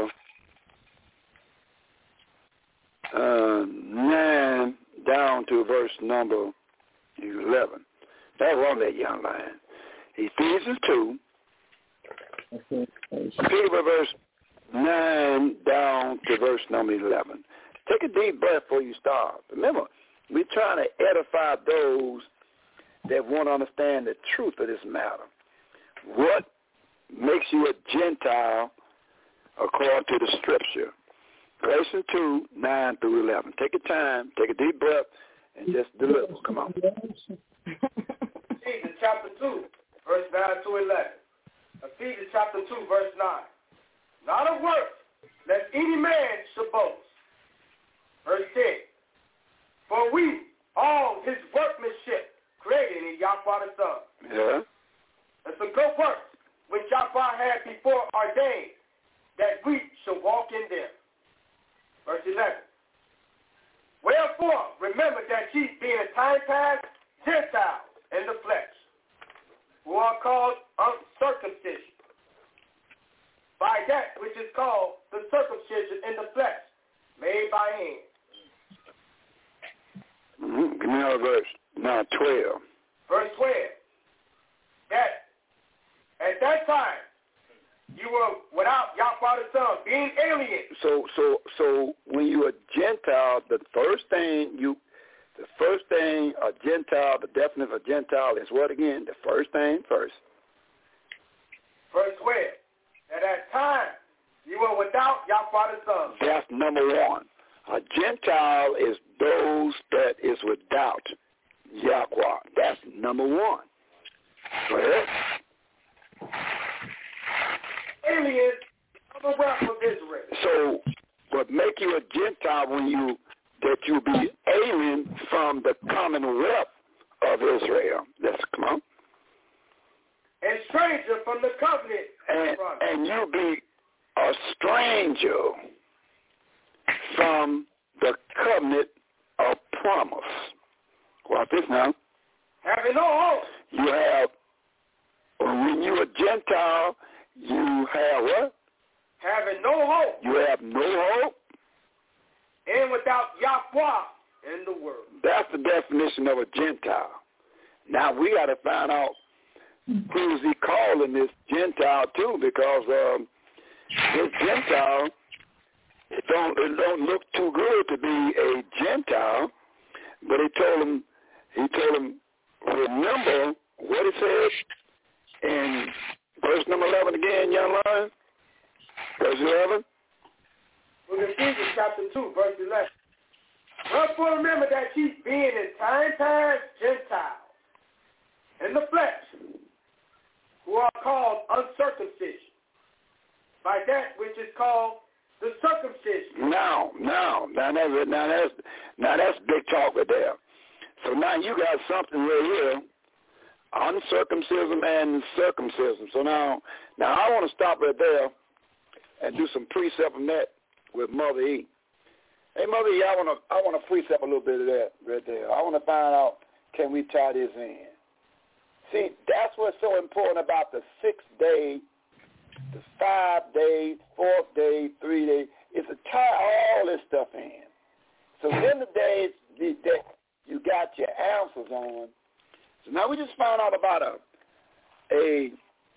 uh, nine down to verse number eleven. That's where I'm at, young man. Ephesians two, verse nine down to verse number eleven. Take a deep breath before you start. Remember, we're trying to edify those that want to understand the truth of this matter. What makes you a Gentile according to the Scripture? Galatians two, nine through eleven. Take your time, take a deep breath, and just deliver. Come on. Ephesians chapter two, verse nine to eleven. Ephesians chapter two, verse nine. Not of works, lest any man should boast. Verse ten. For we, all his workmanship, created in Yahweh the Son. Yeah. And some good works, which Yahweh had before ordained, that we should walk in them. Verse eleven. Wherefore, remember that ye, being in time past, Gentiles in the flesh, who are called uncircumcision, by that which is called the circumcision in the flesh, made by hands. Mm-hmm. Give me another verse. Now twelve. Verse twelve. That at that time you were without Yahweh the Son, being alien. So, so, so when you're a Gentile, the first thing you, the first thing a Gentile, the definition of a Gentile is what again? The first thing first. Verse twelve. At that time you were without Yahweh the Son. That's number one. A Gentile is those that is without Yahweh. That's number one. Go ahead. Aliens of the wealth of Israel. So, what make you a Gentile when you that you be alien from the commonwealth of Israel? Let's come on. And stranger from the covenant. And, and you be a stranger from the covenant of promise. Watch this now. Having no hope. You have, when you're a Gentile, you have what? Having no hope. You have no hope. And without Yahweh in the world. That's the definition of a Gentile. Now we got to find out who's he calling this Gentile to, because um, this Gentile, it don't, it don't look too good to be a Gentile, but he told him, he told him, remember what it says in verse number eleven again, young man? Verse eleven? Well, Ephesians chapter two, verse eleven. Wherefore remember that ye being in time past Gentiles in the flesh, who are called uncircumcision, by that which is called the circumcision. Now, now, now that's now that's now that's big talk right there. So now you got something right here, uncircumcision and circumcision. So now, now I want to stop right there and do some precept on that with Mother E. Hey, Mother E, I want to I want to precept a little bit of that right there. I want to find out, can we tie this in? See, that's what's so important about the sixth day, the five day, fourth day, three day, is to tie all this stuff in. So in the days that you got your answers on, so now we just found out about a, a,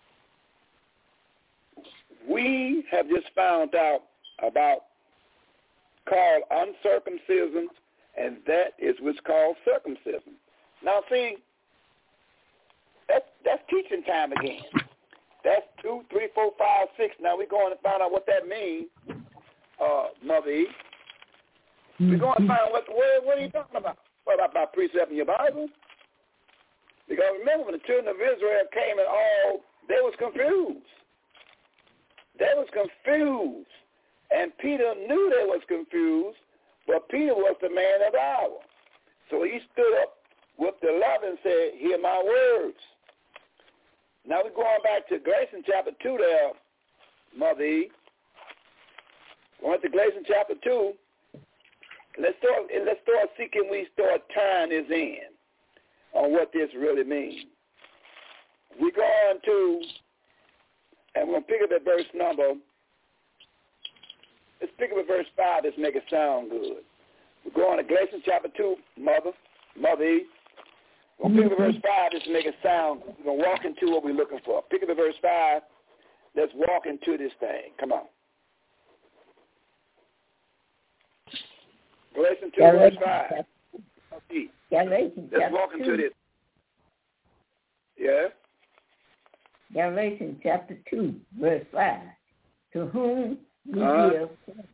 we have just found out about called uncircumcision, and that is what's called circumcision. Now see, that's, that's teaching time again. That's two, three, four, five, six. Now we're going to find out what that means, uh, Mother E. We're going to find out what, what, what are you talking about? What about, about precept in your Bible? Because remember, when the children of Israel came and all, they was confused. They was confused. And Peter knew they was confused, but Peter was the man of the hour. So he stood up with the eleven and said, hear my words. Now we're going back to Galatians chapter two there, Mother E. Going to Galatians chapter two. Let's start, let's start seeking, we start tying this in on what this really means. We're going to, and we're going to pick up at verse number, let's pick up at verse five, let's make it sound good. We're going to Galatians chapter two, Mother, Mother E. We're going to pick up at verse five, let's make it sound good. We're going to walk into what we're looking for. Pick up at verse five, let's walk into this thing. Come on. Galatians two, verse five. Galatians Let's walk into this. Yeah? Galatians chapter two, verse five. To whom we uh, give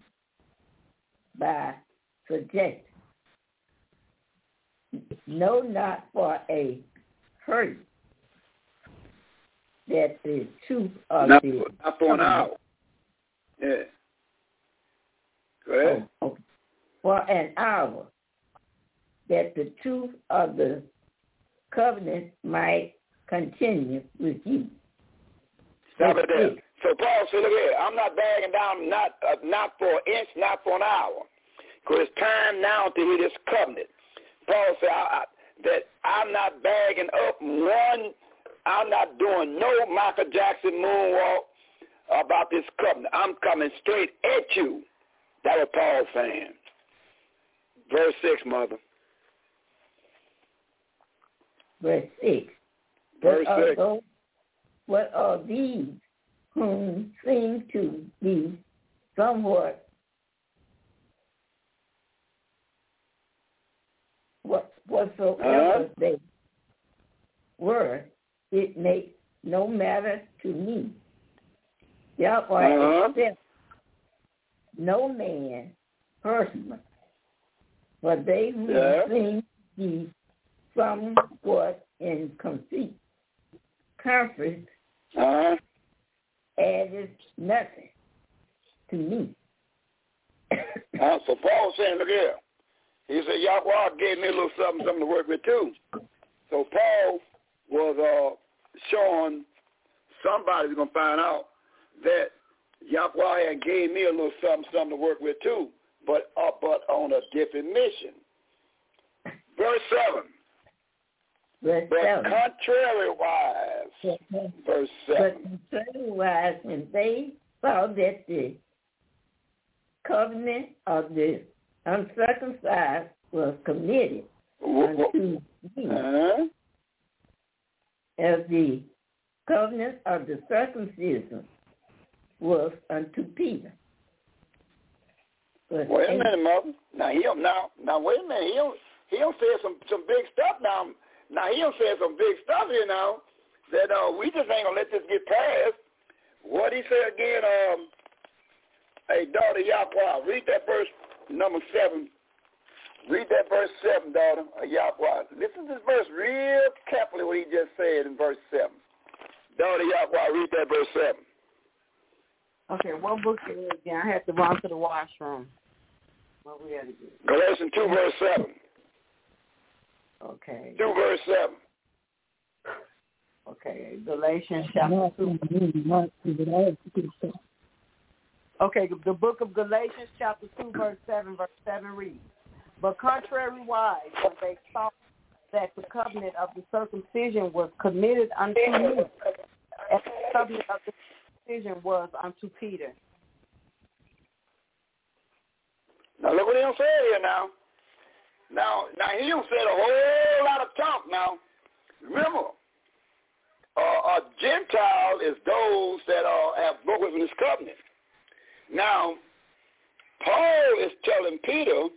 by suggestion. No, not for a hurt that the truth of not the... For, not for an hour. Yeah. Go ahead. Oh, okay. For an hour, that the truth of the covenant might continue with you. Stop it there. So Paul said, look here, I'm not bagging down not uh, not for an inch, not for an hour. Because it's time now to hear this covenant. Paul said I, I, that I'm not bagging up one, I'm not doing no Michael Jackson moonwalk about this covenant. I'm coming straight at you. That was Paul saying. Verse six, Mother. Verse six. Verse what six. Are those, what are these whom seem to be somewhat what whatsoever uh-huh. they were, it makes no matter to me. Therefore, uh-huh. except no man personally, but they who yeah. seem to be somewhat in conceit, comfort, uh-huh. added nothing to me. uh, so Paul saying, look here. He said, Yahweh gave me a little something, something to work with too. So Paul was uh, showing somebody, we're going to find out, that Yahweh had gave me a little something, something to work with too, but uh, but on a different mission. Verse seven. Verse but seven. contrary-wise, verse seven. But contrary-wise, when they saw that the covenant of the uncircumcised was committed unto me, uh-huh. as the covenant of the circumcision was unto Peter. But wait a minute, Mother. Now he don't now now wait a minute. He don't he don't say some some big stuff now. Now he don't say some big stuff here now that uh we just ain't gonna let this get past. What he say again? Um, hey, daughter Yahweh, read that verse number seven. Read that verse seven, daughter uh, Yahweh. Listen to this verse real carefully. What he just said in verse seven. Daughter Yahweh, read that verse seven. Okay, what book is it again? I had to run to the washroom. What we had to do? Galatians two, verse seven. Okay. two, verse seven. Okay, Galatians chapter two. Okay, the book of Galatians chapter two, verse seven, verse seven reads, but contrary-wise, when they saw that the covenant of the circumcision was committed unto me, and the covenant of the circumcision was unto Peter. Now Now look what he don't say here now. Now, now he don't say a whole lot of talk now. Remember, uh, a Gentile is those that uh, have broken with this covenant. Now, Paul is telling Peter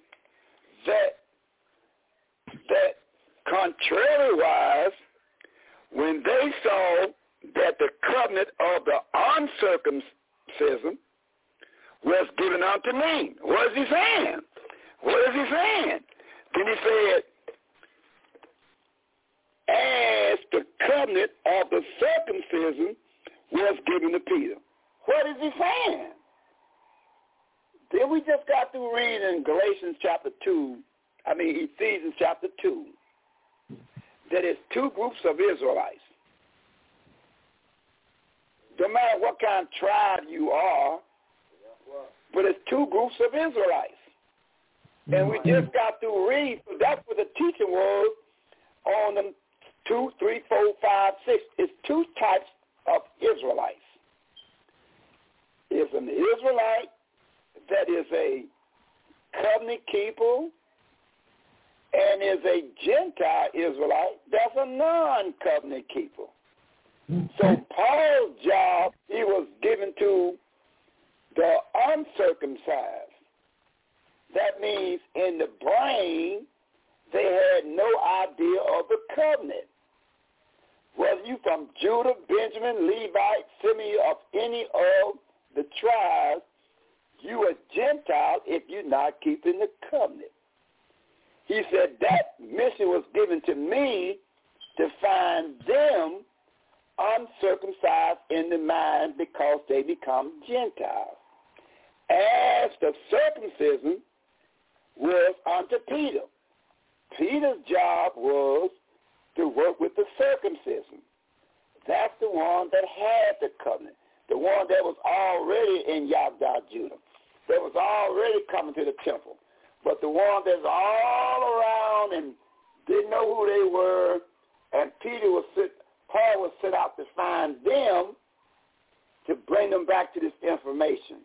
that that contrary-wise, when they saw that the covenant of the uncircumcision was given unto me. What is he saying? What is he saying? Then he said, as the covenant of the circumcision was given to Peter. What is he saying? Then we just got through reading Galatians chapter two, I mean Ephesians chapter two, that it's two groups of Israelites. No matter what kind of tribe you are, but it's two groups of Israelites. And we just got through reading, so that's what the teaching was on them two, three, four, five, six. It's two types of Israelites. It's an Israelite that is a covenant keeper and is a Gentile Israelite that's a non-covenant keeper. So Paul's job, he was given to the uncircumcised. That means in the brain, they had no idea of the covenant. Whether you from Judah, Benjamin, Levite, Simeon, of any of the tribes, you a Gentile if you're not keeping the covenant. He said that mission was given to me to find them uncircumcised in the mind because they become Gentiles. As the circumcision was unto Peter. Peter's job was to work with the circumcision. That's the one that had the covenant, the one that was already in Yabdah, Judah, that was already coming to the temple. But the one that's all around and didn't know who they were, and Peter was sit, Paul was set out to find them to bring them back to this information.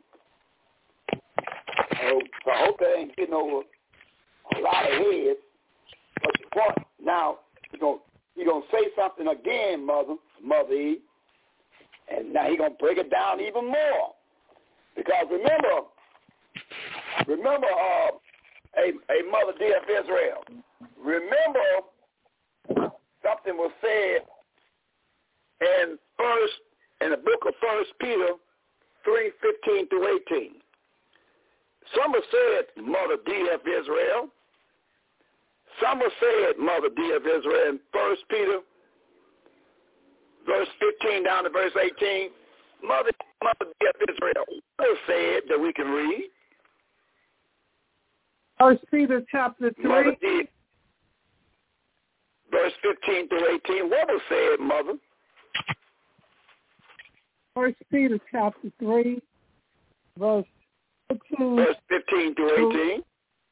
So, so I hope that ain't getting over a lot of heads. But the point, now, he's going he gonna say something again, Mother, Mother Eve, and now he's going to break it down even more. Because remember, remember, uh, a, a Mother dear of Israel, remember something was said in first, in the book of First Peter three, fifteen through eighteen. Some have said, Mother dear of Israel. Some have said, Mother dear of Israel, in First Peter, verse fifteen down to verse eighteen. Mother, Mother dear of Israel, what was said that we can read? First Peter chapter three. Mother dear, verse fifteen through eighteen. What was said, Mother? First Peter chapter three, verse fifteen. Verse fifteen through eighteen.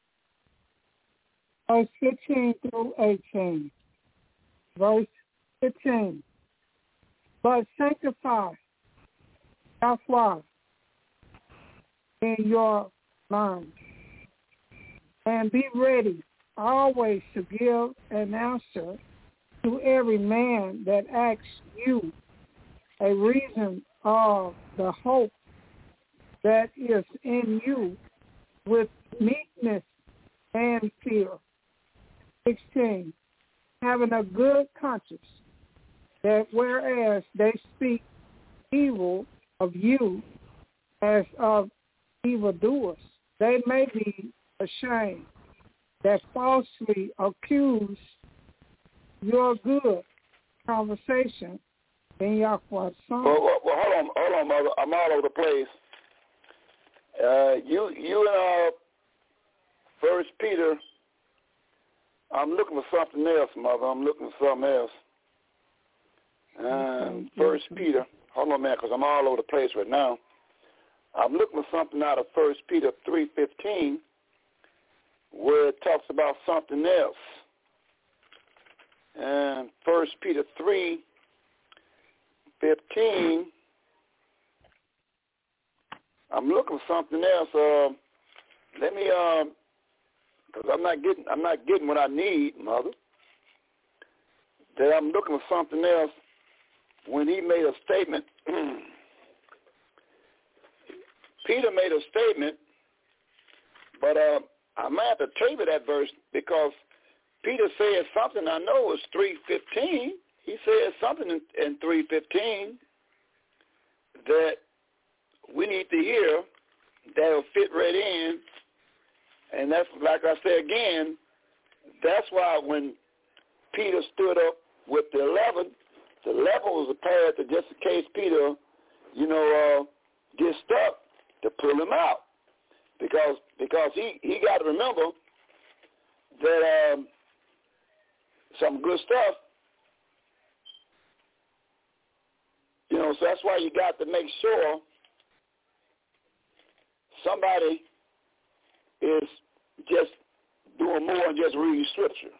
Verse fifteen through eighteen. Verse fifteen. But sanctify Yahweh in your mind, and be ready always to give an answer to every man that asks you a reason of the hope that is in you with meekness and fear. sixteen. Having a good conscience, that whereas they speak evil of you as of evildoers, they may be ashamed that falsely accuse your good conversation in Yahweh's Son. Well, well, well, hold on, hold on, Mother. I'm all over the place. Uh, you, you and uh, First Peter. I'm looking for something else, Mother. I'm looking for something else. Um, First Peter. Hold on a minute, because I'm all over the place right now. I'm looking for something out of First Peter three fifteen, where it talks about something else. And First Peter three fifteen. I'm looking for something else. Uh, let me, um, because I'm not getting, I'm not getting what I need, Mother. That I'm looking for something else. When he made a statement, Peter made a statement, but uh, I might have to table that verse because Peter said something. I know it's three fifteen. He said something in, in three fifteen that we need to hear that'll fit right in. And that's, like I said again, that's why when Peter stood up with the eleven, the eleven was prepared to, just in case Peter, you know, uh, gets stuck, to pull him out. Because because he, he got to remember that um, some good stuff, you know, so that's why you got to make sure somebody is just doing more than just reading scripture.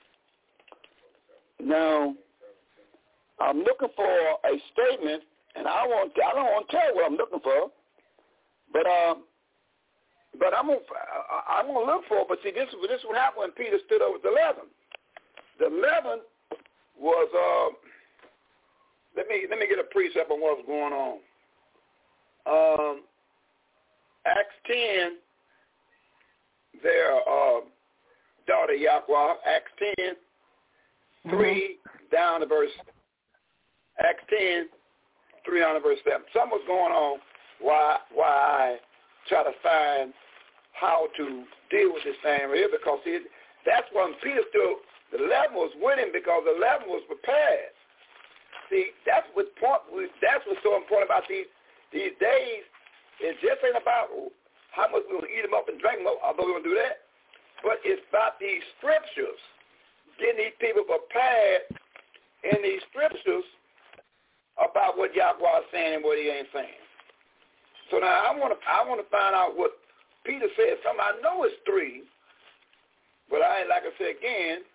Now, I'm looking for a statement, and I want I don't want to tell you what I'm looking for, but um, but I'm gonna I'm gonna look for it. But see, this is this is what happened when Peter stood over the eleven. The eleven was uh, let me let me get a precept on what was going on. Um, Acts ten, their uh, daughter Yahweh, Acts ten, three mm-hmm. down to verse. Acts ten, three down to verse seven. Something was going on. Why why I try to find how to deal with this thing right here, because see, that's when Peter stood. The eleven was winning because the eleven was prepared. See, that's what point. That's what's so important about these these days. It just ain't about how much we're going to eat them up and drink them up, although we're going to do that. But it's about these scriptures, getting these people prepared in these scriptures about what Yahweh is saying and what he ain't saying. So now I want to I want to find out what Peter said. Something I know it's three, but I like I said again,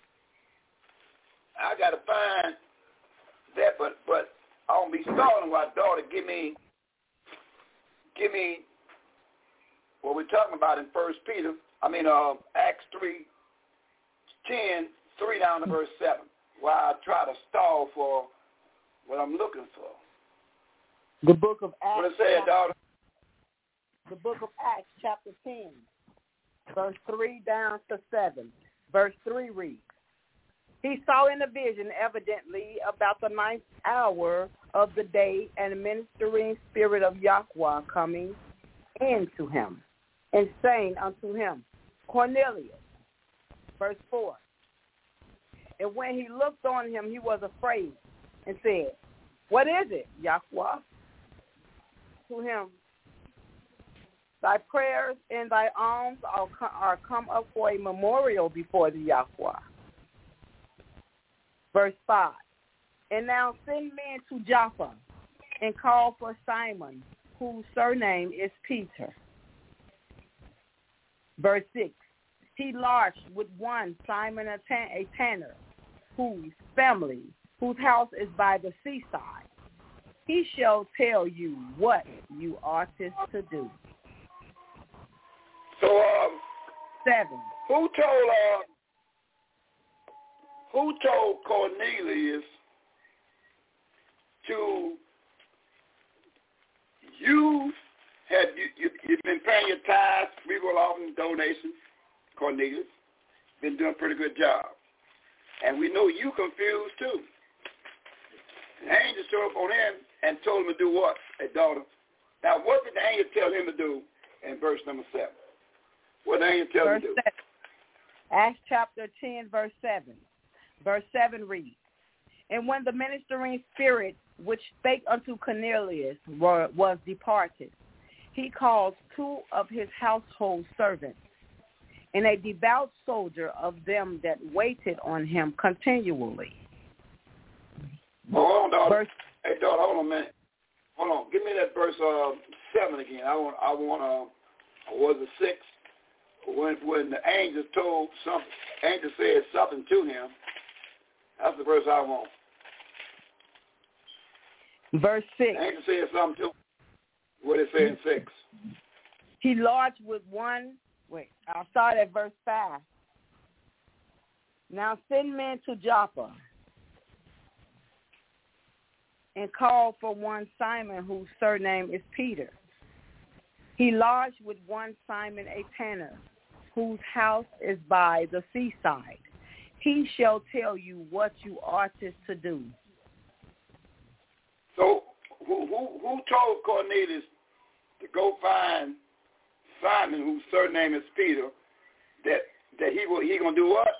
I got to find that. But but I won't be stalling my daughter. Give me give me what we're talking about in First Peter. I mean uh, Acts three ten three down to verse seven. While I try to stall for what I'm looking for. The book of Acts. What it said, daughter? The book of Acts, chapter ten, verse three down to seven. Verse three reads, he saw in a vision evidently about the ninth hour of the day, and a ministering spirit of Yahweh coming into him, and saying unto him, Cornelius. Verse four. And when he looked on him, he was afraid and said, what is it, Yahweh? To him, thy prayers and thy alms are come up for a memorial before the Yahweh. Verse five. And now send men to Joppa and call for Simon, whose surname is Peter. Verse six. He lodged with one Simon a, tan- a tanner, whose family, whose house is by the seaside. He shall tell you what you ought to do. So, um, seven. Who told uh, who told Cornelius to you had you, you you've been paying your tithes, regal offering, donations, Cornelius, been doing a pretty good job. And we know you confused too. The angel showed up on him and told him to do what? A daughter. Now, what did the angel tell him to do in verse number seven? What did the angel tell verse him to do? Seven. Acts chapter ten, verse seven. Verse seven reads, and when the ministering spirit which spake unto Cornelius were, was departed, he called two of his household servants, and a devout soldier of them that waited on him continually. Oh, hold on, daughter. Verse, hey, daughter, hold on a minute. Hold on. Give me that verse uh, seven again. I want, I want, uh, was it six? When when the angel told something, angel said something to him. That's the verse I want. Verse six. The angel said something to him. What it say in six? He lodged with one, wait, I'll start at verse five. Now send men to Joppa and call for one Simon, whose surname is Peter. He lodged with one Simon a tanner, whose house is by the seaside. He shall tell you what you ought to do. So who, who, who told Cornelius to go find Simon, whose surname is Peter, that, that he will, he going to do what?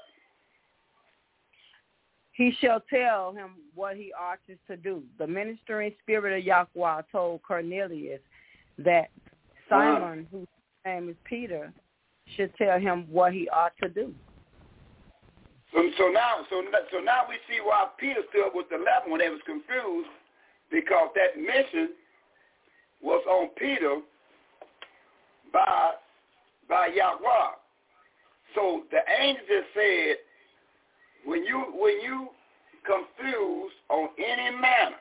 He shall tell him what he ought to do. The ministering spirit of Yahweh told Cornelius that Simon, uh-huh. whose name is Peter, should tell him what he ought to do. So, so now, so, so now we see why Peter stood with the eleven when they was confused, because that mission was on Peter by by Yahweh. So the angel just said, when you when you confused on any manner,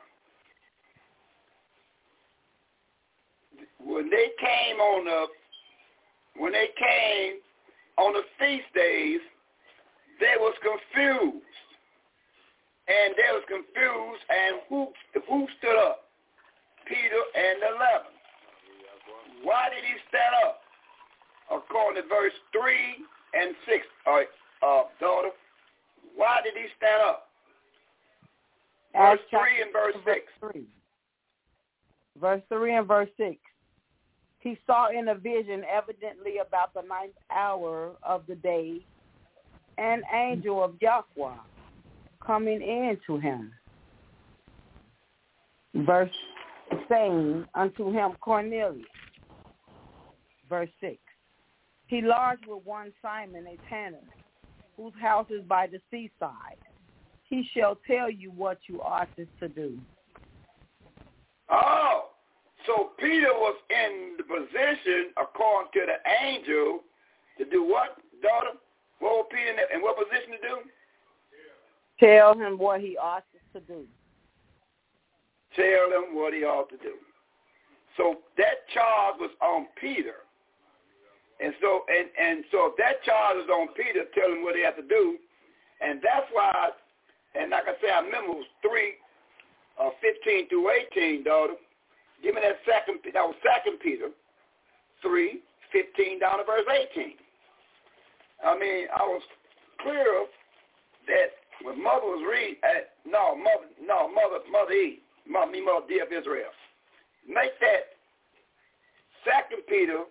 when they came on the when they came on the feast days, they was confused. And they was confused, and who who stood up? Peter and the eleven. Why did he stand up? According to verse three and six, uh, uh, daughter. Why did he stand up? Verse three and verse six. Three. Verse three and verse six. He saw in a vision, evidently about the ninth hour of the day, an angel of Yahweh coming in to him. Verse saying unto him, Cornelius. Verse six. He lodged with one Simon a tanner, whose house is by the seaside. He shall tell you what you ought to do. Oh, so Peter was in the position, according to the angel, to do what, daughter? What was Peter in, in what position to do? Tell him what he ought to do. Tell him what he ought to do. So that charge was on Peter. And so and, and so if that charge is on Peter, tell him what he has to do. And that's why, and like I said, I remember it was three, uh, fifteen through eighteen, daughter. Give me that second, that was second Peter, three, fifteen down to verse eighteen. I mean, I was clear that when mother was reading, uh, no, mother, no, mother, mother E, mother, me, mother D of Israel. Make that second Peter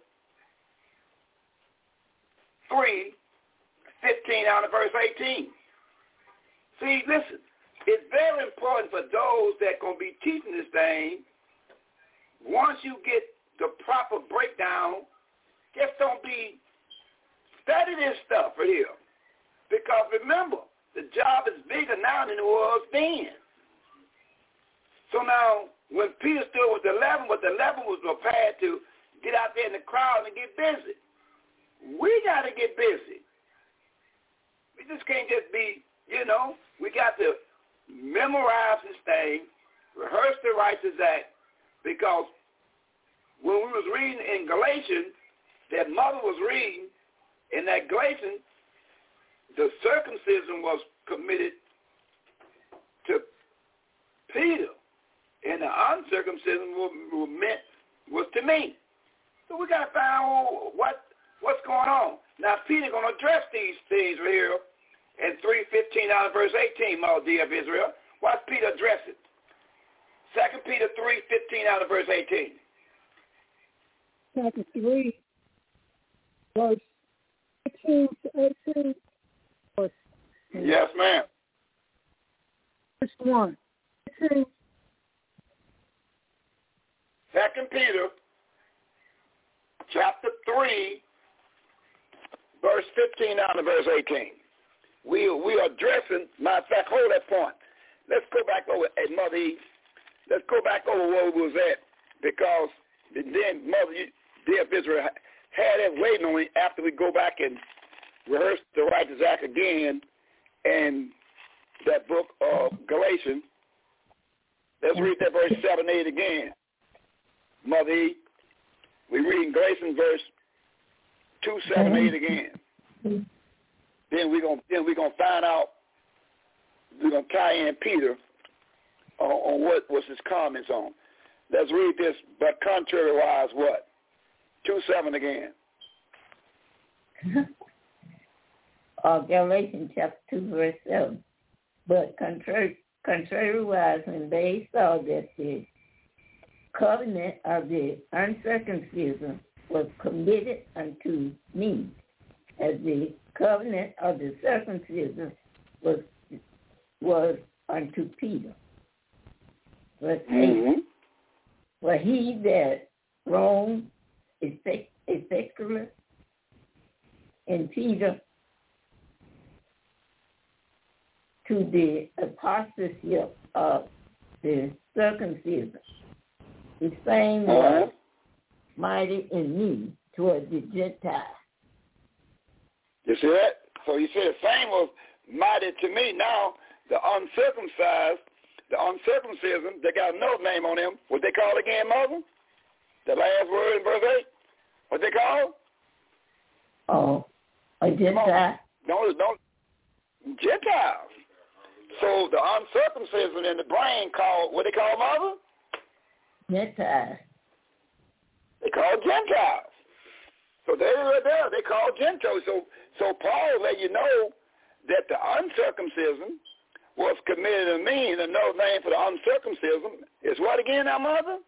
three, fifteen down to verse eighteen. See, listen, it's very important for those that going to be teaching this thing. Once you get the proper breakdown, just don't be, study this stuff right here. Because remember, the job is bigger now than it was then. So now, when Peter stood with the eleven, but the eleven was prepared to get out there in the crowd and get busy. We got to get busy. We just can't just be, you know, we got to memorize this thing, rehearse the righteous act, because when we was reading in Galatians, that mother was reading, in that Galatians, the circumcision was committed to Peter, and the uncircumcision was, was meant was to me. So we got to find out what what's going on. Now Peter going to address these things right here in three fifteen out of verse eighteen, Mother D of Israel. Watch Peter address it. Second Peter three fifteen out of verse eighteen. Chapter three, verse fifteen to eighteen. Verse yes, ma'am. Verse one. eighteen. Second Peter, chapter three, verse fifteen down to verse eighteen. We we are addressing, matter of fact, hold that point. Let's go back over at Mother E. Let's go back over where we was at, because then Mother D of Israel had it waiting on me after we go back and rehearse the righteous act again in that book of Galatians. Let's read that verse seven, eight again. Mother E. We read in Galatians verse two, seven, eight again. Then we're gonna then we're gonna find out. We're gonna tie in Peter on, on what was his comments on. Let's read this. But contrariwise, what? Two seven again. uh, Galatians chapter two, verse seven. But contrary, contrariwise, when they saw that the covenant of the uncircumcision was committed unto me, as the covenant of the circumcision was was unto Peter. Verse mm-hmm. eight. For he that wronged effectually in Peter to the apostasy of the circumcision, the same was mighty in me toward the Gentiles. You see that? So you see the same was mighty to me. Now, the uncircumcised, the uncircumcision, they got another name on them. What they call again, Mother? The last word in verse eight? What they call? Oh, a Gentile. No, no, Gentiles. So the uncircumcision in the brain called, what they call, Mother? Gentiles. They call Gentiles. So they were there. They call Gentiles. So, so Paul let you know that the uncircumcision was committed to me, and another name for the uncircumcision is what again, now, Mother?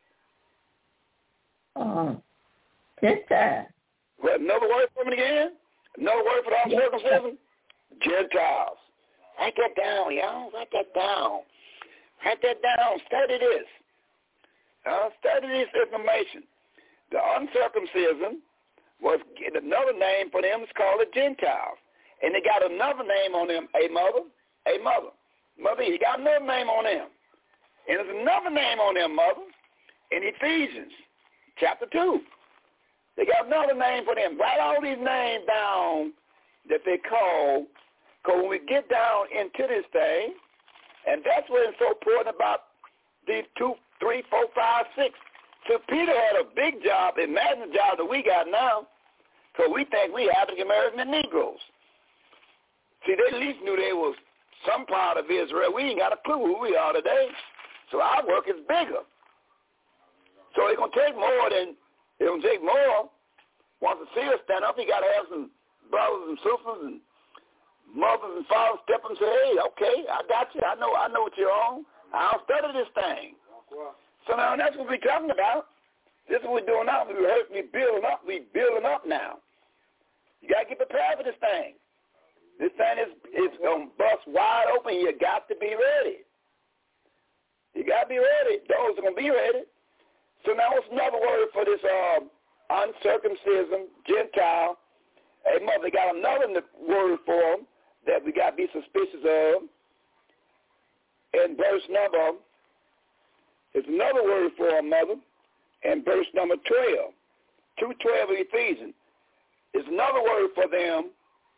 Uh, Gentiles. Well, another word for it again? Another word for the uncircumcision? Gentiles. Write that down, y'all. Write that down. Write that down. Study this. Uh, study this information. The uncircumcision was another name for them. It's called the Gentiles. And they got another name on them, a mother, a mother. Mother, you got another name on them. And there's another name on them, Mother, in Ephesians chapter two. They got another name for them. Write all these names down that they call, because when we get down into this thing, and that's what is so important about these two, three, four, five, six. So Peter had a big job. Imagine the job that we got now, because we think we African American and Negroes. See, they at least knew there was some part of Israel. We ain't got a clue who we are today. So our work is bigger. So it's going to take more than, it's going to take more. Once the seer stand up, you got to have some brothers and sisters and mothers and fathers step up and say, hey, okay, I got you. I know I know what you're on. I'll study this thing. So now that's what we're talking about. This is what we're doing now. We're building up. We're building up now. You got to get prepared for this thing. This thing is, is going to bust wide open. You got to be ready. You got to be ready. Those are going to be ready. So now what's another word for this uh, uncircumcision, Gentile? Hey, Mother, got another word for them that we got to be suspicious of. In verse number, there's another word for them, Mother, in verse number twelve. two twelve of Ephesians. There's another word for them,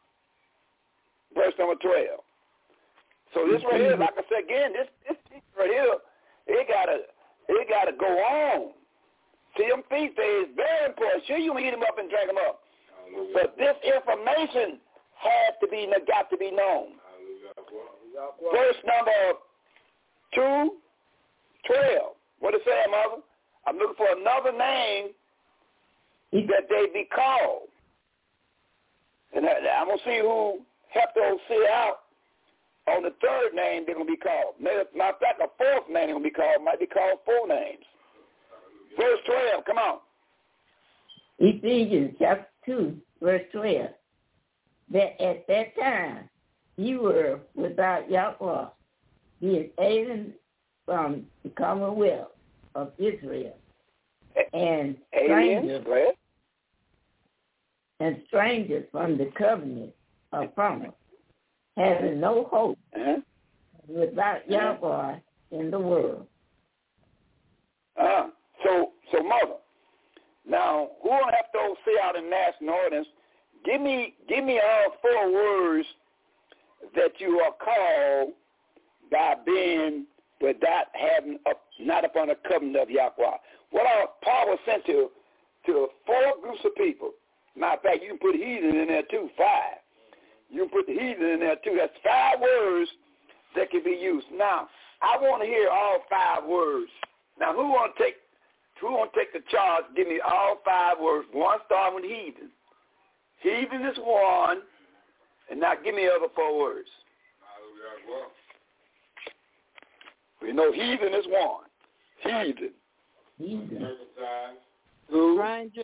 verse number twelve. So this right here, like I said again, this this right here, it gotta it gotta go on. See, them feast days very important. Sure, you can eat them up and drink them up, but this information has to be got to be known. Verse number two twelve. What it say, Mother? I'm looking for another name that they be called, and I'm gonna see who helped those see out. On the third name, they're going to be called. Matter of fact, a fourth name they're going to be called. Might be called four names. Verse twelve, come on. Ephesians chapter two, verse twelve. That at that time you were without Yahweh, being alien from the commonwealth of Israel, and strangers, and strangers from the covenant of promise, having no hope, uh-huh. without Yahweh in the world. Uh, so, so Mother, now who will have to say out in national audience? Give me, give me all four words that you are called by being without having, a, not upon the covenant of Yahweh. What our Paul was sent to to four groups of people. Matter of fact, you can put heathen in there too, five. You can put the heathen in there too. That's five words that can be used. Now, I want to hear all five words. Now, who want to take who want to take the charge? Give me all five words. One starting with heathen. Heathen is one, and now give me the other four words. We know heathen is one. Heathen. Heathen. Two. Stranger.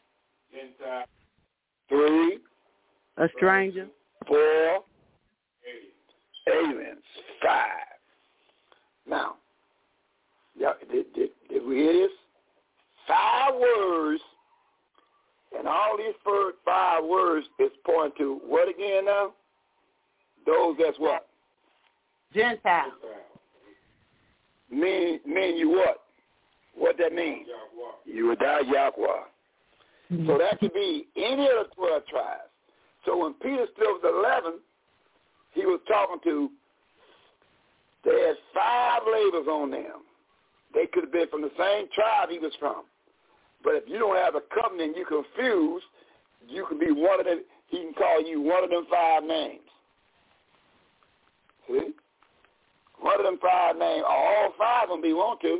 Three. A stranger. Four. Aliens. Five. Now, yeah, did, did, did we hear this? Five words, and all these first five words is pointing to what again now? Those that's what? Gentile. Mean, mean you what? What that mean? You would die Yahweh. Mm-hmm. So that could be any of the twelve tribes. So when Peter still was eleven, he was talking to, they had five labels on them. They could have been from the same tribe he was from. But if you don't have a covenant, you're confused, you can be one of them, he can call you one of them five names. See? One of them five names, all five of them be want to.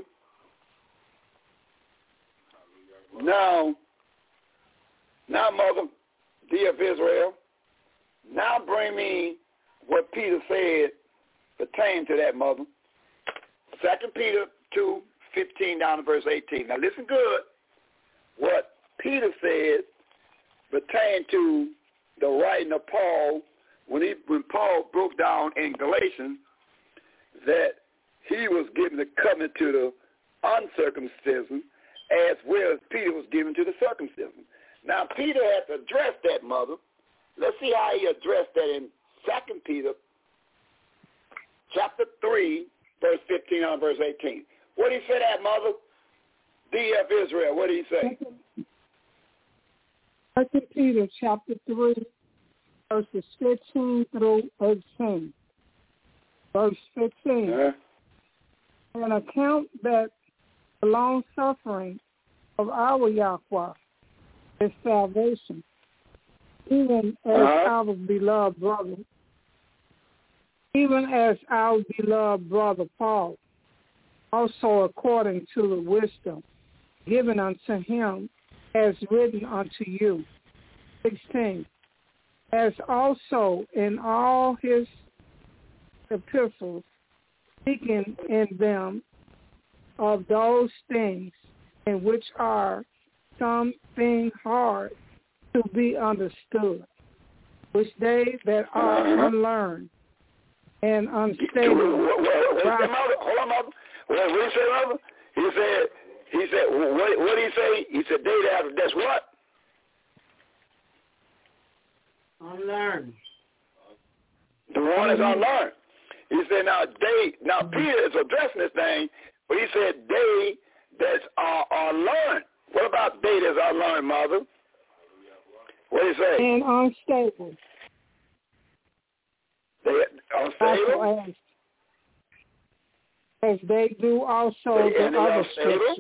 Now, now, mother, dear of Israel, now bring me what Peter said pertaining to that, mother. Second Peter two, fifteen down to verse eighteen. Now listen good. What Peter said pertained to the writing of Paul when he when Paul broke down in Galatians that he was given the covenant to the uncircumcision as well as Peter was given to the circumcision. Now Peter had to address that, mother. Let's see how he addressed that in Second Peter chapter three, verse fifteen on verse eighteen. What did he say that, mother? D F Israel, what did he say? Second Peter chapter three, verses fifteen through eighteen. Verse fifteen. Uh-huh. An account that the long suffering of our Yahweh is salvation, even as uh-huh. our beloved brother, even as our beloved brother Paul, also according to the wisdom given unto him, as written unto you. sixteen. As also in all his epistles, speaking in them of those things in which are something hard to be understood, which they that are unlearned and unstable. Hold on, mother. What did he say, mother? He said, he said, what, what did he say? He said, they that, that's what? Unlearned. The one is unlearned. He said, now they, now Peter is addressing this thing, but he said, they that are unlearned. What about they that are unlearned, mother? What did he say? And unstable. They unstable? As, as they do also they, the other scriptures.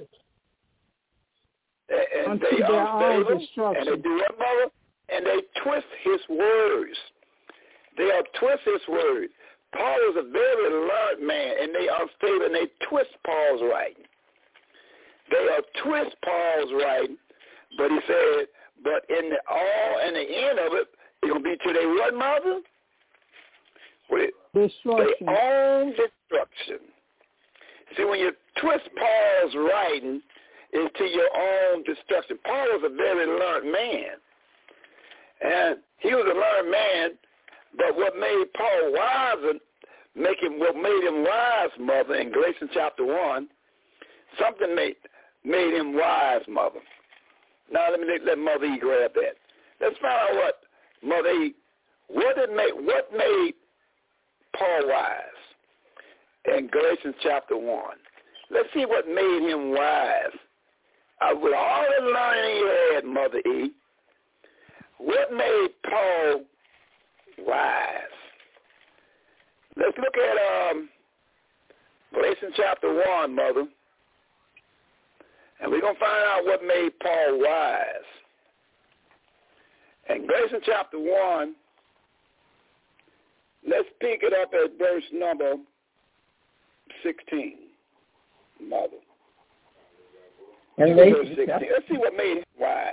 And, and unto they their own unstable, destruction. and they do what, mother? And they twist his words. They are twist his words. Paul is a very learned man, and they are unstable, and they twist Paul's writing. They are twist Paul's writing, but he said, but in the all in the end of it, it's gonna be to their what, mother? Destruction. Their own destruction. See, when you twist Paul's writing, it's to your own destruction. Paul was a very learned man, and he was a learned man. But what made Paul wise and make him what made him wise, mother, in Galatians chapter one, something made made him wise, mother. Now let me let, let Mother E grab that. Let's find out what Mother E, what did make what made Paul wise in Galatians chapter one. Let's see what made him wise. Uh, with all the learning he had, Mother E, what made Paul wise? Let's look at um, Galatians chapter one, Mother. And we're going to find out what made Paul wise. In Galatians chapter one, let's pick it up at verse number sixteen, Mother. Verse sixteen. Let's see what made him wise.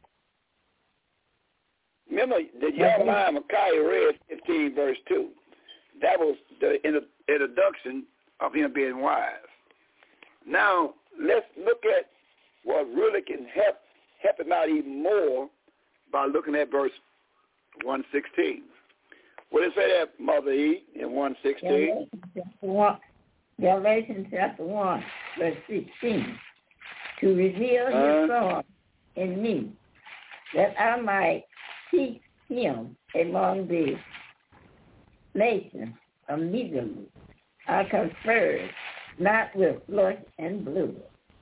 Remember, the young man Micaiah read fifteen, verse two. That was the introduction of him being wise. Now, let's look at what really can help, help him out even more by looking at verse one sixteen. What does it say that, Mother E, in one sixteen? Galatians chapter one, verse sixteen. To reveal uh, his Son in me, that I might teach him among the nations immediately. I conferred not with flesh and blood.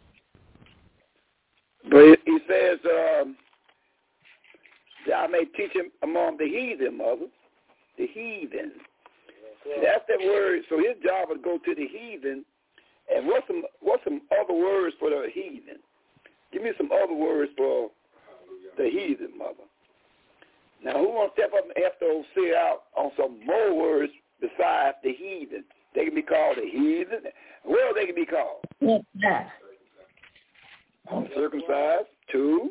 But he says, um, that I may teach him among the heathen, Mother. The heathen. That's that word. So his job is to go to the heathen. And what's some what's some other words for the heathen? Give me some other words for the heathen, Mother. Now, who wants to step up and help those see out on some more words besides the heathen? They can be called the heathen. What else they can be called? Yeah. Uncircumcised. Two.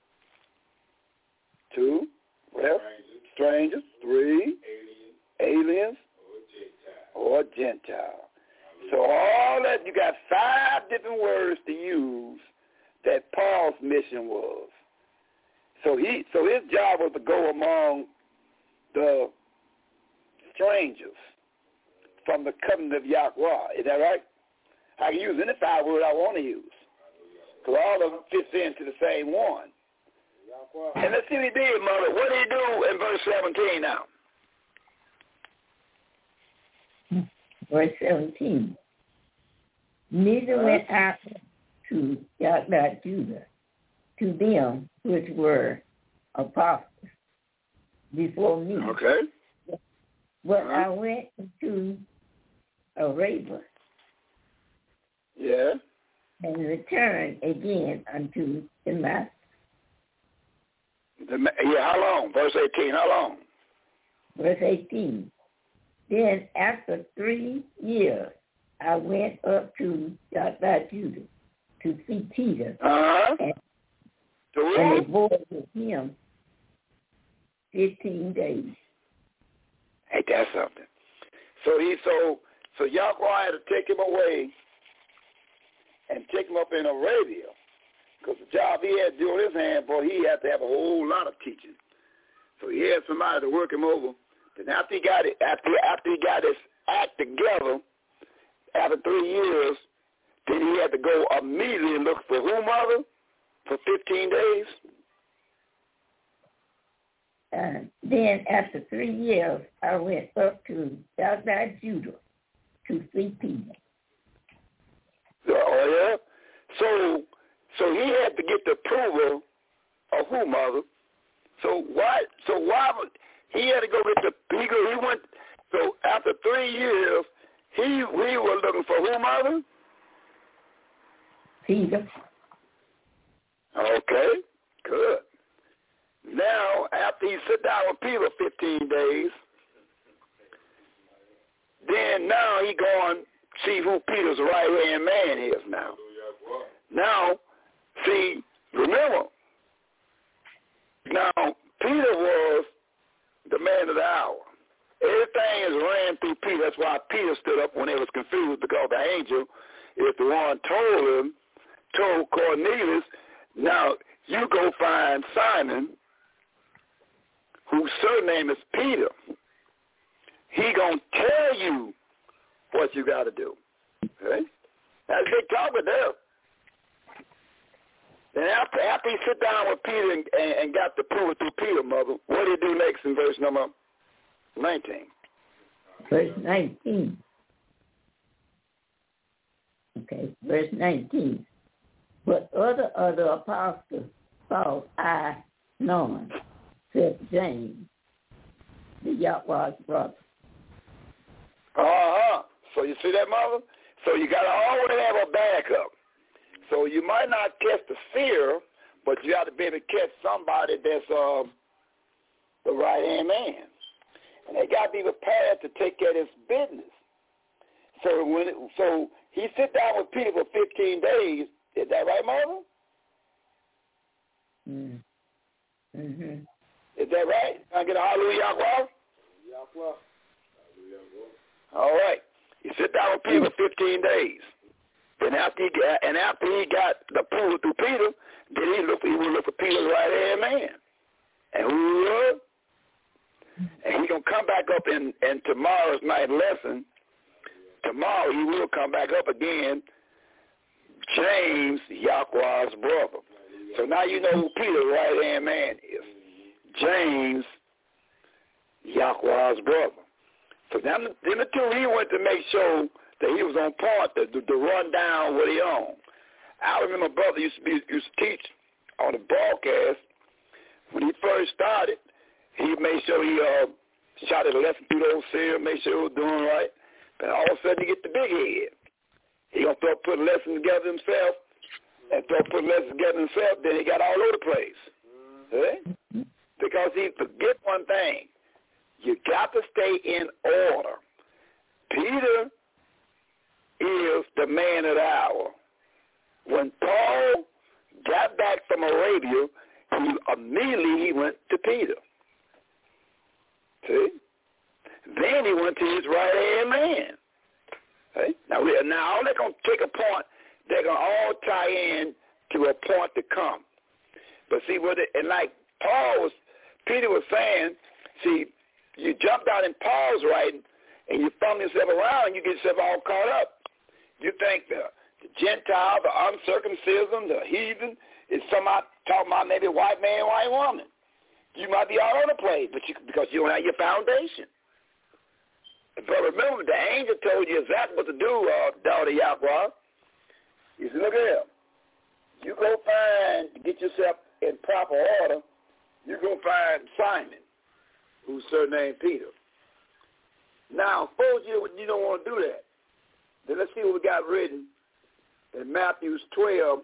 Two. Well, strangers. Three. Aliens. Or Gentile. So all that, you got five different words to use that Paul's mission was. So he, so his job was to go among the strangers from the covenant of Yahweh. Is that right? I can use any five words I want to use, because all of them fits into the same one. And let's see what he did, Mother. What did he do in verse seventeen now? Verse seventeen. Neither went out to Yahweh Judah, to them which were apostles before me. Okay. But uh-huh. I went to Arabia. Yeah. And returned again unto Damascus. The, yeah, how long? Verse eighteen, how long? Verse eighteen. Then after three years, I went up to Yahweh Judah to see Peter. Uh-huh. And, so and abode with him fifteen days. Ain't that something? So he so so Yahweh had to take him away and take him up in Arabia, because the job he had to do on his hand, boy, he had to have a whole lot of teaching. So he had somebody to work him over. Then after he got it, after after he got his act together, after three years, then he had to go immediately and look for whom, Mother? For fifteen days. Uh, then after three years, I went up to Yahweh Judah to see Peter. Oh, yeah? So so he had to get the approval of who, Mother? So why, so why would, he had to go get the, he, go, he went, so after three years, he, we were looking for who, Mother? Peter. Okay, good. Now, after he sit down with Peter fifteen days, then now he go and see who Peter's right-hand man is now. Now, see, remember, now, Peter was the man of the hour. Everything is ran through Peter. That's why Peter stood up when they was confused, because the angel is the one told him, told Cornelius, now you go find Simon, whose surname is Peter. He going to tell you what you got to do. Okay? That's big talking there. Then after, after he sit down with Peter and, and, and got the proof through Peter, Mother, what did he do next in verse number nineteen? Verse nineteen. Okay, verse nineteen. But other other apostles thought I none, except James, the Yahweh's brother. Uh-huh. So you see that, Mother? So you got to always have a backup. So you might not catch the seer, but you have to be able to catch somebody that's uh, the right-hand man. And they got to be prepared to take care of this business. So when it, so he sit down with Peter for fifteen days. Is that right, Marvin? Mm. Mm-hmm. Is that right? Can I get a hallelujah, Yahweh? Yahweh. All right. He sit down with Peter for fifteen days. And after he got, and after he got the approval through Peter, then he look he would look for Peter's right-hand man. And who he was? And he gonna come back up in, in tomorrow's night lesson. Tomorrow he will come back up again, James, Yahweh's brother. So now you know who Peter's right-hand man is. James, Yahweh's brother. So then the, then the two, he went to make sure that he was on point to, to, to run down what he owned. I remember my brother used to, be, used to teach on the broadcast. When he first started, he made sure he uh, shot at a lesson through the old seer, made sure he was doing right. But all of a sudden he get the big head. He gonna start putting lessons together himself, and start putting lessons together himself. Then he got all over the place, mm-hmm. right? Because he forget one thing: you got to stay in order. Peter is the man of the hour. When Paul got back from Arabia, he immediately he went to Peter. See? Then he went to his right-hand man. Okay? Now, we, now all they're going to take a point, they're going to all tie in to a point to come. But see, what it, and like Paul was, Peter was saying, see, you jumped out in Paul's writing, and you thumb yourself around, and you get yourself all caught up. You think the, the Gentile, the uncircumcision, the heathen, is somebody talking about maybe white man, white woman. You might be all over the place, but you, because you don't have your foundation. But remember, the angel told you exactly what to do, uh, daughter Yahweh. He said, look at him. You go find, get yourself in proper order, you go find Simon, who's surnamed Peter. Now, suppose you, you don't want to do that. Then let's see what we got written in Matthew twelve,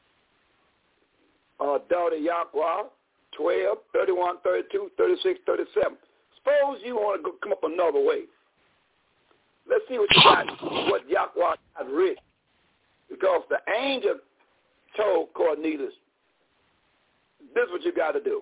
uh, daughter Yahweh, twelve, thirty-one, thirty-two, thirty-six, thirty-seven. Suppose you want to go, come up another way. Let's see what you got, what Yahweh got written. Because the angel told Cornelius, this is what you got to do.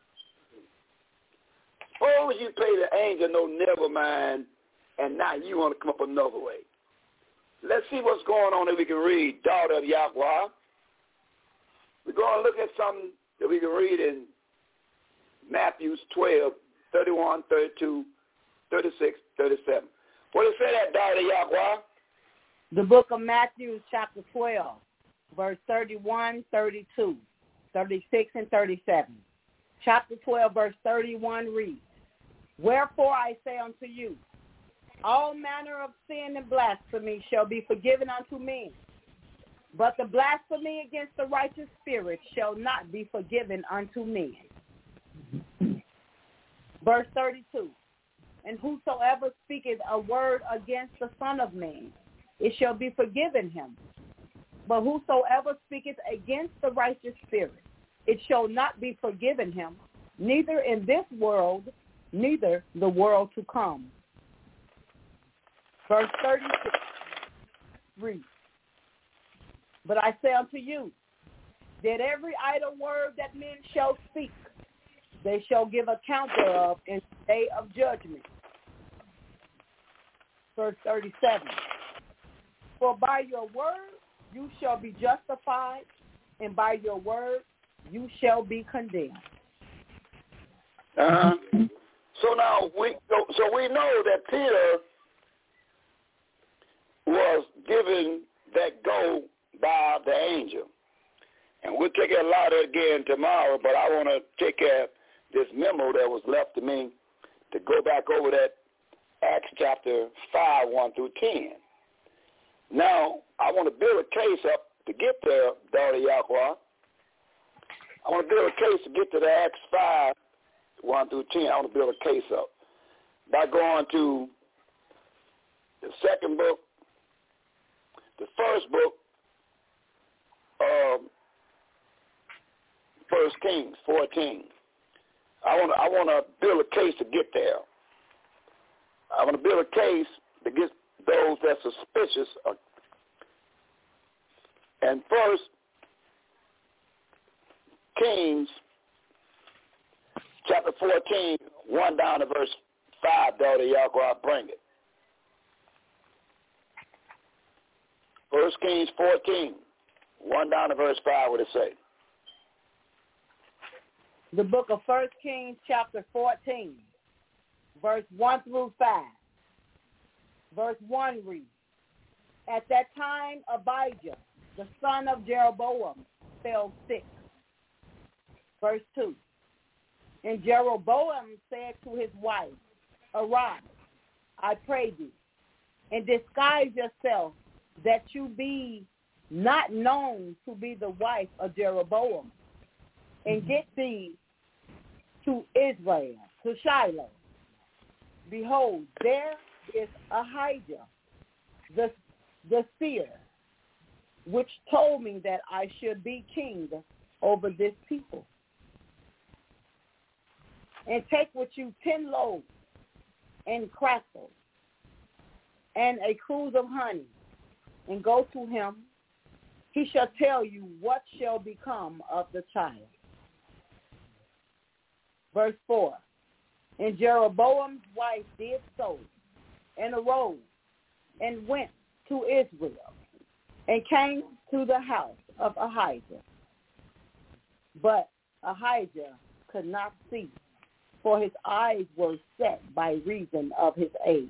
Suppose you pay the angel no never mind, and now you want to come up another way. Let's see what's going on that we can read, daughter of Yahweh. We're going to look at something that we can read in Matthew twelve, thirty-one, thirty-two, thirty-six, thirty-seven. What does it say that, daughter Yahweh? The book of Matthew, chapter twelve, verse thirty-one, thirty-two, thirty-six, and thirty-seven. Chapter twelve, verse thirty-one reads, Wherefore I say unto you, all manner of sin and blasphemy shall be forgiven unto men, but the blasphemy against the righteous spirit shall not be forgiven unto men. Verse thirty-two, And whosoever speaketh a word against the Son of Man, it shall be forgiven him. But whosoever speaketh against the righteous spirit, it shall not be forgiven him, neither in this world, neither the world to come. Verse thirty-six reads, But I say unto you, that every idle word that men shall speak, they shall give account thereof in the day of judgment. Verse thirty-seven, For by your word you shall be justified, and by your word you shall be condemned. Uh-huh. So now we so, so we know that Peter was given that go by the angel. And we'll take a lot of it again tomorrow, but I want to take care of this memo that was left to me to go back over that Acts chapter five, one through ten. Now, I want to build a case up to get there, daughter Yahweh. I want to build a case to get to the Acts five, one through ten. I want to build a case up by going to the second book, the first book Kings fourteen. I want to I want to build a case to get there. I want to build a case to get those that are suspicious. Of, and first, Kings chapter fourteen, one down to verse five, daughter, y'all go out, bring it. First Kings fourteen, one down to verse five, what it say? The book of First Kings chapter fourteen, verse one through five. Verse one reads, At that time Abijah, the son of Jeroboam, fell sick. Verse two, And Jeroboam said to his wife, Arise, I pray thee, and disguise yourself, that you be not known to be the wife of Jeroboam, and get thee to Israel, to Shiloh. Behold, there is Ahijah, the, the seer, which told me that I should be king over this people. And take with you ten loaves and crackers and a cruse of honey, and go to him. He shall tell you what shall become of the child. Verse four, And Jeroboam's wife did so, and arose, and went to Israel, and came to the house of Ahijah. But Ahijah could not see, for his eyes were set by reason of his age.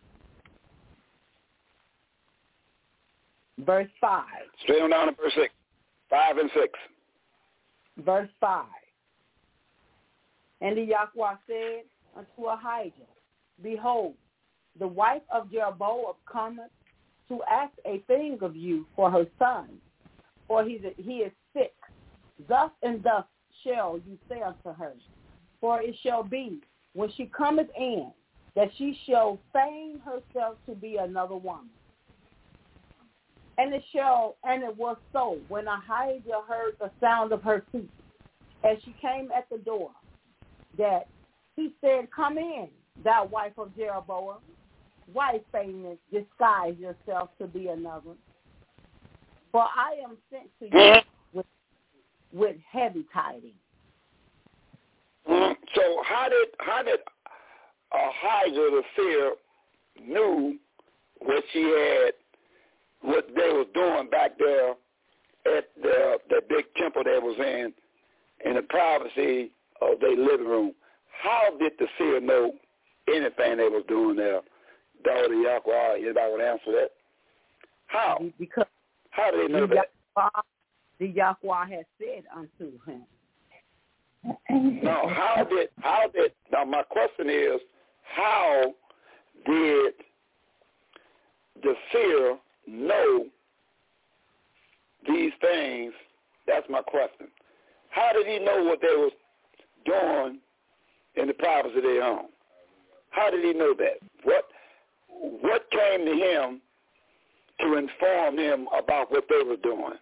Verse five. Straight on down to verse six. Five and six. Verse five. And the Yahweh said unto Ahijah, Behold, the wife of Jeroboam cometh to ask a thing of you for her son, for he, he is sick. Thus and thus shall you say unto her, for it shall be, when she cometh in, that she shall feign herself to be another woman. And it shall, and it was so, when Ahijah heard the sound of her feet, as she came at the door, that he said, Come in, thou wife of Jeroboam. Why feign disguise yourself to be another? For I am sent to you with, with heavy tidings. Mm-hmm. So how did how did Ahijah the seer knew what she had, what they was doing back there at the the big temple they was in, in the privacy of their living room? How did the seer know anything they was doing there? Daughter Yahweh, anybody would answer that? How? Because how did they know the that? Yahweh, the Yahweh has said unto him. No, how did how did now my question is, how did the seer know these things? That's my question. How did he know what they was doing in the privacy of their home? How did he know that? What what came to him to inform him about what they were doing?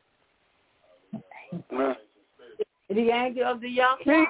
Huh? The angel of the Yahweh.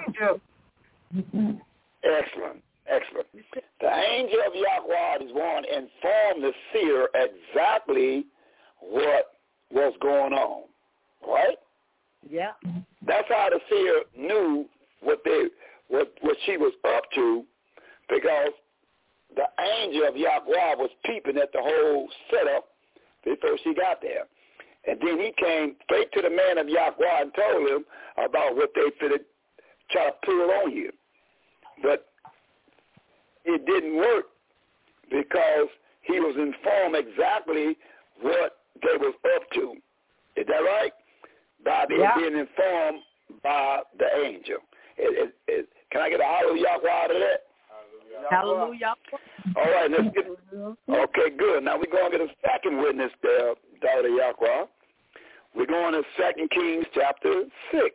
Excellent, excellent. The angel of Yahweh is one to inform the seer exactly what was going on, right? Yeah. That's how the seer knew what they what what she was up to, because the angel of Yahweh was peeping at the whole setup before she got there. And then he came straight to the man of Yahweh and told him about what they could try to pull on you. But it didn't work because he was informed exactly what they was up to. Is that right? By yeah. being informed by the angel. It, it, it, can I get a hallelujah out of that? Hallelujah. All right, let's get okay, good. Now we're going to get a second witness there, daughter Yahweh. We're going to Second Kings chapter six.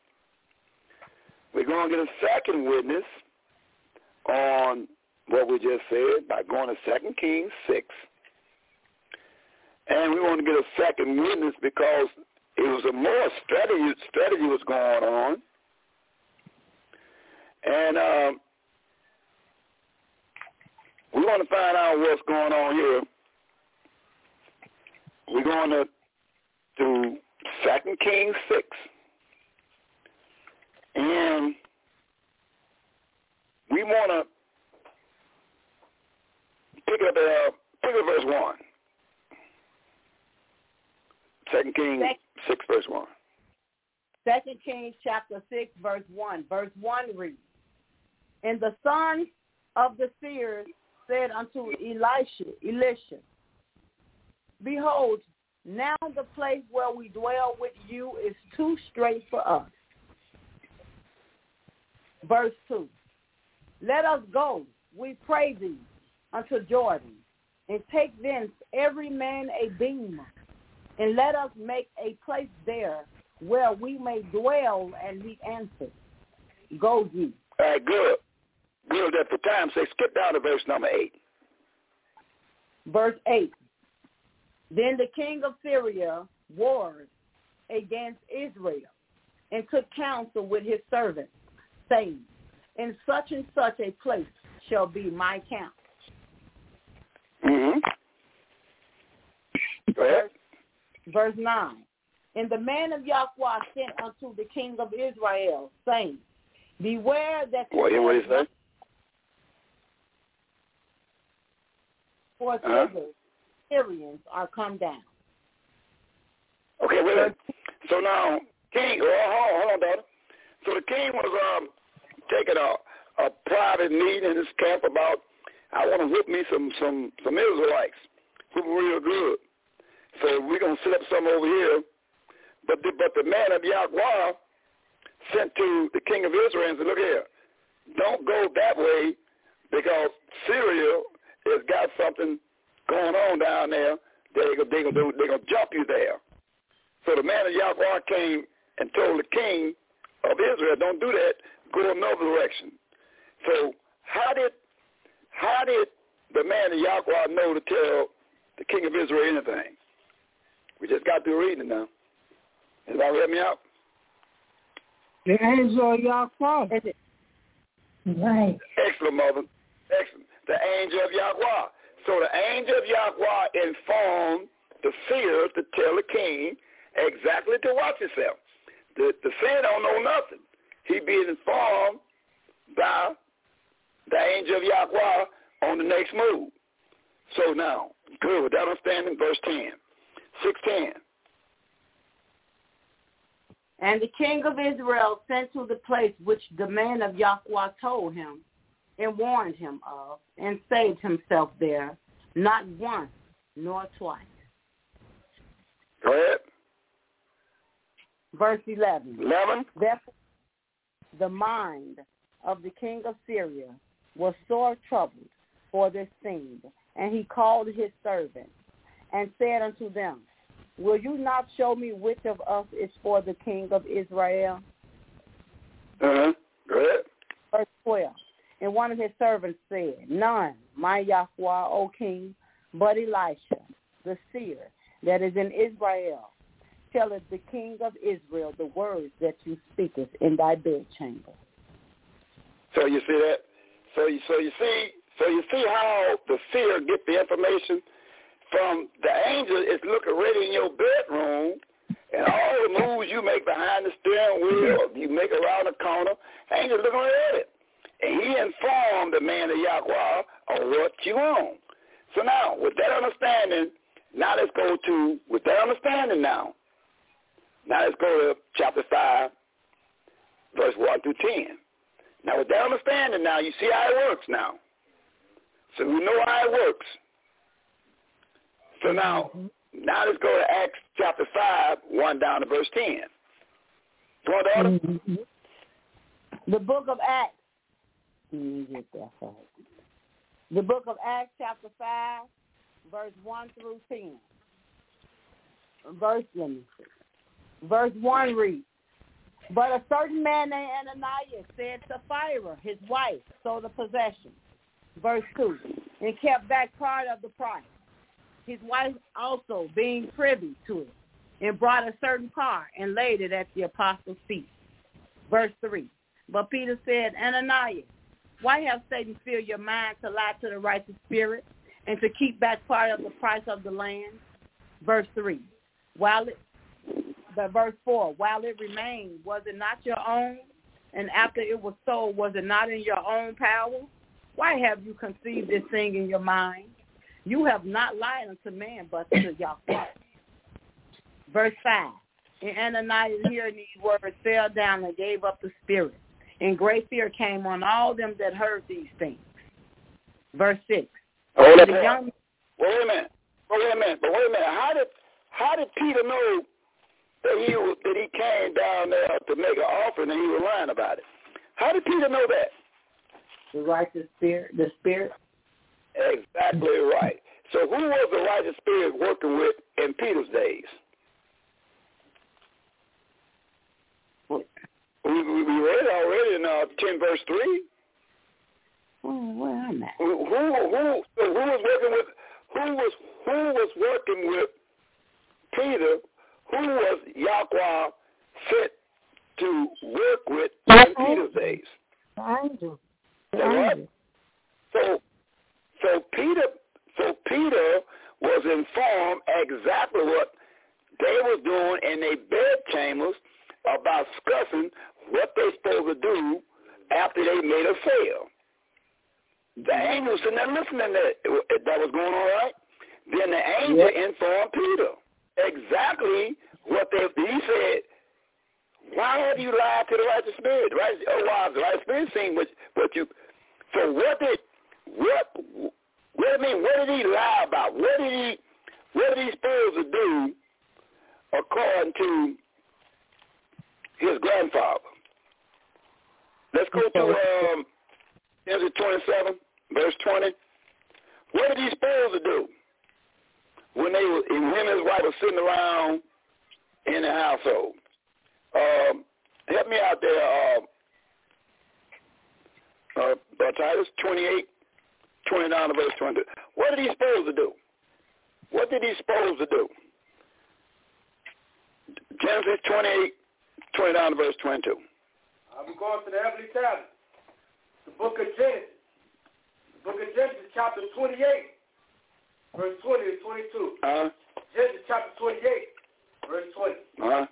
We're going to get a second witness on what we just said by going to Second Kings six. And we want to get a second witness because it was a more strategy strategy was going on And um, we want to find out what's going on here. We're going to do Second Kings six. And we want to pick up, uh, pick up verse one. Second Kings six, verse one. Second Kings chapter six, verse one. Verse one reads, And the sons of the seers said unto Elisha, Elisha, Behold, now the place where we dwell with you is too straight for us. Verse two, Let us go, we pray thee, unto Jordan, and take thence every man a beam, and let us make a place there where we may dwell. And he answered, Go ye. All right, good. Good, that for time's sake, skip down to verse number eight. Verse eight, Then the king of Syria warred against Israel, and took counsel with his servants, saying, In such and such a place shall be my camp. Mm-hmm. Go ahead. Verse nine, And the man of Yahweh sent unto the king of Israel, saying, Beware that What do you say? For uh-huh. Syrians are come down. Okay, well, so now, king, oh, hold on, hold on, daughter. So the king was um, taking a, a private meeting in his camp about, I want to whip me some, some, some Israelites, whip them real good. So we're going to set up some over here. But the, but the man of Yahweh sent to the king of Israel and said, look here, don't go that way because Syria has got something going on down there. They're going they to they're gonna jump you there. So the man of Yahweh came and told the king of Israel, don't do that, go another direction. So how did how did the man of Yahweh know to tell the king of Israel anything? We just got through reading it now. Anybody help me out? The angel of Yahweh. Right. Excellent, mother. Excellent. The angel of Yahweh. So the angel of Yahweh informed the seer to tell the king exactly to watch himself. The, the seer don't know nothing. He being informed by the angel of Yahweh on the next move. So now, good. With that understanding, verse ten. six ten. And the king of Israel sent to the place which the man of Yahweh told him, and warned him of, and saved himself there, not once nor twice. Go ahead. Verse eleven. eleven. Therefore, the mind of the king of Syria was sore troubled for this thing, and he called his servants, and said unto them, Will you not show me which of us is for the king of Israel? Uh-huh. Go ahead. Verse twelve. And one of his servants said, None, my Yahweh, O king, but Elisha, the seer, that is in Israel, telleth the king of Israel the words that you speakest in thy bedchamber. So you see that? So you so you see so you see how the seer get the information from the angel is looking ready in your bedroom, and all the moves you make behind the steering wheel, you make around the corner, angel looking at it. And he informed the man of Yahweh of what you own. So now, with that understanding, now let's go to, with that understanding now, now let's go to chapter five, verse one through ten. Now, with that understanding now, you see how it works now. So we know how it works. So now, now let's go to Acts chapter five, one down to verse ten. Go on, daughter. Mm-hmm. The book of Acts. Let me get that right. The book of Acts chapter five, verse one through ten. Verse, let me see. Verse one reads, But a certain man named Ananias said to Sapphira, his wife, sold the possession. Verse two, and kept back part of the price. His wife also being privy to it, and brought a certain part and laid it at the apostles' feet. Verse three, But Peter said, Ananias, why have Satan filled your mind to lie to the righteous spirit and to keep back part of the price of the land? Verse three, while it, the verse four, while it remained, was it not your own? And after it was sold, was it not in your own power? Why have you conceived this thing in your mind? You have not lied unto man, but to Yahweh. Verse five, and Ananias hearing these words fell down and gave up the spirit. And great fear came on all them that heard these things. Verse six. Hold up, young... Wait a minute. Wait a minute. But wait a minute. How did how did Peter know that he was, that he came down there to make an offering and he was lying about it? How did Peter know that? The righteous spirit, the spirit. Exactly right. So who was the righteous spirit working with in Peter's days? What? We, we, we read it already in uh, ten verse three. Oh, where am I? Who, who, who, so who was working with, who was, who was working with Peter? Who was Yahweh sent to work with in Peter's days? Angel. Right? So, so Peter, so Peter was informed exactly what they was doing in their bed chambers about discussing what they supposed to do after they made a sale. The angel sitting there listening to that, that was going on, right? Then the angel yep. informed Peter exactly what they, he said, why have you lied to the righteous spirit? The righteous, oh, wow, the righteous spirit seen what, what you, so what did, what, what I mean, what did he lie about? What did he, what did he supposed to do according to his grandfather? Let's go to um, Genesis twenty-seven, verse twenty. What did he supposed to do when they were, when him and his wife were sitting around in the household? Um, help me out there, uh, uh, uh, Titus twenty-eight, twenty-nine to verse twenty. What did he supposed to do? What did he supposed to do? Genesis twenty-eight, twenty-nine to verse twenty-two. I'm going to the heavenly tablet. The book of Genesis. The book of Genesis, chapter twenty-eight, verse twenty to twenty-two. Uh-huh. Genesis chapter twenty-eight, verse twenty. Uh-huh.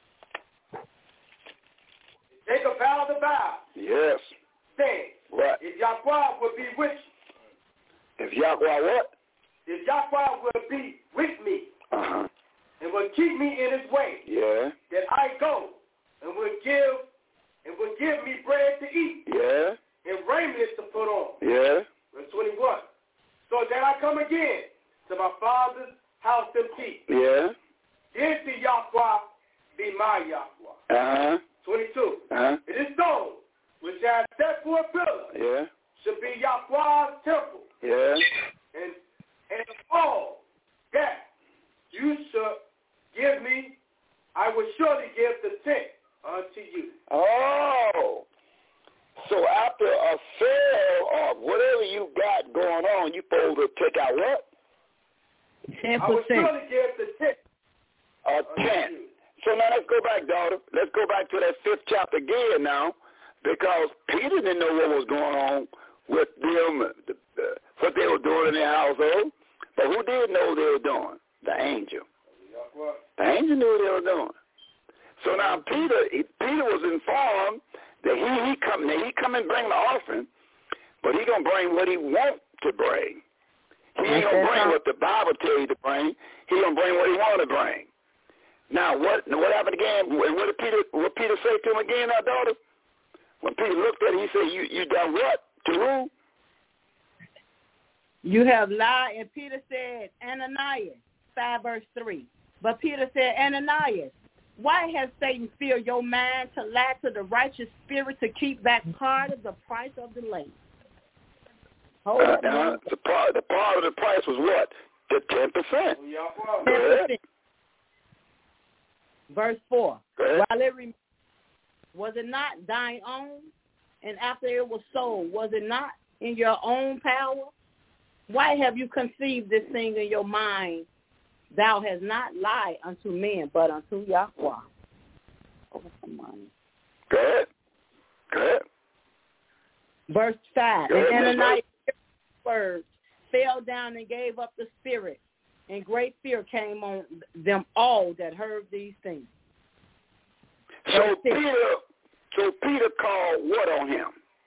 Jacob vowed a vow. Yes. Saying, what? If Yahweh will be with you. If Yahweh what? If Yahweh will be with me. Uh-huh. And will keep me in his way. Yeah. That I go and will give and will give me bread to eat. Yeah. And raiment to put on. Yeah. Verse twenty-one. So that I come again to my father's house in peace. Yeah. Then to Yahweh be my Yahweh. Uh-huh. twenty-two. Uh-huh. It is stone which I set for a pillar. Yeah. Should be Yahweh's temple. Yeah. And and all that you should give me, I will surely give the tenth unto you. Oh. So after a sale of whatever you got going on, you supposed to take out what? Ten I will percent. surely give the tenth. A tenth. So now let's go back, daughter. Let's go back to that fifth chapter again now, because Peter didn't know what was going on with them, the, uh, what they were doing in their household. But who did know what they were doing? The angel. The angel knew what they were doing. So now Peter, he, Peter was informed that he he come now he come and bring the offering, but he gonna bring what he want to bring. He ain't gonna bring what the Bible tell you to bring. He gonna bring what he want to bring. Now what what happened again? What did Peter what Peter say to him again, our daughter? When Peter looked at it, he said, "You you done what to who?" You have lied, and Peter said, Ananias, five verse three. But Peter said, Ananias, why has Satan filled your mind to lie to the righteous spirit to keep back part of the price of the land? Hold uh, up, uh, the part the part of the price was what? The ten percent. Ten percent. Verse four. While it rem- was it not thine own? And after it was sold, was it not in your own power? Why have you conceived this thing in your mind? Thou hast not lied unto men, but unto Yahweh. Go ahead. Go ahead. Verse five. Go ahead, and Ananias words fell down and gave up the spirit, and great fear came on them all that heard these things. So Peter, so Peter called what on him?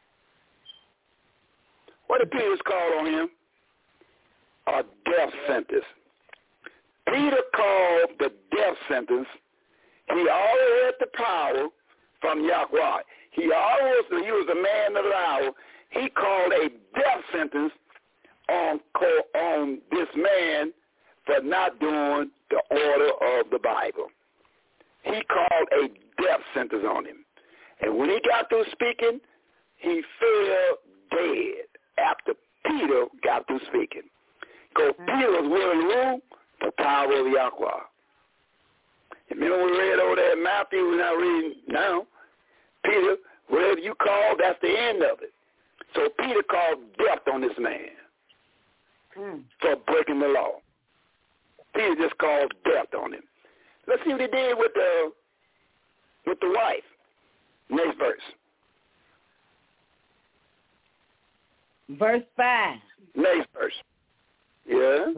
What did Peter call on him? A death sentence. Peter called the death sentence. He already had the power from Yahweh. He always, he was a man of the hour. He called a death sentence on on this man for not doing the order of the Bible. He called a death sentence on him. And when he got through speaking, he fell dead after Peter got through speaking. Because Peter was willing to rule the power of Yahweh. Remember we read over there in Matthew, we're not reading now. Peter, whatever you call, that's the end of it. So Peter called death on this man mm. for breaking the law. Peter just called death on him. Let's see what he did with the with the wife. Next verse. Verse five. Next verse. Yeah.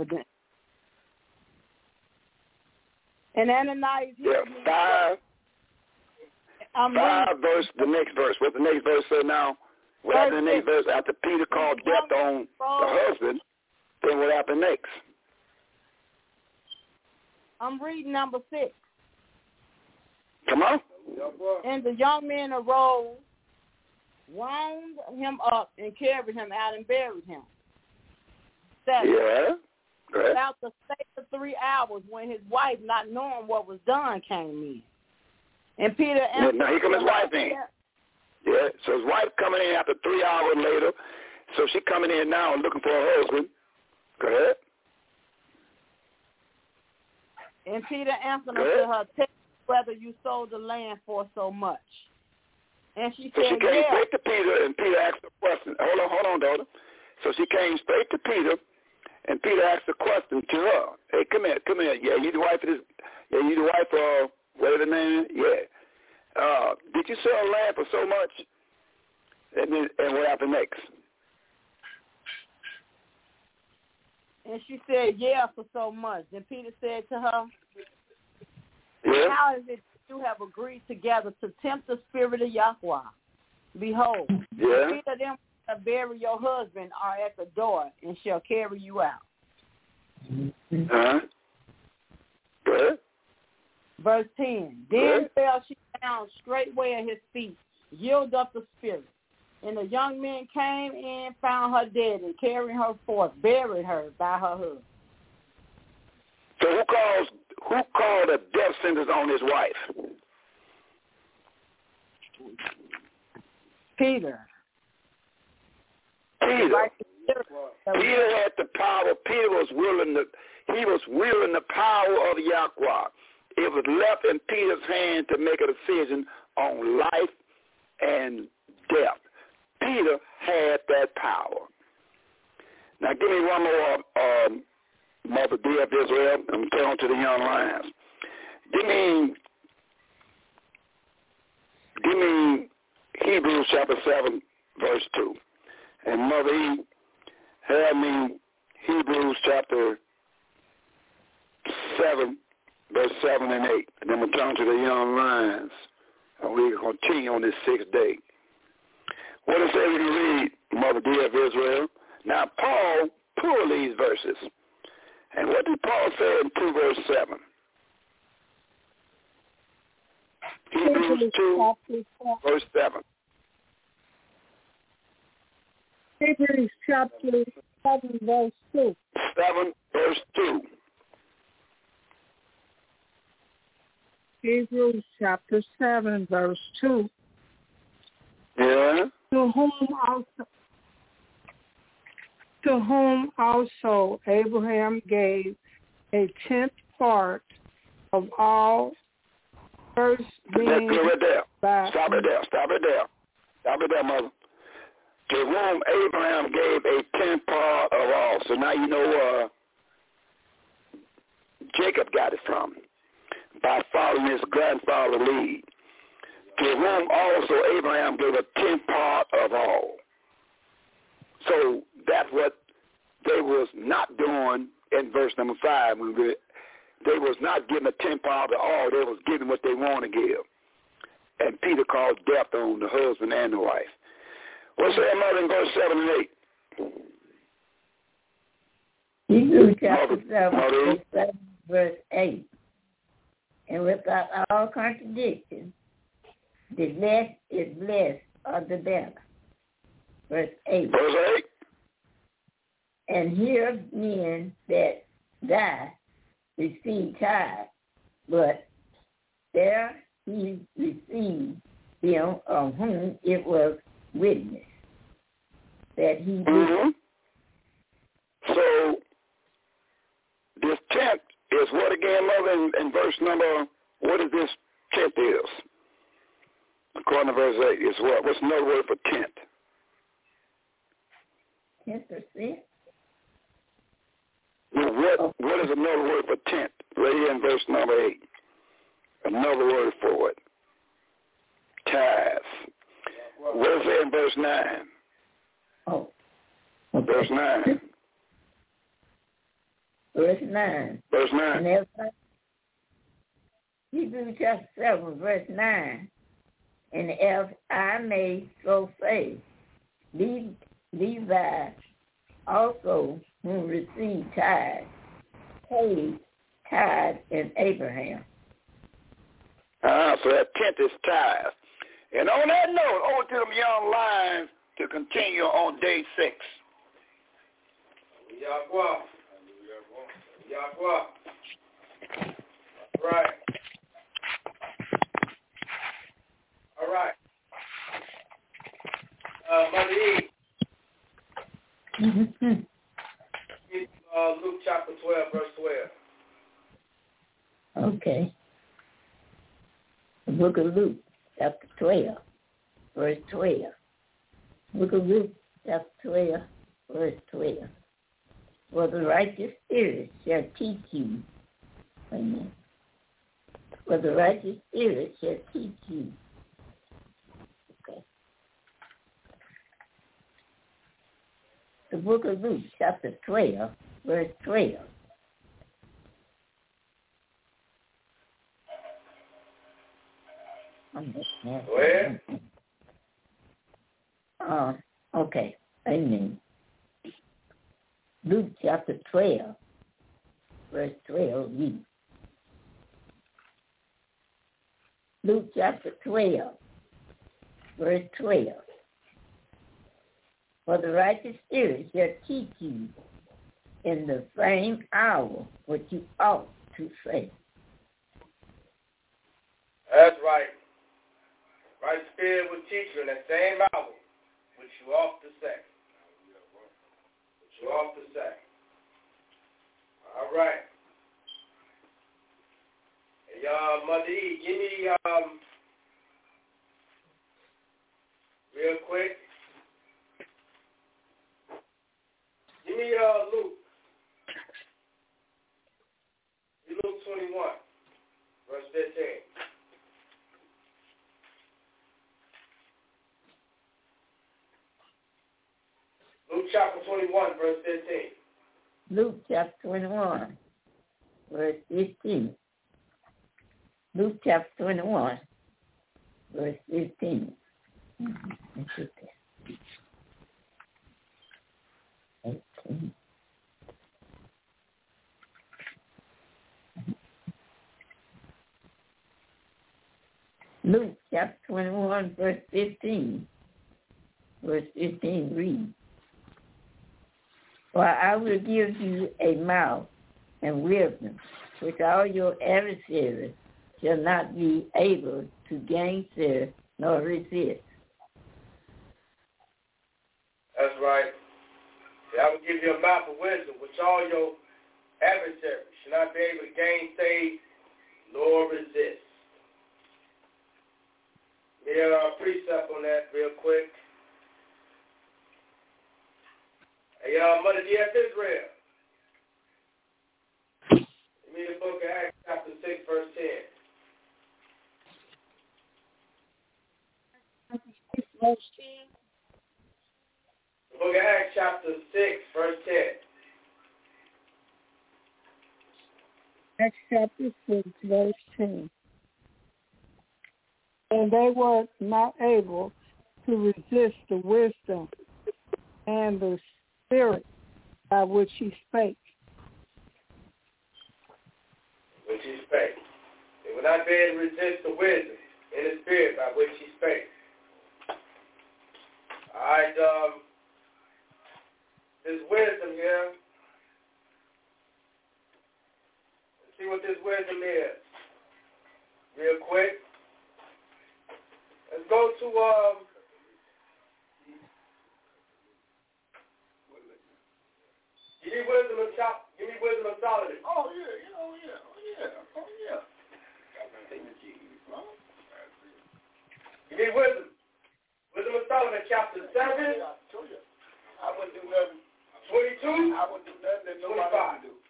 And Ananias. Yeah, five. I'm five reading. Verse. The next verse. What the next verse say now? What verse happened the next verse after Peter called death on the husband? Then what happened next? I'm reading number six. Come on. And the young men arose, wound him up, and carried him out and buried him. Seven. Yeah. Right. About the space of three hours, when his wife, not knowing what was done, came in. And Peter answered. Now here comes his wife in. Yeah. So his wife coming in after three hours later. So she coming in now and looking for her husband. Go ahead. And Peter answered unto her, tell me whether you sold the land for so much. And she so said, she came yeah. straight to Peter, and Peter asked a question. Hold on, hold on, daughter. So she came straight to Peter, and Peter asked a question to her. Hey, come here, come here. Yeah, you the wife of this. Yeah, you the wife of whatever the name is. Yeah. Uh, did you sell land for so much? And then, and what happened next? And she said, yeah, for so much. Then Peter said to her, yeah. how is it you have agreed together to tempt the spirit of Yahweh? Behold, yeah. Peter them shall bury your husband are at the door and shall carry you out. Uh-huh. Good. Verse ten. Then fell she down straightway at his feet, yielded up the spirit. And the young men came in, found her dead, and carrying her forth, buried her by her husband. So who calls who called a death sentence on his wife? Peter. Peter. Peter had the power. Peter was willing to. He was willing the power of Yahweh. It was left in Peter's hand to make a decision on life and death. Peter had that power. Now, give me one more, um, Mother dear of Israel. I'm telling to the young lions. Give me, give me Hebrews chapter seven, verse two, and Mother E, have me Hebrews chapter seven, verse seven and eight, and then we'll turn to the young lions, and we continue on this sixth day. What does it say we can read, Mother dear of Israel? Now, Paul pulled these verses. And what did Paul say in two verse seven? Hebrews two, verse seven. Hebrews chapter seven, verse two. seven, verse two. Hebrews chapter seven, verse two. Yeah. To whom also, to whom also Abraham gave a tenth part of all first being. Right there. By, Stop it there. Stop it there. Stop it there, Mother. To whom Abraham gave a tenth part of all. So now you know where uh, Jacob got it from, by following his grandfather's lead. to whom also Abraham gave a tenth part of all. So that's what they was not doing in verse number five. When we, they was not giving a tenth part of all. They was giving what they want to give. And Peter called death on the husband and the wife. What's that, Mother, in verse seven and eight? Hebrews chapter seven, seven, verse eight. And without all contradiction, the less is blessed of the better. Verse eight. Verse eight. And here men that die receive tithe, but there he received them of whom it was witness that he did. Mm-hmm. So this tenth is what again, Mother, in, in verse number, what is this tenth is? According to verse eight, is what? What's another word for tenth? ten percent. What, what is another word for tenth? Right here in verse number eight. Another word for it. Tithe. What is it in verse nine? Oh. Okay. Verse nine. Verse nine. Verse nine. And Hebrews chapter seven, verse nine. And if I may so say, Levi also, who received tithe, paid tithe in Abraham. Ah, so that tenth is tithe. And on that note, over to them young lions to continue on day six. Yahweh. Yahweh. All right. All right. Uh, Mother E. Mm-hmm. Uh, Luke chapter twelve, verse twelve. Okay. The book of Luke, chapter twelve, verse twelve. Book of Luke, chapter twelve, verse twelve. For the righteous spirit shall teach you. Amen. For the righteous spirit shall teach you. Okay. The book of Luke, chapter twelve, verse twelve. Where? Uh, okay. Amen. Luke chapter twelve, verse twelve, read. Luke chapter twelve, verse twelve. For the righteous spirit shall teach you in the same hour what you ought to say. That's right. Right spirit will teach you in the same hour what you ought to say. What you ought to say. All right. Hey, y'all, Mother E, give me, um, real quick. Give me uh, Luke. Luke twenty-one, verse fifteen. Luke chapter twenty-one, verse fifteen. Luke chapter twenty-one, verse fifteen. Luke chapter twenty-one, verse fifteen. Mm-hmm. eighteen. Luke chapter twenty-one, verse fifteen. Verse fifteen reads, For I will give you a mouth and wisdom, which all your adversaries shall not be able to gainsay nor resist. That's right. See, I will give you a mouth of wisdom, which all your adversaries shall not be able to gainsay nor resist. Yeah, a precept on that real quick. Hey, uh, Mother D F Israel. Give me the book of Acts chapter six, verse ten. verse ten. The book of Acts, chapter six, verse ten. Acts chapter six, verse ten. And they were not able to resist the wisdom and the spirit by which he spake. Which he spake. They were not able to resist the wisdom and the spirit by which he spake. All right, um, this wisdom here. Let's see what this wisdom is. Real quick. Let's go to um. Give me wisdom of chop. Give me wisdom of Solomon. Oh yeah, yeah, oh yeah, oh yeah, oh yeah. Give me wisdom. Wisdom of Solomon, chapter seven. I told you, I wouldn't do nothing. Twenty-two. I wouldn't do nothing that nobody twenty-five. would do.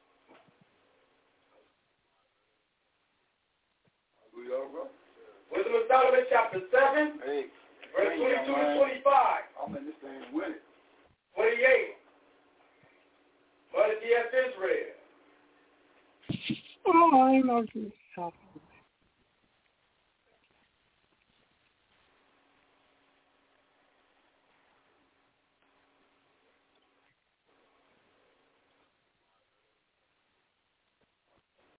Who y'all bro? Wisdom of Solomon, chapter seven. Hey. Verse twenty-two to twenty-five. I'm in this thing winning. twenty-eight. What is the Israel? Oh, I know this.